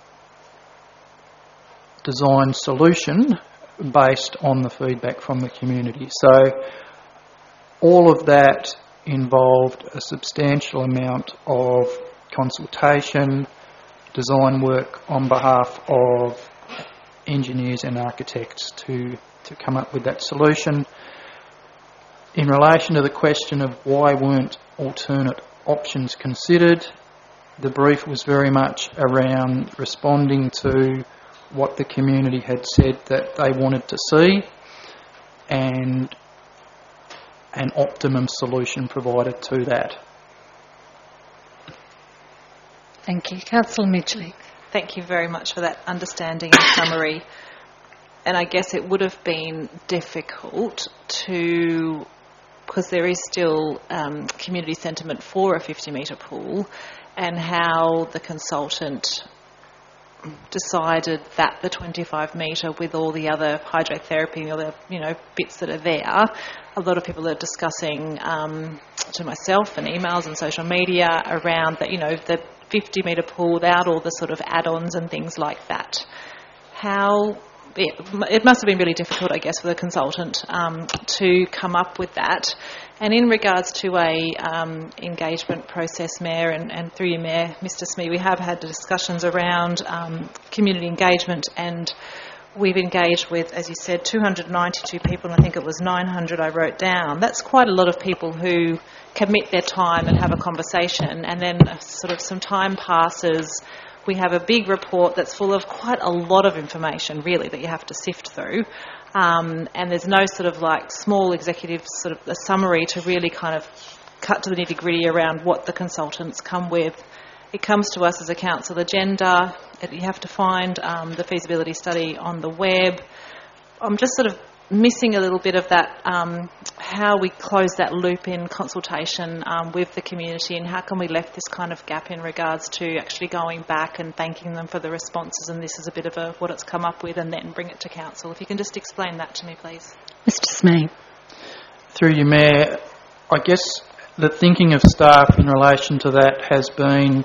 design solution based on the feedback from the community. So all of that involved a substantial amount of consultation, design work on behalf of engineers and architects to come up with that solution. In relation to the question of why weren't alternate options considered, the brief was very much around responding to what the community had said that they wanted to see and an optimum solution provided to that. Thank you. Councillor Midgley. Thank you very much for that understanding and summary. And I guess it would have been difficult to, because there is still community sentiment for a 50-metre pool, and how the consultant decided that the 25-metre with all the other hydrotherapy and other bits that are there. A lot of people are discussing to myself and emails and social media around that, the 50-metre pool without all the sort of add-ons and things like that. It must have been really difficult, I guess, for the consultant to come up with that. And in regards to a engagement process, Mayor, and through you, Mayor, Mr. Smee, we have had discussions around community engagement, and we've engaged with, as you said, 292 people, and I think it was 900 I wrote down. That's quite a lot of people who commit their time and have a conversation, and then sort of some time passes. We have a big report that's full of quite a lot of information, really, that you have to sift through. And there's no sort of like small executive sort of a summary to really kind of cut to the nitty-gritty around what the consultants come with. It comes to us as a council agenda. You have to find the feasibility study on the web. I'm just sort of missing a little bit of that, how we close that loop in consultation with the community, and how can we left this kind of gap in regards to actually going back and thanking them for the responses, and this is a bit of what it's come up with, and then bring it to council. If you can just explain that to me, please. Mr. Smee. Through you, Mayor, I guess the thinking of staff in relation to that has been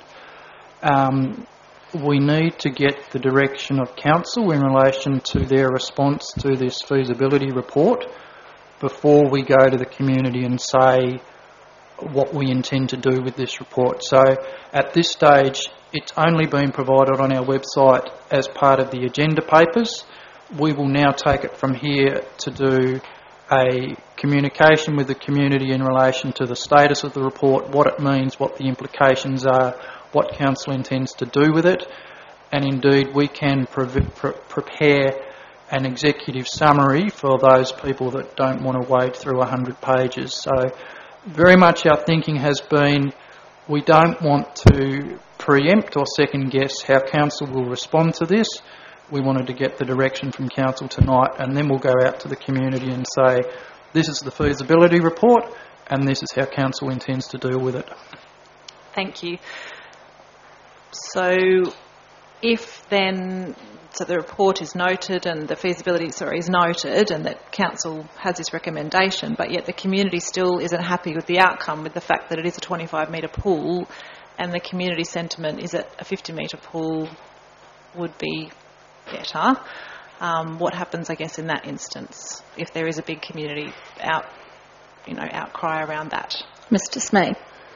we need to get the direction of council in relation to their response to this feasibility report before we go to the community and say what we intend to do with this report. So at this stage, it's only been provided on our website as part of the agenda papers. We will now take it from here to do a communication with the community in relation to the status of the report, what it means, what the implications are, what council intends to do with it, and indeed we can prepare an executive summary for those people that don't want to wade through 100 pages. So very much our thinking has been we don't want to preempt or second guess how council will respond to this. We wanted to get the direction from council tonight, and then we'll go out to the community and say this is the feasibility report and this is how council intends to deal with it. Thank you. So if then, so the report is noted and the feasibility, is noted, and that council has this recommendation, but yet the community still isn't happy with the outcome, with the fact that it is a 25-metre pool, and the community sentiment is that a 50-metre pool would be better. What happens, I guess, in that instance, if there is a big community outcry around that? Mr. Smee.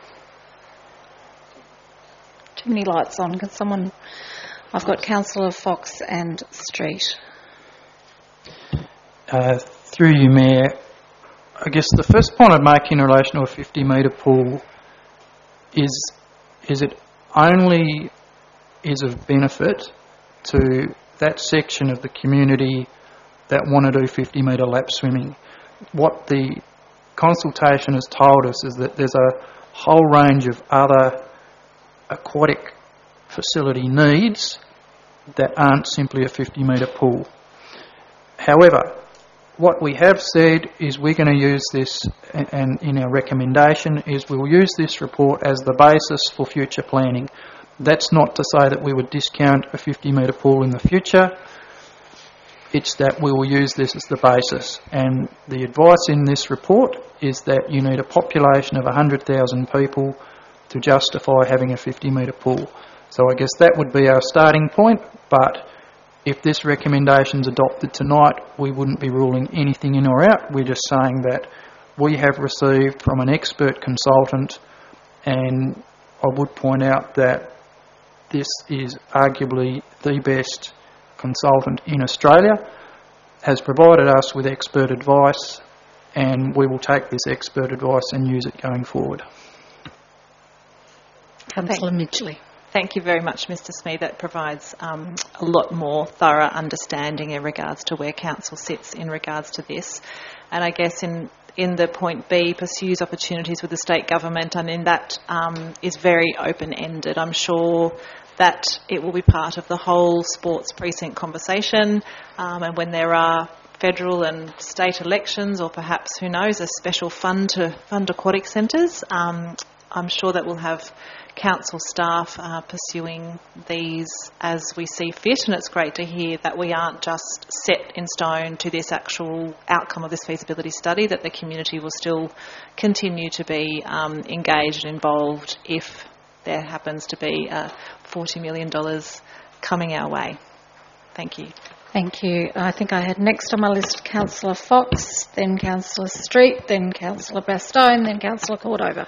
Too many lights on. Can someone... I've got Councillor Fox and Street. Through you, Mayor, I guess the first point I'd make in relation to a 50-metre pool is it only is of benefit to that section of the community that want to do 50-metre lap swimming. What the consultation has told us is that there's a whole range of other aquatic facility needs that aren't simply a 50-metre pool. However, what we have said is we're going to use this, and in our recommendation is we'll use this report as the basis for future planning. That's not to say that we would discount a 50-metre pool in the future. It's that we will use this as the basis. And the advice in this report is that you need a population of 100,000 people to justify having a 50-metre pool. So I guess that would be our starting point, but if this recommendation is adopted tonight, we wouldn't be ruling anything in or out. We're just saying that we have received from an expert consultant, and I would point out that this is arguably the best consultant in Australia, has provided us with expert advice, and we will take this expert advice and use it going forward. Councillor Midgley. Thank you very much, Mr Smee. That provides a lot more thorough understanding in regards to where Council sits in regards to this. And I guess in the point B, pursues opportunities with the state government, I mean, that is very open-ended. I'm sure that it will be part of the whole sports precinct conversation, and when there are federal and state elections, or perhaps, who knows, a special fund to fund aquatic centres, I'm sure that we'll have Council staff pursuing these as we see fit, and it's great to hear that we aren't just set in stone to this actual outcome of this feasibility study, that the community will still continue to be engaged and involved if there happens to be $40 million coming our way. Thank you. Thank you. I think I had next on my list Councillor Fox, then Councillor Street, then Councillor Bastone, then Councillor Cordova.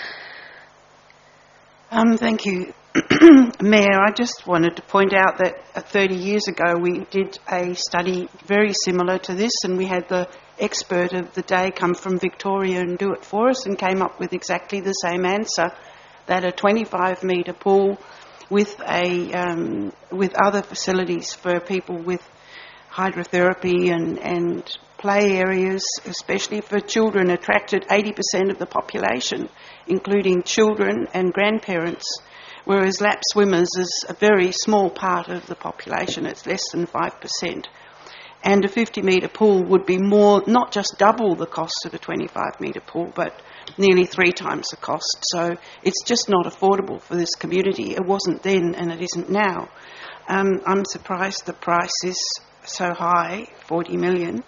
Thank you, Mayor. I just wanted to point out that 30 years ago we did a study very similar to this, and we had the expert of the day come from Victoria and do it for us, and came up with exactly the same answer, that a 25-metre pool with other facilities for people with hydrotherapy and play areas, especially for children, attracted 80% of the population, including children and grandparents, whereas lap swimmers is a very small part of the population. It's less than 5%. And a 50-metre pool would be more, not just double the cost of a 25-metre pool, but nearly 3 times the cost. So it's just not affordable for this community. It wasn't then, and it isn't now. I'm surprised the price is so high, 40 million.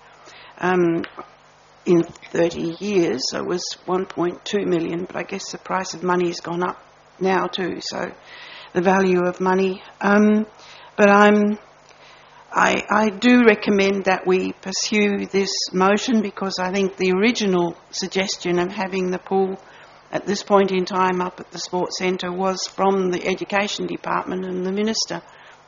In 30 years, it was 1.2 million, but I guess the price of money has gone up now too, so the value of money. But I do recommend that we pursue this motion, because I think the original suggestion of having the pool at this point in time up at the Sports Centre was from the Education Department and the Minister,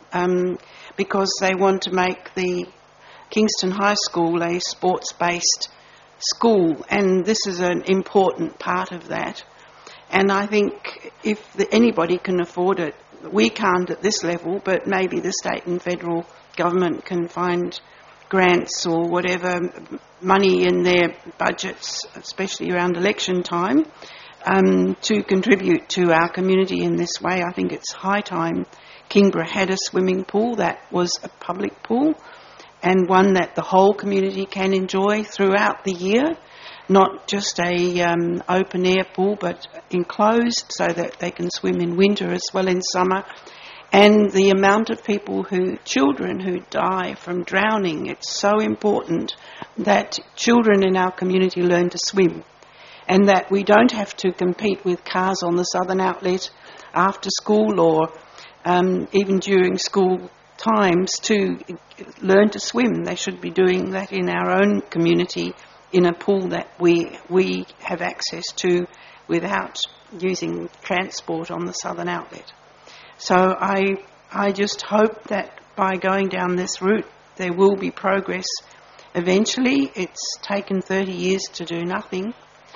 because they want to make the Kingston High School a sports-based school, and this is an important part of that. And I think if anybody can afford it, we can't at this level, but maybe the state and federal government can find grants or whatever money in their budgets, especially around election time, to contribute to our community in this way. I think it's high time Kingborough had a swimming pool that was a public pool, and one that the whole community can enjoy throughout the year, not just a open air pool, but enclosed so that they can swim in winter as well in summer. And the amount of children who die from drowning, it's so important that children in our community learn to swim, and that we don't have to compete with cars on the Southern Outlet after school or even during school times to learn to swim. They should be doing that in our own community in a pool that we have access to without using transport on the Southern Outlet. So I just hope that by going down this route there will be progress eventually. It's taken 30 years to do nothing.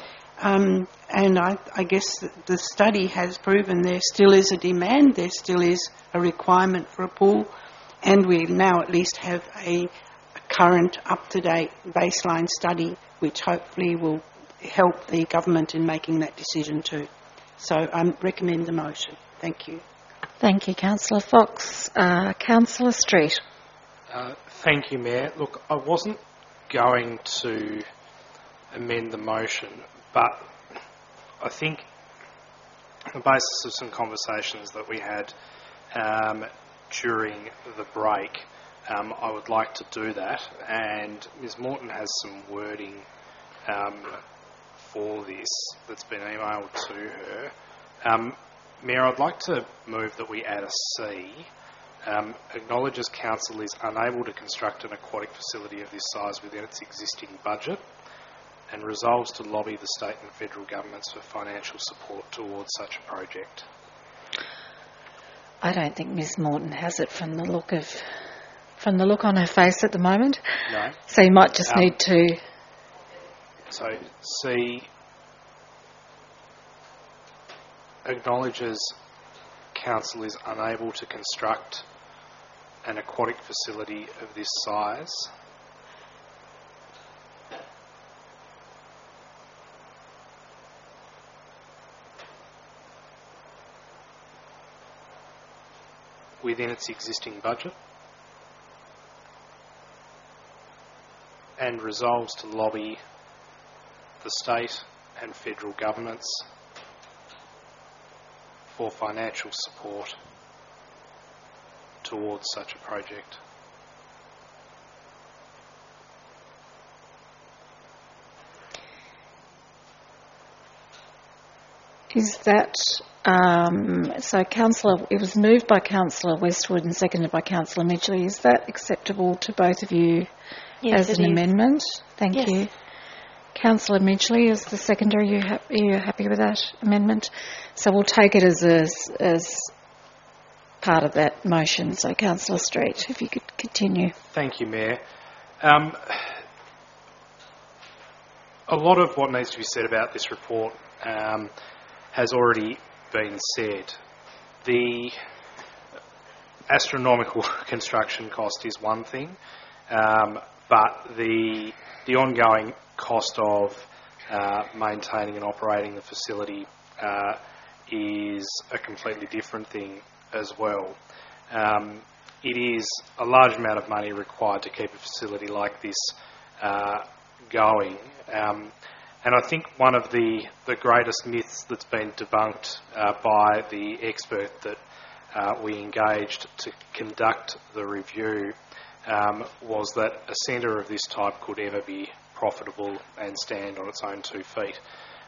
And I guess the study has proven there still is a demand, there still is a requirement for a pool, and we now at least have a current, up-to-date baseline study which hopefully will help the government in making that decision too. So I recommend the motion. Thank you. Thank you, Councillor Fox. Councillor Street. Thank you, Mayor. Look, I wasn't going to amend the motion, but I think on the basis of some conversations that we had during the break, I would like to do that, and Ms Morton has some wording for this that's been emailed to her. Mayor, I'd like to move that we add a C. Acknowledges council is unable to construct an aquatic facility of this size within its existing budget, and resolves to lobby the state and federal governments for financial support towards such a project. I don't think Ms Morton has it from the look on her face at the moment. No. So you might just need to... So C acknowledges council is unable to construct an aquatic facility of this size within its existing budget, and resolves to lobby the state and federal governments for financial support towards such a project. Is that... so Councillor, it was moved by Councillor Westwood and seconded by Councillor Midgley. Is that acceptable to both of you Yes, as it an is. amendment? Thank Yes. you. Councillor Midgley is the seconder. Are you happy with that amendment? So we'll take it as part of that motion. So Councillor Street, if you could continue. Thank you, Mayor. A lot of what needs to be said about this report has already been said. The astronomical construction cost is one thing, but the ongoing cost of maintaining and operating the facility is a completely different thing as well. It is a large amount of money required to keep a facility like this going. And I think one of the greatest myths that's been debunked by the expert that we engaged to conduct the review was that a centre of this type could ever be profitable and stand on its own 2 feet.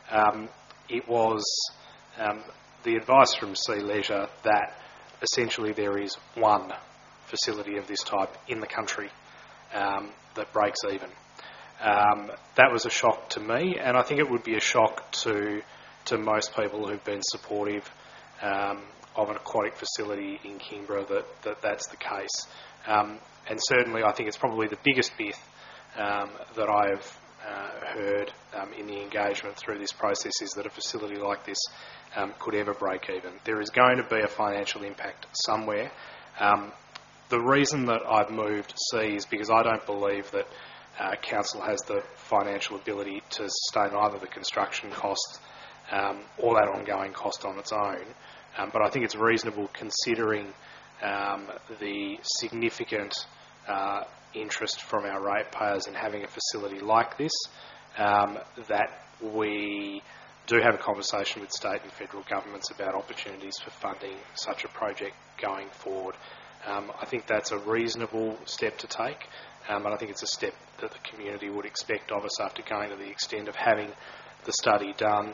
It was the advice from Sea Leisure that essentially there is one facility of this type in the country that breaks even. That was a shock to me, and I think it would be a shock to most people who've been supportive of an aquatic facility in Kingborough that's the case. And certainly I think it's probably the biggest myth that I've heard in the engagement through this process is that a facility like this could ever break even. There is going to be a financial impact somewhere. The reason that I've moved C is because I don't believe that Council has the financial ability to sustain either the construction cost or that ongoing cost on its own. But I think it's reasonable considering the significant interest from our ratepayers in having a facility like this, that we do have a conversation with state and federal governments about opportunities for funding such a project going forward. I think that's a reasonable step to take, and I think it's a step that the community would expect of us after going to the extent of having the study done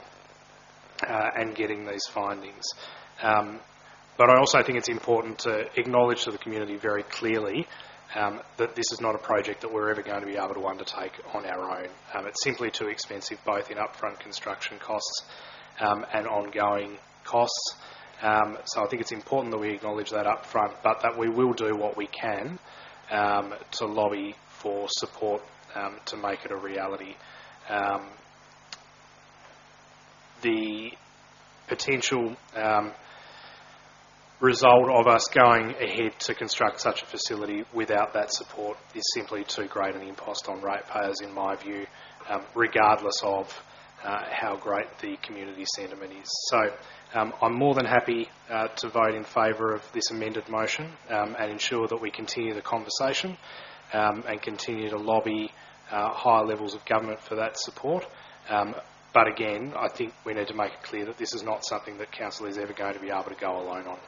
and getting these findings. But I also think it's important to acknowledge to the community very clearly that this is not a project that we're ever going to be able to undertake on our own. It's simply too expensive, both in upfront construction costs and ongoing costs. So I think it's important that we acknowledge that up front, but that we will do what we can to lobby for support to make it a reality. The potential result of us going ahead to construct such a facility without that support is simply too great an impost on ratepayers, in my view, regardless of how great the community sentiment is. So I'm more than happy to vote in favour of this amended motion and ensure that we continue the conversation and continue to lobby higher levels of government for that support. But again, I think we need to make it clear that this is not something that council is ever going to be able to go alone on.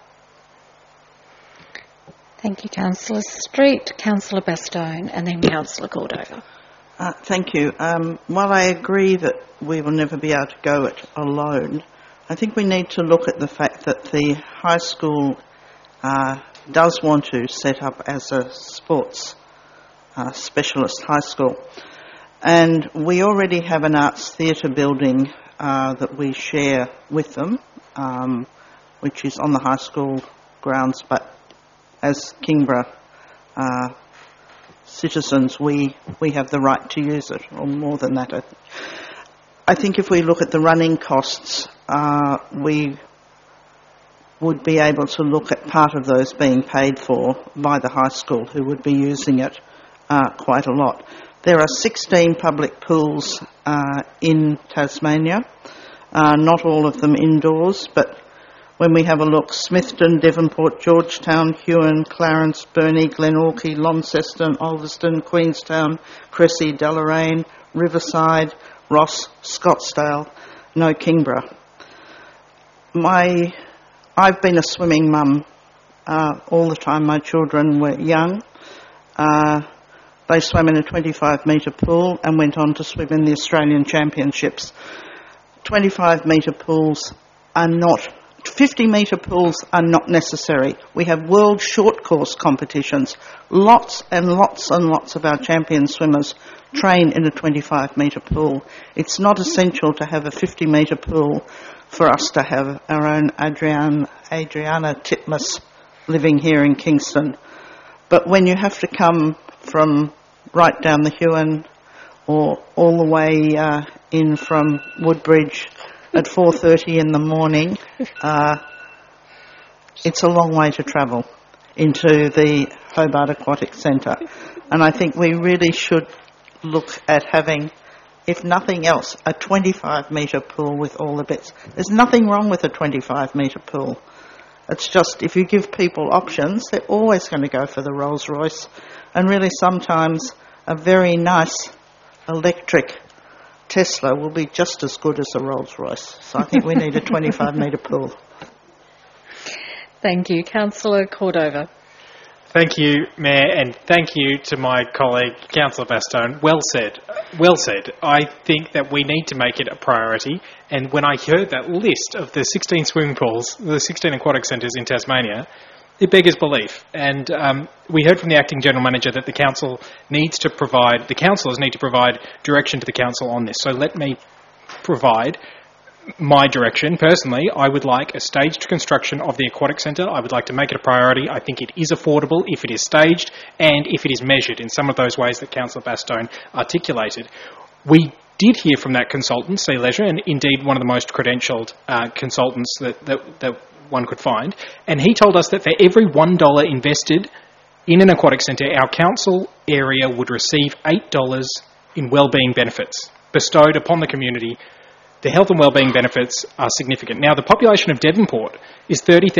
Thank you, Councillor Street, Councillor Bastone, and then Councillor Cordova. Thank you. While I agree that we will never be able to go it alone, I think we need to look at the fact that the high school does want to set up as a sports specialist high school. And we already have an arts theatre building that we share with them, which is on the high school grounds, but as Kingborough citizens, we have the right to use it, or more than that. I think if we look at the running costs, we would be able to look at part of those being paid for by the high school, who would be using it quite a lot. There are 16 public pools in Tasmania, not all of them indoors, but when we have a look, Smithton, Devonport, Georgetown, Huon, Clarence, Burnie, Glenorchy, Launceston, Ulverston, Queenstown, Cressy, Deloraine, Riverside, Ross, Scottsdale, no Kingborough. I've been a swimming mum all the time my children were young. They swam in a 25-metre pool and went on to swim in the Australian Championships. 25-metre pools are not... 50-metre pools are not necessary. We have world short course competitions. Lots and lots and lots of our champion swimmers train in a 25-metre pool. It's not essential to have a 50-metre pool for us to have our own Adriana Titmus living here in Kingston. But when you have to come from right down the Huon or all the way in from Woodbridge at 4:30 in the morning, it's a long way to travel into the Hobart Aquatic Centre. And I think we really should look at having, if nothing else, a 25-metre pool with all the bits. There's nothing wrong with a 25-metre pool. It's just if you give people options, they're always going to go for the Rolls-Royce. And really sometimes a very nice electric Tesla will be just as good as a Rolls-Royce. So I think we need a 25-metre pool. Thank you. Councillor Cordova. Thank you, Mayor, and thank you to my colleague, Councillor Bastone. Well said. Well said. I think that we need to make it a priority, and when I heard that list of the 16 swimming pools, the 16 aquatic centres in Tasmania, it beggars belief. And we heard from the Acting General Manager that the councillors need to provide direction to the council on this. So let me provide my direction. Personally, I would like a staged construction of the aquatic centre. I would like to make it a priority. I think it is affordable if it is staged and if it is measured in some of those ways that Councillor Bastone articulated. We did hear from that consultant, Sea Leisure, and indeed one of the most credentialed consultants that one could find, and he told us that for every $1 invested in an aquatic centre, our council area would receive $8 in wellbeing benefits bestowed upon the community. The health and wellbeing benefits are significant. Now, the population of Devonport is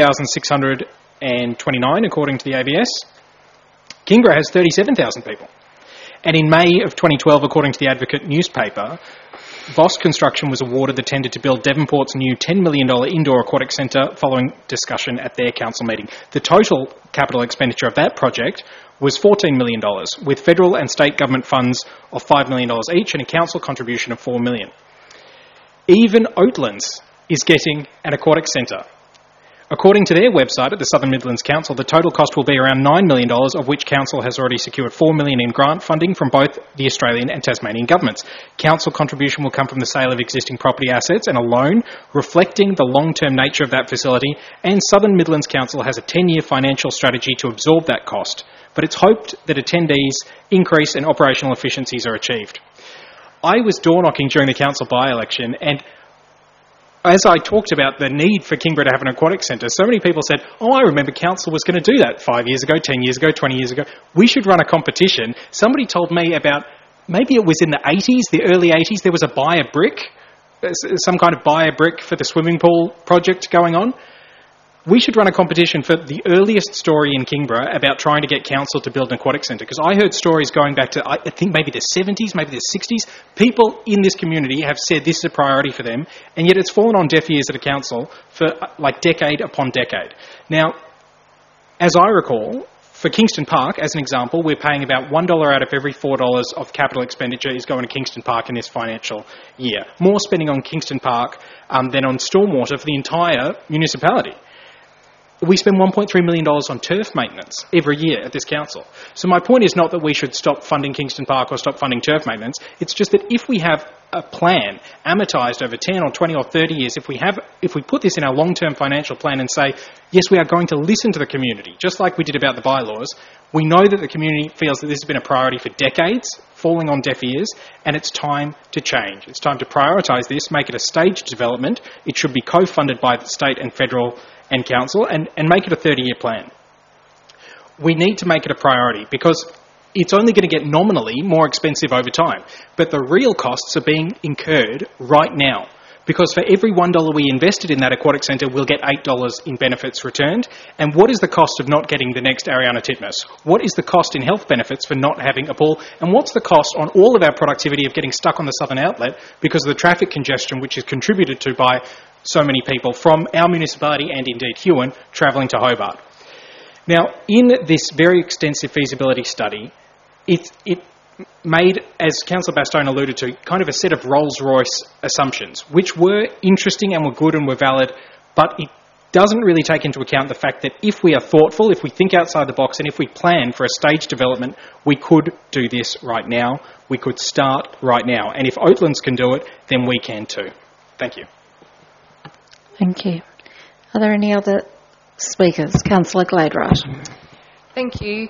30,629, according to the ABS. Kingborough has 37,000 people. And in May of 2012, according to the Advocate newspaper, Voss Construction was awarded the tender to build Devonport's new $10 million indoor aquatic centre following discussion at their council meeting. The total capital expenditure of that project was $14 million, with federal and state government funds of $5 million each and a council contribution of $4 million. Even Oatlands is getting an aquatic centre. According to their website at the Southern Midlands Council, the total cost will be around $9 million, of which Council has already secured $4 million in grant funding from both the Australian and Tasmanian governments. Council contribution will come from the sale of existing property assets and a loan reflecting the long-term nature of that facility, and Southern Midlands Council has a 10-year financial strategy to absorb that cost, but it's hoped that attendees' increase in operational efficiencies are achieved. I was door-knocking during the council by-election, and as I talked about the need for Kingborough to have an aquatic centre, so many people said, oh, I remember council was going to do that 5 years ago, 10 years ago, 20 years ago. We should run a competition. Somebody told me about, maybe it was in the 80s, the early 80s, there was a buy a brick, some kind of buy a brick for the swimming pool project going on. We should run a competition for the earliest story in Kingborough about trying to get council to build an aquatic centre, because I heard stories going back to, I think, maybe the 70s, maybe the 60s. People in this community have said this is a priority for them, and yet it's fallen on deaf ears at a council for like decade upon decade. Now, as I recall, for Kingston Park, as an example, we're paying about $1 out of every $4 of capital expenditure is going to Kingston Park in this financial year. More spending on Kingston Park than on stormwater for the entire municipality. We spend $1.3 million on turf maintenance every year at this council. So my point is not that we should stop funding Kingston Park or stop funding turf maintenance. It's just that if we have a plan amortised over 10 or 20 or 30 years, if we put this in our long-term financial plan and say, yes, we are going to listen to the community, just like we did about the bylaws, we know that the community feels that this has been a priority for decades, falling on deaf ears, and it's time to change. It's time to prioritise this, make it a staged development. It should be co-funded by the state and federal and council, and make it a 30-year plan. We need to make it a priority because it's only going to get nominally more expensive over time. But the real costs are being incurred right now, because for every $1 we invested in that aquatic centre, we'll get $8 in benefits returned. And what is the cost of not getting the next Ariana Titmus? What is the cost in health benefits for not having a pool? And what's the cost on all of our productivity of getting stuck on the southern outlet because of the traffic congestion which is contributed to by so many people from our municipality and indeed Huon travelling to Hobart? Now, in this very extensive feasibility study, it made, as Councillor Bastone alluded to, kind of a set of Rolls-Royce assumptions, which were interesting and were good and were valid, but it doesn't really take into account the fact that if we are thoughtful, if we think outside the box, and if we plan for a staged development, we could do this right now. We could start right now. And if Oatlands can do it, then we can too. Thank you. Thank you. Are there any other speakers? Councillor Gladwright. Thank you.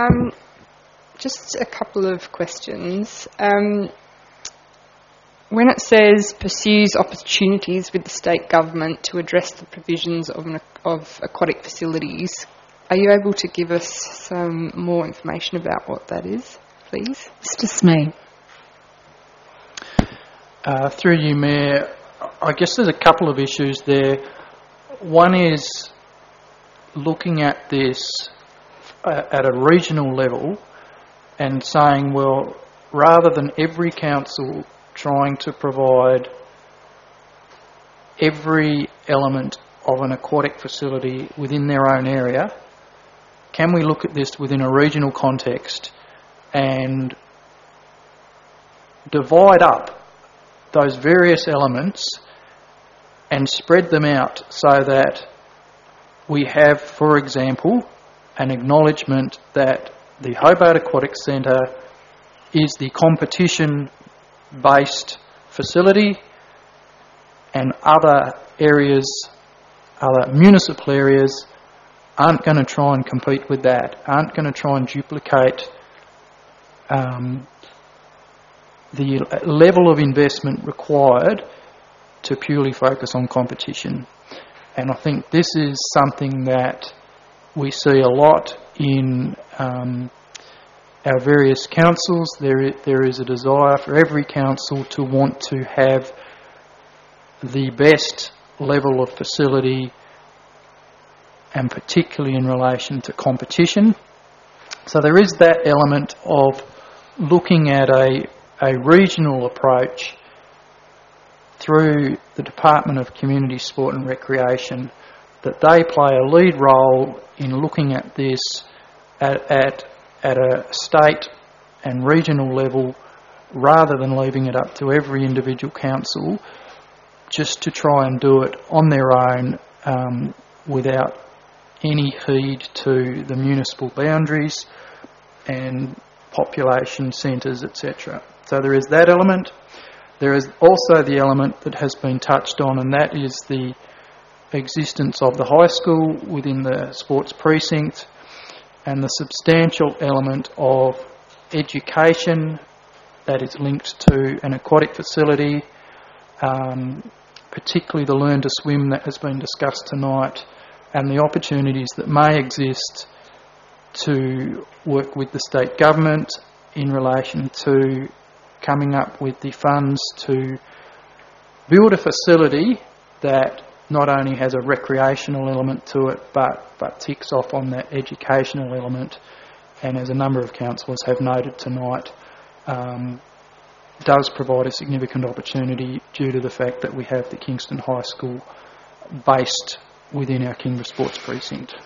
Just a couple of questions. When it says pursues opportunities with the state government to address the provisions of aquatic facilities, are you able to give us some more information about what that is, please? Mr. Smee. Through you, Mayor, I guess there's a couple of issues there. One is looking at this at a regional level and saying, well, rather than every council trying to provide every element of an aquatic facility within their own area, can we look at this within a regional context and divide up those various elements and spread them out so that we have, for example, an acknowledgement that the Hobart Aquatic Centre is the competition-based facility and other areas, other municipal areas, aren't going to try and compete with that, aren't going to try and duplicate the level of investment required to purely focus on competition. And I think this is something that we see a lot in our various councils. There is a desire for every council to want to have the best level of facility, and particularly in relation to competition. So there is that element of looking at a regional approach through the Department of Community Sport and Recreation, that they play a lead role in looking at this at a state and regional level, rather than leaving it up to every individual council just to try and do it on their own without any heed to the municipal boundaries and population centres, etc. So there is that element. There is also the element that has been touched on, and that is the existence of the high school within the sports precinct and the substantial element of education that is linked to an aquatic facility, particularly the Learn to Swim that has been discussed tonight, and the opportunities that may exist to work with the state government in relation to coming up with the funds to build a facility that not only has a recreational element to it, but ticks off on that educational element, and as a number of councillors have noted tonight, does provide a significant opportunity due to the fact that we have the Kingston High School based within our Kingborough Sports Precinct.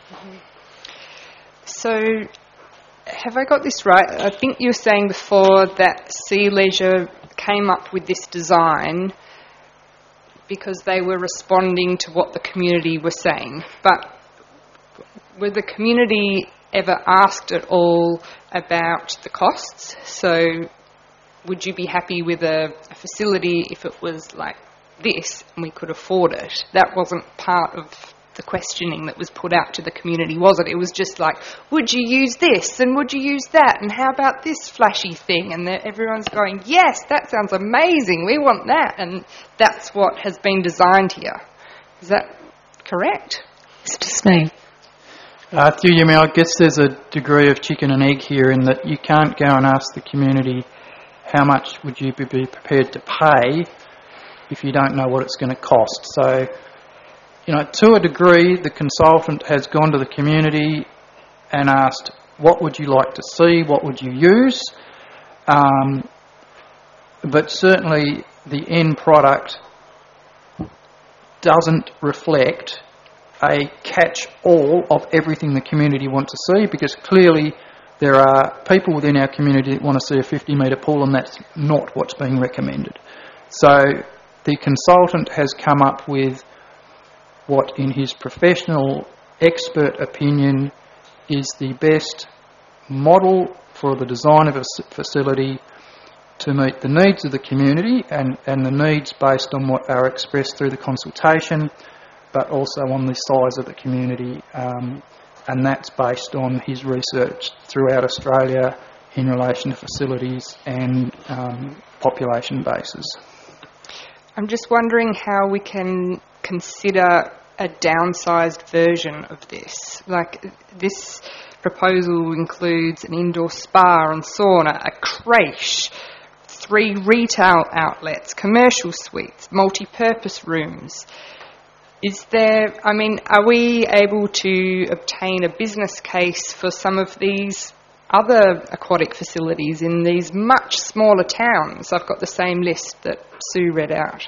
So, have I got this right? I think you were saying before that Sea Leisure came up with this design because they were responding to what the community were saying. But were the community ever asked at all about the costs? So would you be happy with a facility if it was like this and we could afford it? That wasn't part of the questioning that was put out to the community, was it? It was just like, would you use this and would you use that and how about this flashy thing? And everyone's going, yes, that sounds amazing, we want that. And that's what has been designed here. Is that correct? Mr. Smee. Through you, I guess there's a degree of chicken and egg here in that you can't go and ask the community how much would you be prepared to pay if you don't know what it's going to cost. So, to a degree, the consultant has gone to the community and asked, what would you like to see, what would you use? But certainly the end product doesn't reflect a catch-all of everything the community want to see, because clearly there are people within our community that want to see a 50-metre pool, and that's not what's being recommended. So the consultant has come up with what, in his professional expert opinion, is the best model for the design of a facility to meet the needs of the community and the needs based on what are expressed through the consultation, but also on the size of the community, and that's based on his research throughout Australia in relation to facilities and population bases. I'm just wondering how we can consider a downsized version of this. Like, this proposal includes an indoor spa and sauna, a creche, 3 retail outlets, commercial suites, multi-purpose rooms. Are we able to obtain a business case for some of these other aquatic facilities in these much smaller towns? I've got the same list that Sue read out.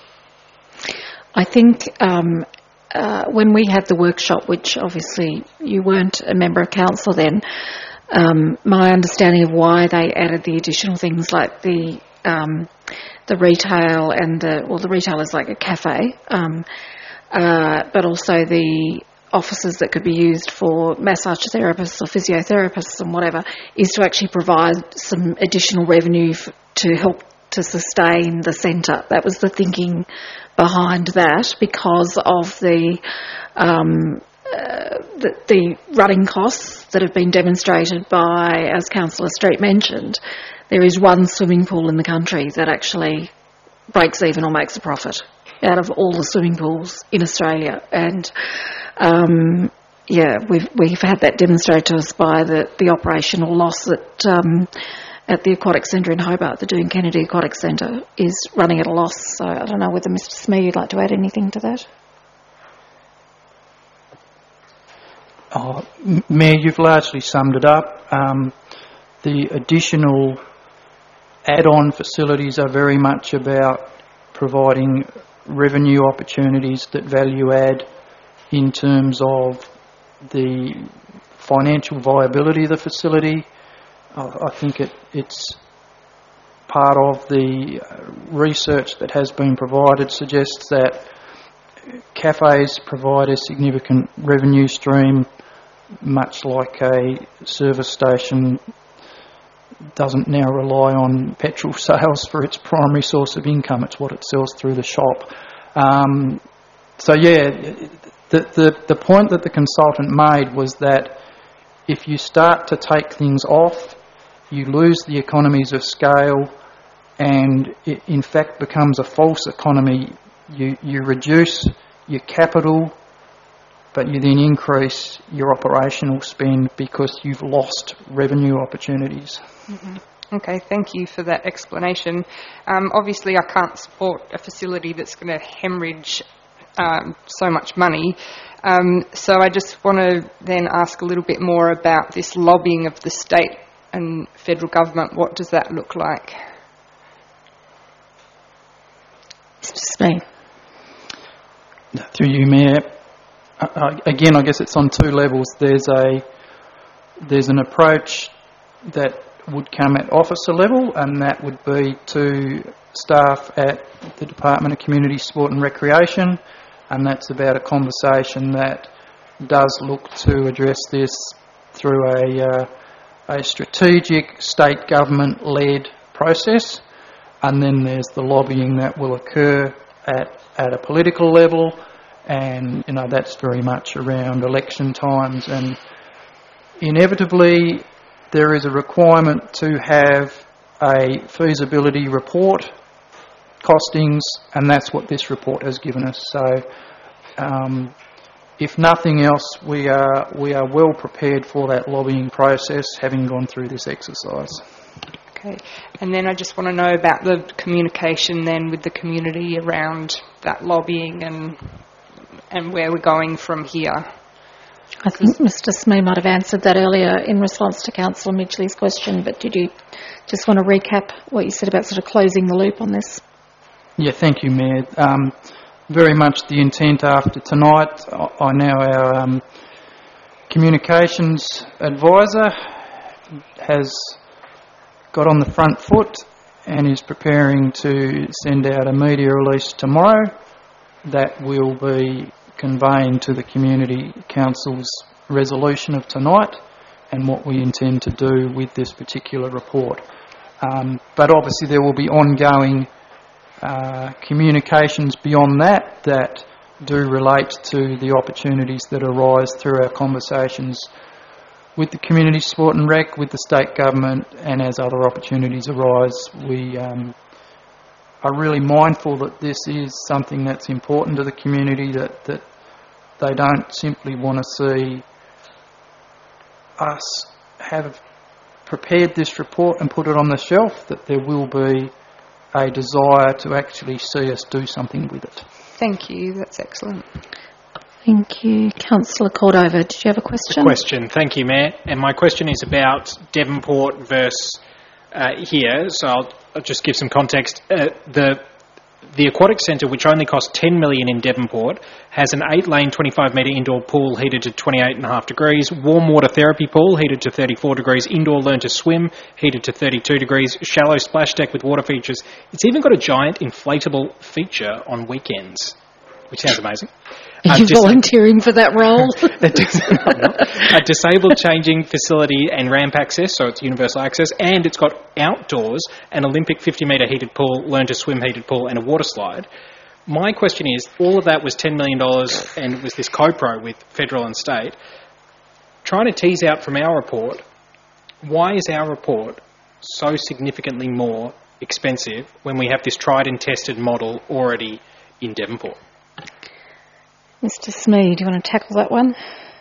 I think when we had the workshop, which obviously you weren't a member of council then, my understanding of why they added the additional things like the retail and the retail is like a cafe, but also the offices that could be used for massage therapists or physiotherapists and whatever, is to actually provide some additional revenue to help to sustain the centre. That was the thinking behind that, because of the running costs that have been demonstrated by, as Councillor Street mentioned, there is one swimming pool in the country that actually breaks even or makes a profit out of all the swimming pools in Australia. And we've had that demonstrated to us by the operational loss at the Aquatic Centre in Hobart. The Doon Kennedy Aquatic Centre is running at a loss. So I don't know whether Mr. Smee, you'd like to add anything to that? Mayor, you've largely summed it up. The additional add-on facilities are very much about providing revenue opportunities that value add in terms of the financial viability of the facility. I think it's part of the research that has been provided suggests that cafes provide a significant revenue stream, much like a service station doesn't now rely on petrol sales for its primary source of income. It's what it sells through the shop. The point that the consultant made was that if you start to take things off, you lose the economies of scale, and it in fact becomes a false economy. You reduce your capital, but you then increase your operational spend because you've lost revenue opportunities. Mm-hmm. Okay, thank you for that explanation. Obviously, I can't support a facility that's going to hemorrhage so much money. So I just want to then ask a little bit more about this lobbying of the state and federal government. What does that look like? Mr. Smee. Through you, Mayor. Again, I guess it's on two levels. There's an approach that would come at officer level, and that would be to staff at the Department of Community Sport and Recreation, and that's about a conversation that does look to address this through a strategic state government-led process. And then there's the lobbying that will occur at a political level, and that's very much around election times. And inevitably there is a requirement to have a feasibility report, costings, and that's what this report has given us. So if nothing else, we are well prepared for that lobbying process, having gone through this exercise. Okay, and then I just want to know about the communication then with the community around that lobbying and where we're going from here. I think Mr. Smee might have answered that earlier in response to Councillor Midgley's question, but did you just want to recap what you said about sort of closing the loop on this? Yeah, thank you, Mayor. Very much the intent after tonight. I know our communications advisor has got on the front foot and is preparing to send out a media release tomorrow that will be conveying to the Community Council's resolution of tonight and what we intend to do with this particular report. But obviously there will be ongoing communications beyond that do relate to the opportunities that arise through our conversations with the Community Sport and Rec, with the state government, and as other opportunities arise, we are really mindful that this is something that's important to the community, that they don't simply want to see us have prepared this report and put it on the shelf, that there will be a desire to actually see us do something with it. Thank you, that's excellent. Thank you. Councillor Cordova, did you have a question? Question. Thank you, Mayor. And my question is about Devonport versus here. So I'll just give some context. The Aquatic Centre, which only cost $10 million in Devonport, has an 8-lane, 25-metre indoor pool heated to 28.5 degrees, warm water therapy pool heated to 34 degrees, indoor learn to swim heated to 32 degrees, shallow splash deck with water features. It's even got a giant inflatable feature on weekends, which sounds amazing. Are you volunteering for that role? A disabled changing facility and ramp access, so it's universal access, and it's got outdoors, an Olympic 50-metre heated pool, learn to swim heated pool, and a water slide. My question is, all of that was $10 million and it was this co-pro with federal and state. Trying to tease out from our report, why is our report so significantly more expensive when we have this tried and tested model already in Devonport? Mr. Smee, do you want to tackle that one?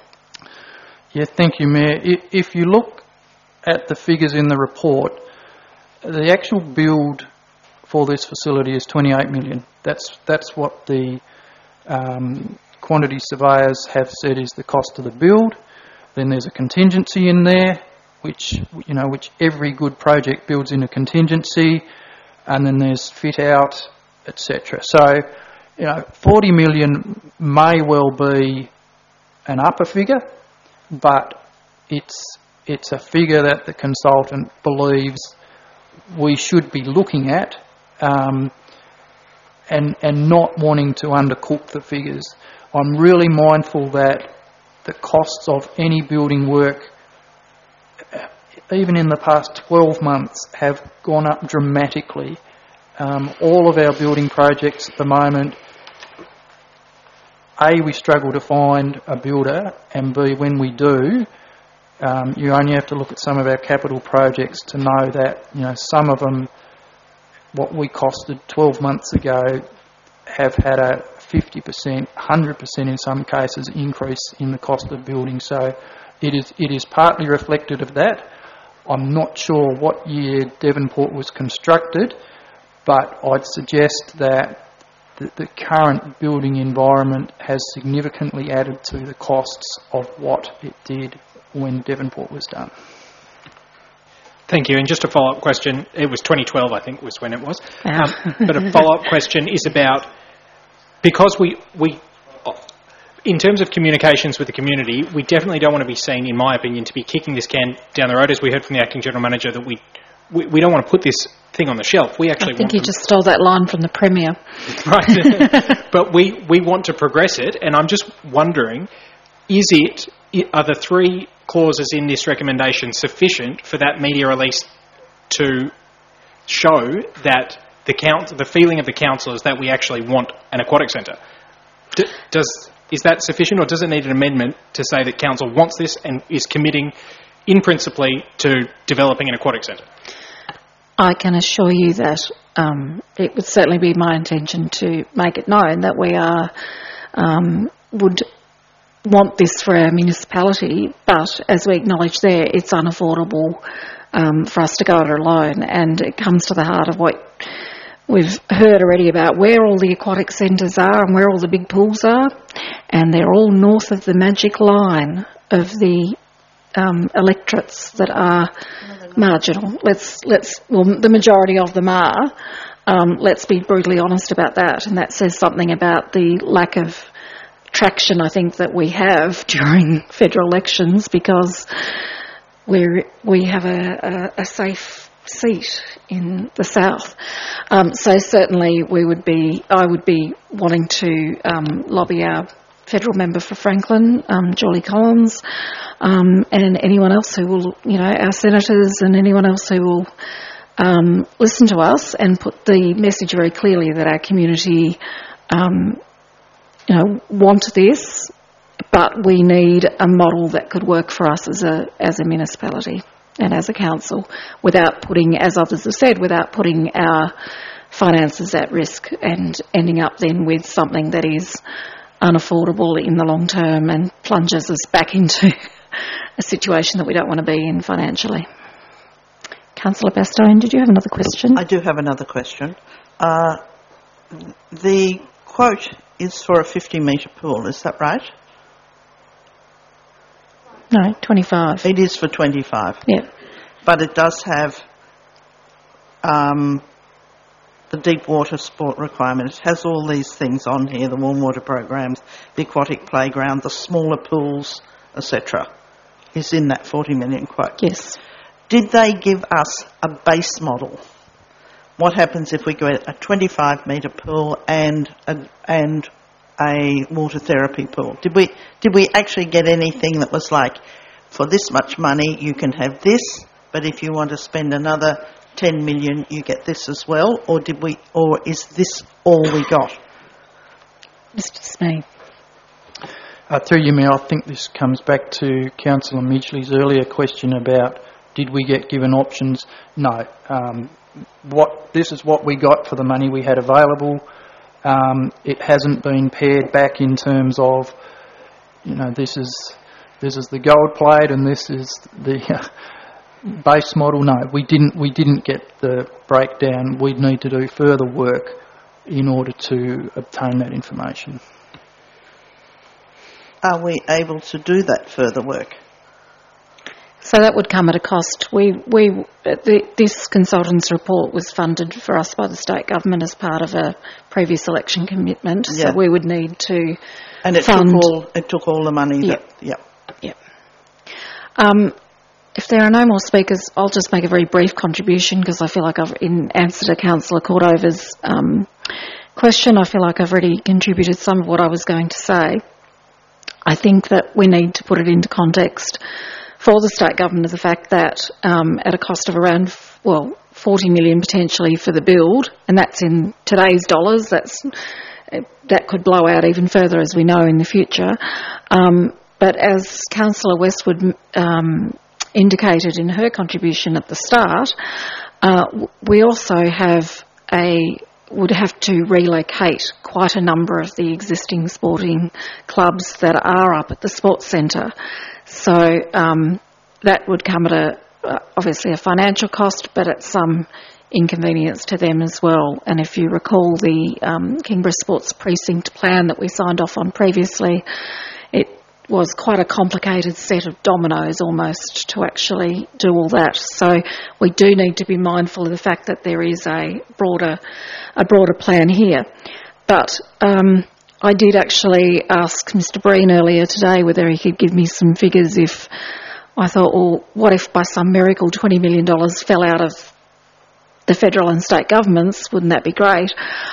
Yeah, thank you, Mayor. If you look at the figures in the report, the actual build for this facility is $28 million. That's what the quantity surveyors have said is the cost of the build. Then there's a contingency in there, which every good project builds in a contingency, and then there's fit out, etc. So, $40 million may well be an upper figure, but it's a figure that the consultant believes we should be looking at, and not wanting to undercook the figures. I'm really mindful that the costs of any building work, even in the past 12 months, have gone up dramatically. All of our building projects at the moment, A, we struggle to find a builder, and B, when we do, you only have to look at some of our capital projects to know that some of them, what we costed 12 months ago, have had a 50%, 100% in some cases increase in the cost of building. So it is partly reflected of that. I'm not sure what year Devonport was constructed, but I'd suggest that the current building environment has significantly added to the costs of what it did when Devonport was done. Thank you. And just a follow-up question. It was 2012, I think, was when it was. But a follow-up question is about, because we, in terms of communications with the community, we definitely don't want to be seen, in my opinion, to be kicking this can down the road, as we heard from the Acting General Manager, that we don't want to put this thing on the shelf. We actually I think you just stole that line from the Premier. Right. But we want to progress it, and I'm just wondering, are the 3 clauses in this recommendation sufficient for that media release to show that the feeling of the council is that we actually want an aquatic centre? Is that sufficient, or does it need an amendment to say that council wants this and is committing in principally to developing an aquatic centre? I can assure you that it would certainly be my intention to make it known that we would want this for our municipality, but as we acknowledge there, it's unaffordable for us to go it alone, and it comes to the heart of what we've heard already about where all the aquatic centres are and where all the big pools are, and they're all north of the magic line of the electorates that are marginal. The majority of them are. Let's be brutally honest about that, and that says something about the lack of traction, I think, that we have during federal elections, because we have a safe seat in the south. So certainly I would be wanting to lobby our federal member for Franklin, Julie Collins, and anyone else who will, our senators and anyone else who will listen to us and put the message very clearly that our community want this, but we need a model that could work for us as a municipality and as a council, without putting, as others have said, without putting our finances at risk and ending up then with something that is unaffordable in the long term and plunges us back into a situation that we don't want to be in financially. Councillor Bastogne, did you have another question? I do have another question. The quote is for a 50-metre pool, is that right? No, 25. It is for 25? Yeah. But it does have the deep water sport requirement. It has all these things on here, the warm water programs, the aquatic playground, the smaller pools, etc. Is in that 40 million quote. Yes. Did they give us a base model? What happens if we get a 25-metre pool and a water therapy pool? Did we actually get anything that was like, for this much money you can have this, but if you want to spend another 10 million you get this as well, or is this all we got? Mr. Smee. Through you, Mayor, I think this comes back to Councillor Midgley's earlier question about did we get given options? No. This is what we got for the money we had available. It hasn't been pared back in terms of, this is the gold plate and this is the base model. No, we didn't get the breakdown. We'd need to do further work in order to obtain that information. Are we able to do that further work? So that would come at a cost. This consultant's report was funded for us by the state government as part of a previous election commitment. Yeah. So we would need to and it fund. It took all the money. Yep. Yep. If there are no more speakers, I'll just make a very brief contribution because I feel like in answer to Councillor Cordover's question, I feel like I've already contributed some of what I was going to say. I think that we need to put it into context for the state government of the fact that at a cost of around, 40 million potentially for the build, and that's in today's dollars, that could blow out even further as we know in the future. But as Councillor Westwood indicated in her contribution at the start, we also would have to relocate quite a number of the existing sporting clubs that are up at the sports centre. So that would come at obviously a financial cost, but at some inconvenience to them as well. And if you recall the Kingborough Sports Precinct plan that we signed off on previously, it was quite a complicated set of dominoes almost to actually do all that. So we do need to be mindful of the fact that there is a broader plan here. But I did actually ask Mr. Breen earlier today whether he could give me some figures if I thought, well, what if by some miracle $20 million fell out of the federal and state governments? Wouldn't that be great?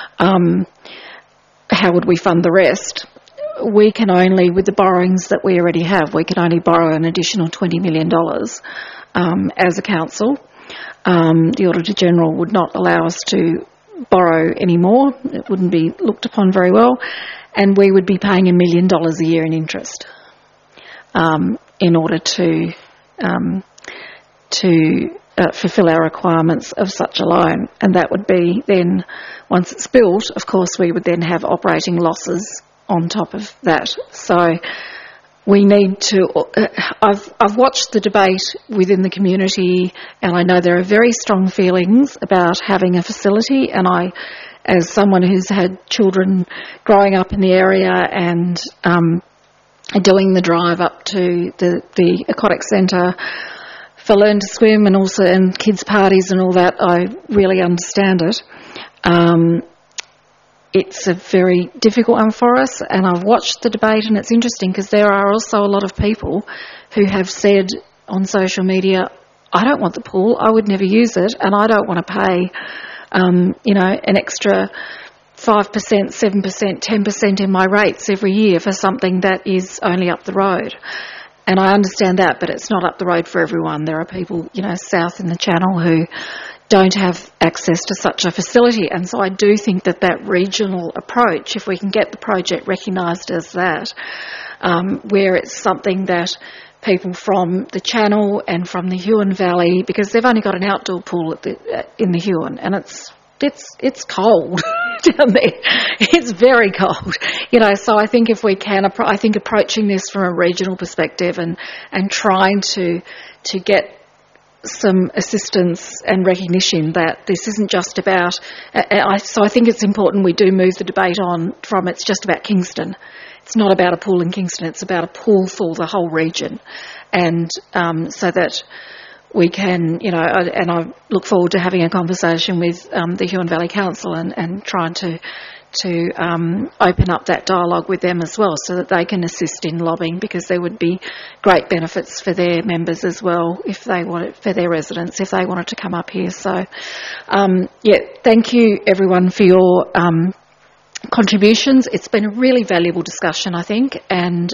How would we fund the rest? We can only, with the borrowings that we already have, we can only borrow an additional $20 million as a council. The Auditor-General would not allow us to borrow any more. It wouldn't be looked upon very well. And we would be paying $1 million a year in interest in order to fulfil our requirements of such a loan. And that would be then, once it's built, of course, we would then have operating losses on top of that. So we need to... I've watched the debate within the community, and I know there are very strong feelings about having a facility, and I, as someone who's had children growing up in the area and doing the drive up to the aquatic centre for Learn to Swim and also and kids' parties and all that, I really understand it. It's a very difficult one for us, and I've watched the debate, and it's interesting because there are also a lot of people who have said on social media, I don't want the pool, I would never use it, and I don't want to pay, an extra 5%, 7%, 10% in my rates every year for something that is only up the road. And I understand that, but it's not up the road for everyone. There are people, south in the Channel who don't have access to such a facility. And so I do think that regional approach, if we can get the project recognised as that, where it's something that people from the Channel and from the Huon Valley, because they've only got an outdoor pool in the Huon, and it's cold down there. It's very cold, So I think if we can, I think approaching this from a regional perspective and trying to get some assistance and recognition that this isn't just about. So I think it's important we do move the debate on from it's just about Kingston. It's not about a pool in Kingston. It's about a pool for the whole region, and so that we can, and I look forward to having a conversation with the Huon Valley Council and trying to open up that dialogue with them as well so that they can assist in lobbying, because there would be great benefits for their members as well if they wanted, for their residents, if they wanted to come up here. So, thank you everyone for your contributions. It's been a really valuable discussion, I think, and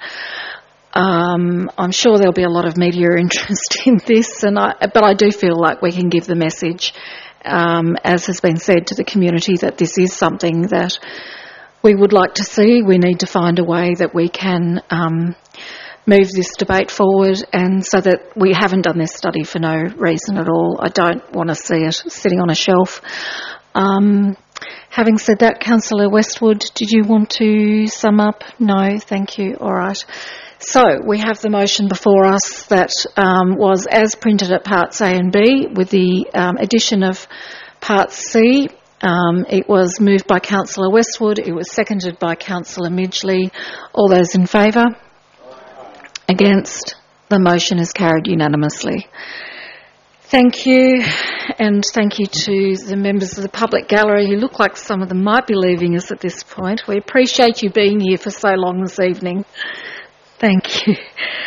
I'm sure there'll be a lot of media interest in this, but I do feel like we can give the message, as has been said, to the community that this is something that we would like to see. We need to find a way that we can move this debate forward, and so that we haven't done this study for no reason at all. I don't want to see it sitting on a shelf. Having said that, Councillor Westwood, did you want to sum up? No, thank you. All right. So we have the motion before us that was as printed at Parts A and B with the addition of Part C. It was moved by Councillor Westwood. It was seconded by Councillor Midgley. All those in favour? Against? The motion is carried unanimously. Thank you, and thank you to the members of the public gallery who look like some of them might be leaving us at this point. We appreciate you being here for so long this evening. Thank you.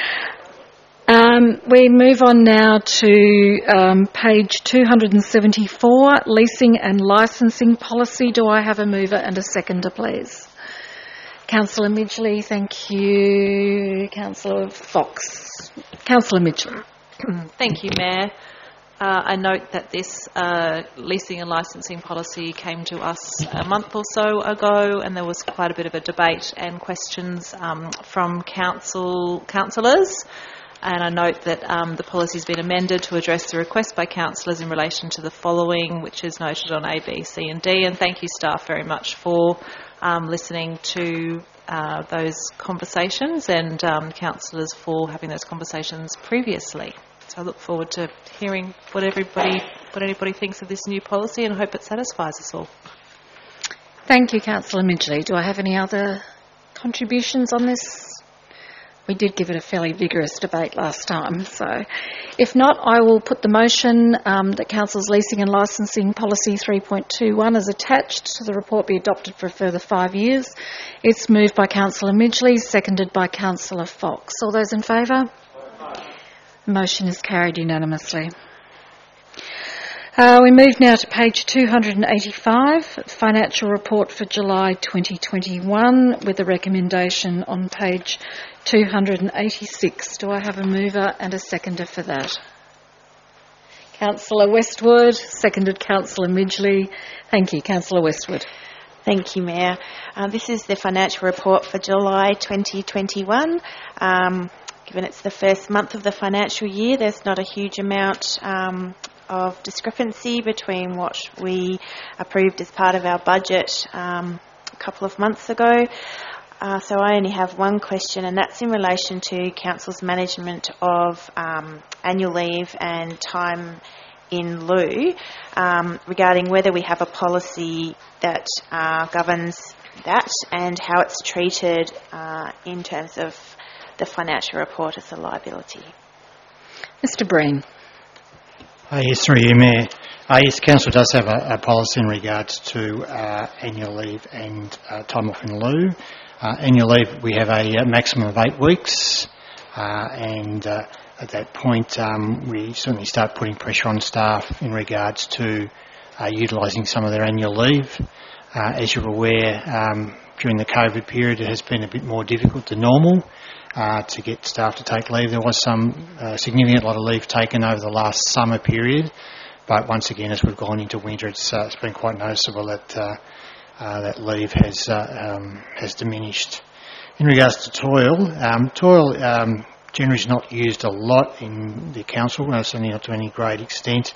We move on now to page 274, Leasing and Licensing Policy. Do I have a mover and a seconder, please? Councillor Midgley, thank you. Councillor Fox. Councillor Midgley. Thank you, Mayor. I note that this leasing and licensing policy came to us a month or so ago, and there was quite a bit of a debate and questions from councillors. And I note that the policy has been amended to address the request by councillors in relation to the following, which is noted on A, B, C and D. And thank you, staff, very much for listening to those conversations, and councillors for having those conversations previously. So I look forward to hearing what anybody thinks of this new policy, and hope it satisfies us all. Thank you, Councillor Midgley. Do I have any other contributions on this? We did give it a fairly vigorous debate last time, so if not, I will put the motion that Council's leasing and licensing policy 3.21 is attached to the report be adopted for a further 5 years. It's moved by Councillor Midgley, seconded by Councillor Fox. All those in favour? The motion is carried unanimously. We move now to page 285, financial report for July 2021, with a recommendation on page 286. Do I have a mover and a seconder for that? Councillor Westwood, seconded Councillor Midgley. Thank you, Councillor Westwood. Thank you, Mayor. This is the financial report for July 2021. Given it's the first month of the financial year, there's not a huge amount of discrepancy between what we approved as part of our budget a couple of months ago. So I only have one question, and that's in relation to Council's management of annual leave and time in lieu, regarding whether we have a policy that governs that and how it's treated in terms of the financial report as a liability. Mr. Breen. Yes, through you, Mayor. Yes, Council does have a policy in regards to annual leave and time off in lieu. Annual leave, we have a maximum of 8 weeks, and at that point we certainly start putting pressure on staff in regards to utilising some of their annual leave. As you're aware, during the COVID period it has been a bit more difficult than normal to get staff to take leave. There was some significant lot of leave taken over the last summer period, but once again, as we've gone into winter, it's been quite noticeable that that leave has diminished. In regards to toil generally is not used a lot in the council, certainly not to any great extent.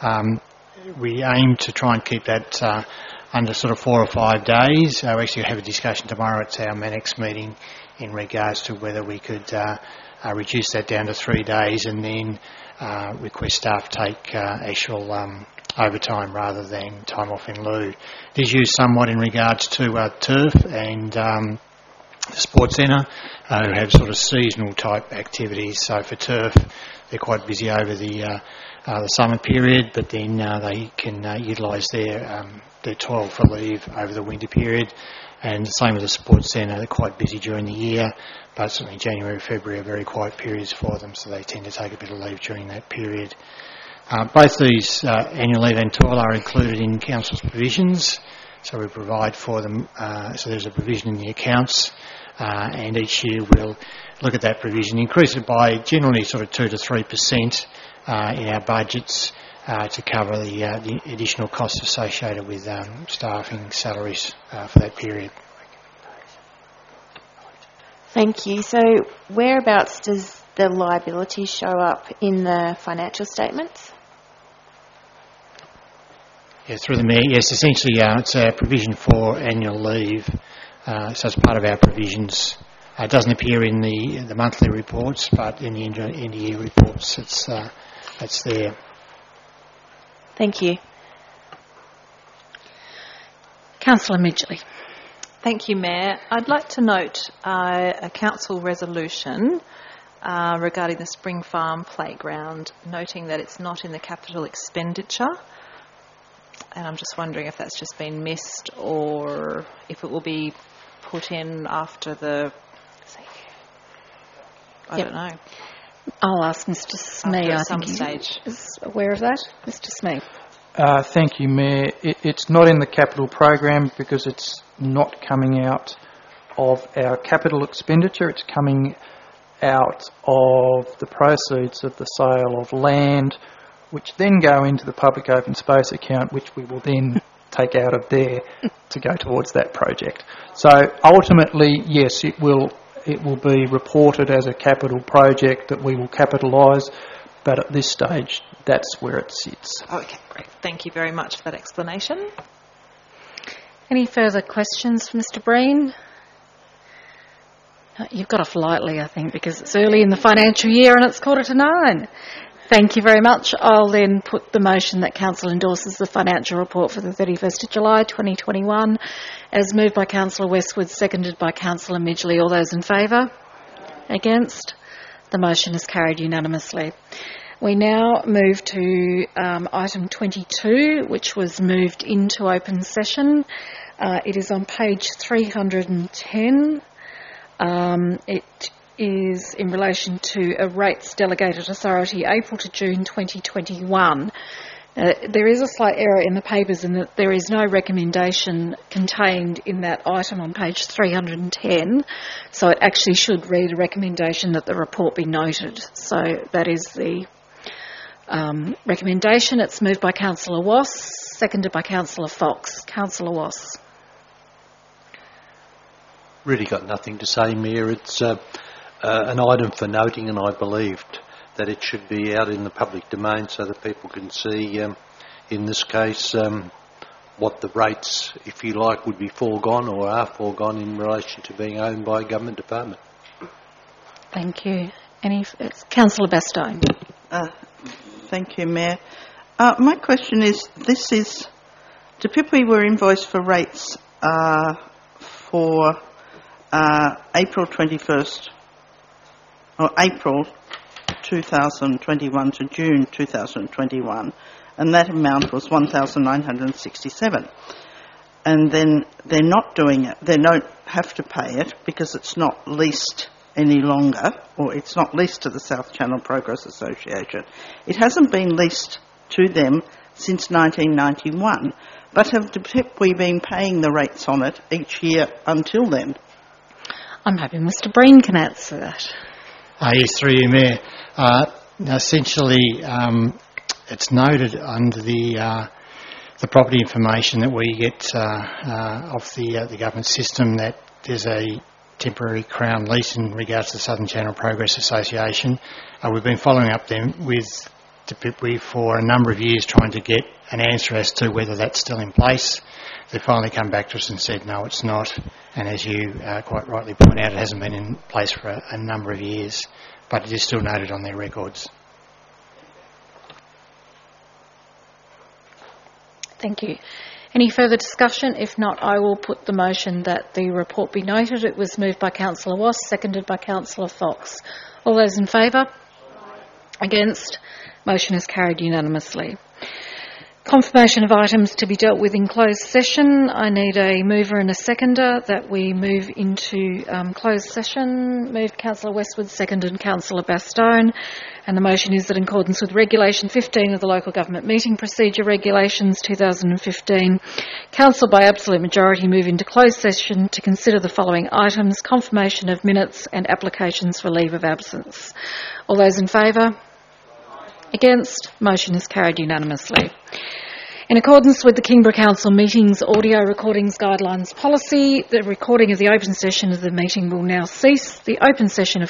We aim to try and keep that under sort of 4 or 5 days. We actually have a discussion tomorrow at our MANEX meeting in regards to whether we could reduce that down to 3 days and then request staff take actual overtime rather than time off in lieu. It is used somewhat in regards to turf and the sports centre, who have sort of seasonal type activities. So for turf, they're quite busy over the summer period, but then they can utilise their toil for leave over the winter period. And the same with the sports centre, they're quite busy during the year, but certainly January, February are very quiet periods for them, so they tend to take a bit of leave during that period. Both these annual leave and toil are included in Council's provisions, so we provide for them, so there's a provision in the accounts, and each year we'll look at that provision, increase it by generally sort of 2 to 3% in our budgets, to cover the additional costs associated with staffing salaries for that period. Thank you. So whereabouts does the liability show up in the financial statements? Yeah, through the Mayor. Yes, essentially it's a provision for annual leave, so it's part of our provisions. It doesn't appear in the monthly reports, but in the end-of-year reports it's there. Thank you. Councillor Midgley. Thank you, Mayor. I'd like to note a council resolution regarding the Spring Farm playground, noting that it's not in the capital expenditure. And I'm just wondering if that's just been missed or if it will be put in after the... I don't know. I'll ask Mr. Smee. At some stage. Is aware of that. Mr. Smee. Thank you, Mayor. It's not in the capital program because it's not coming out of our capital expenditure. It's coming out of the proceeds of the sale of land, which then go into the public open space account, which we will then take out of there to go towards that project. So ultimately, yes, it will be reported as a capital project that we will capitalise, but at this stage, that's where it sits. Okay, great. Thank you very much for that explanation. Any further questions for Mr. Breen? You've got off lightly, I think, because it's early in the financial year and it's 9:15. Thank you very much. I'll then put the motion that Council endorses the financial report for the 31st of July 2021 as moved by Councillor Westwood, seconded by Councillor Midgley. All those in favour? Against? The motion is carried unanimously. We now move to item 22, which was moved into open session. It is on page 310. It is in relation to a rates delegated authority April to June 2021. There is a slight error in the papers in that there is no recommendation contained in that item on page 310, so it actually should read a recommendation that the report be noted. So that is the recommendation. It's moved by Councillor Wass, seconded by Councillor Fox. Councillor Wass. Really got nothing to say, Mayor. It's an item for noting, and I believed that it should be out in the public domain so that people can see, in this case, what the rates, if you like, would be foregone or are foregone in relation to being owned by a government department. Thank you. Councillor Bastogne. Thank you, Mayor. My question is, Tipipui were invoiced for rates for April 21st, or April 2021 to June 2021, and that amount was 1,967. And then they're not doing it, they don't have to pay it because it's not leased any longer, or it's not leased to the South Channel Progress Association. It hasn't been leased to them since 1991, but have Tipipui been paying the rates on it each year until then? I'm hoping Mr Breen can answer that. Yes, through you, Mayor. Essentially, it's noted under the property information that we get off the government system that there's a temporary Crown lease in regards to the Southern Channel Progress Association. We've been following up them with Tipipui for a number of years trying to get an answer as to whether that's still in place. They finally come back to us and said, no, it's not. And as you quite rightly point out, it hasn't been in place for a number of years, but it is still noted on their records. Thank you. Any further discussion? If not, I will put the motion that the report be noted. It was moved by Councillor Wass, seconded by Councillor Fox. All those in favour? Against? Motion is carried unanimously. Confirmation of items to be dealt with in closed session. I need a mover and a seconder that we move into closed session. Moved Councillor Westwood, seconded Councillor Bastogne. And the motion is that in accordance with Regulation 15 of the Local Government Meeting Procedure Regulations 2015, Council by absolute majority move into closed session to consider the following items: confirmation of minutes and applications for leave of absence. All those in favour? Against? Motion is carried unanimously. In accordance with the Kingborough Council Meetings Audio Recordings Guidelines Policy, the recording of the open session of the meeting will now cease. The open session of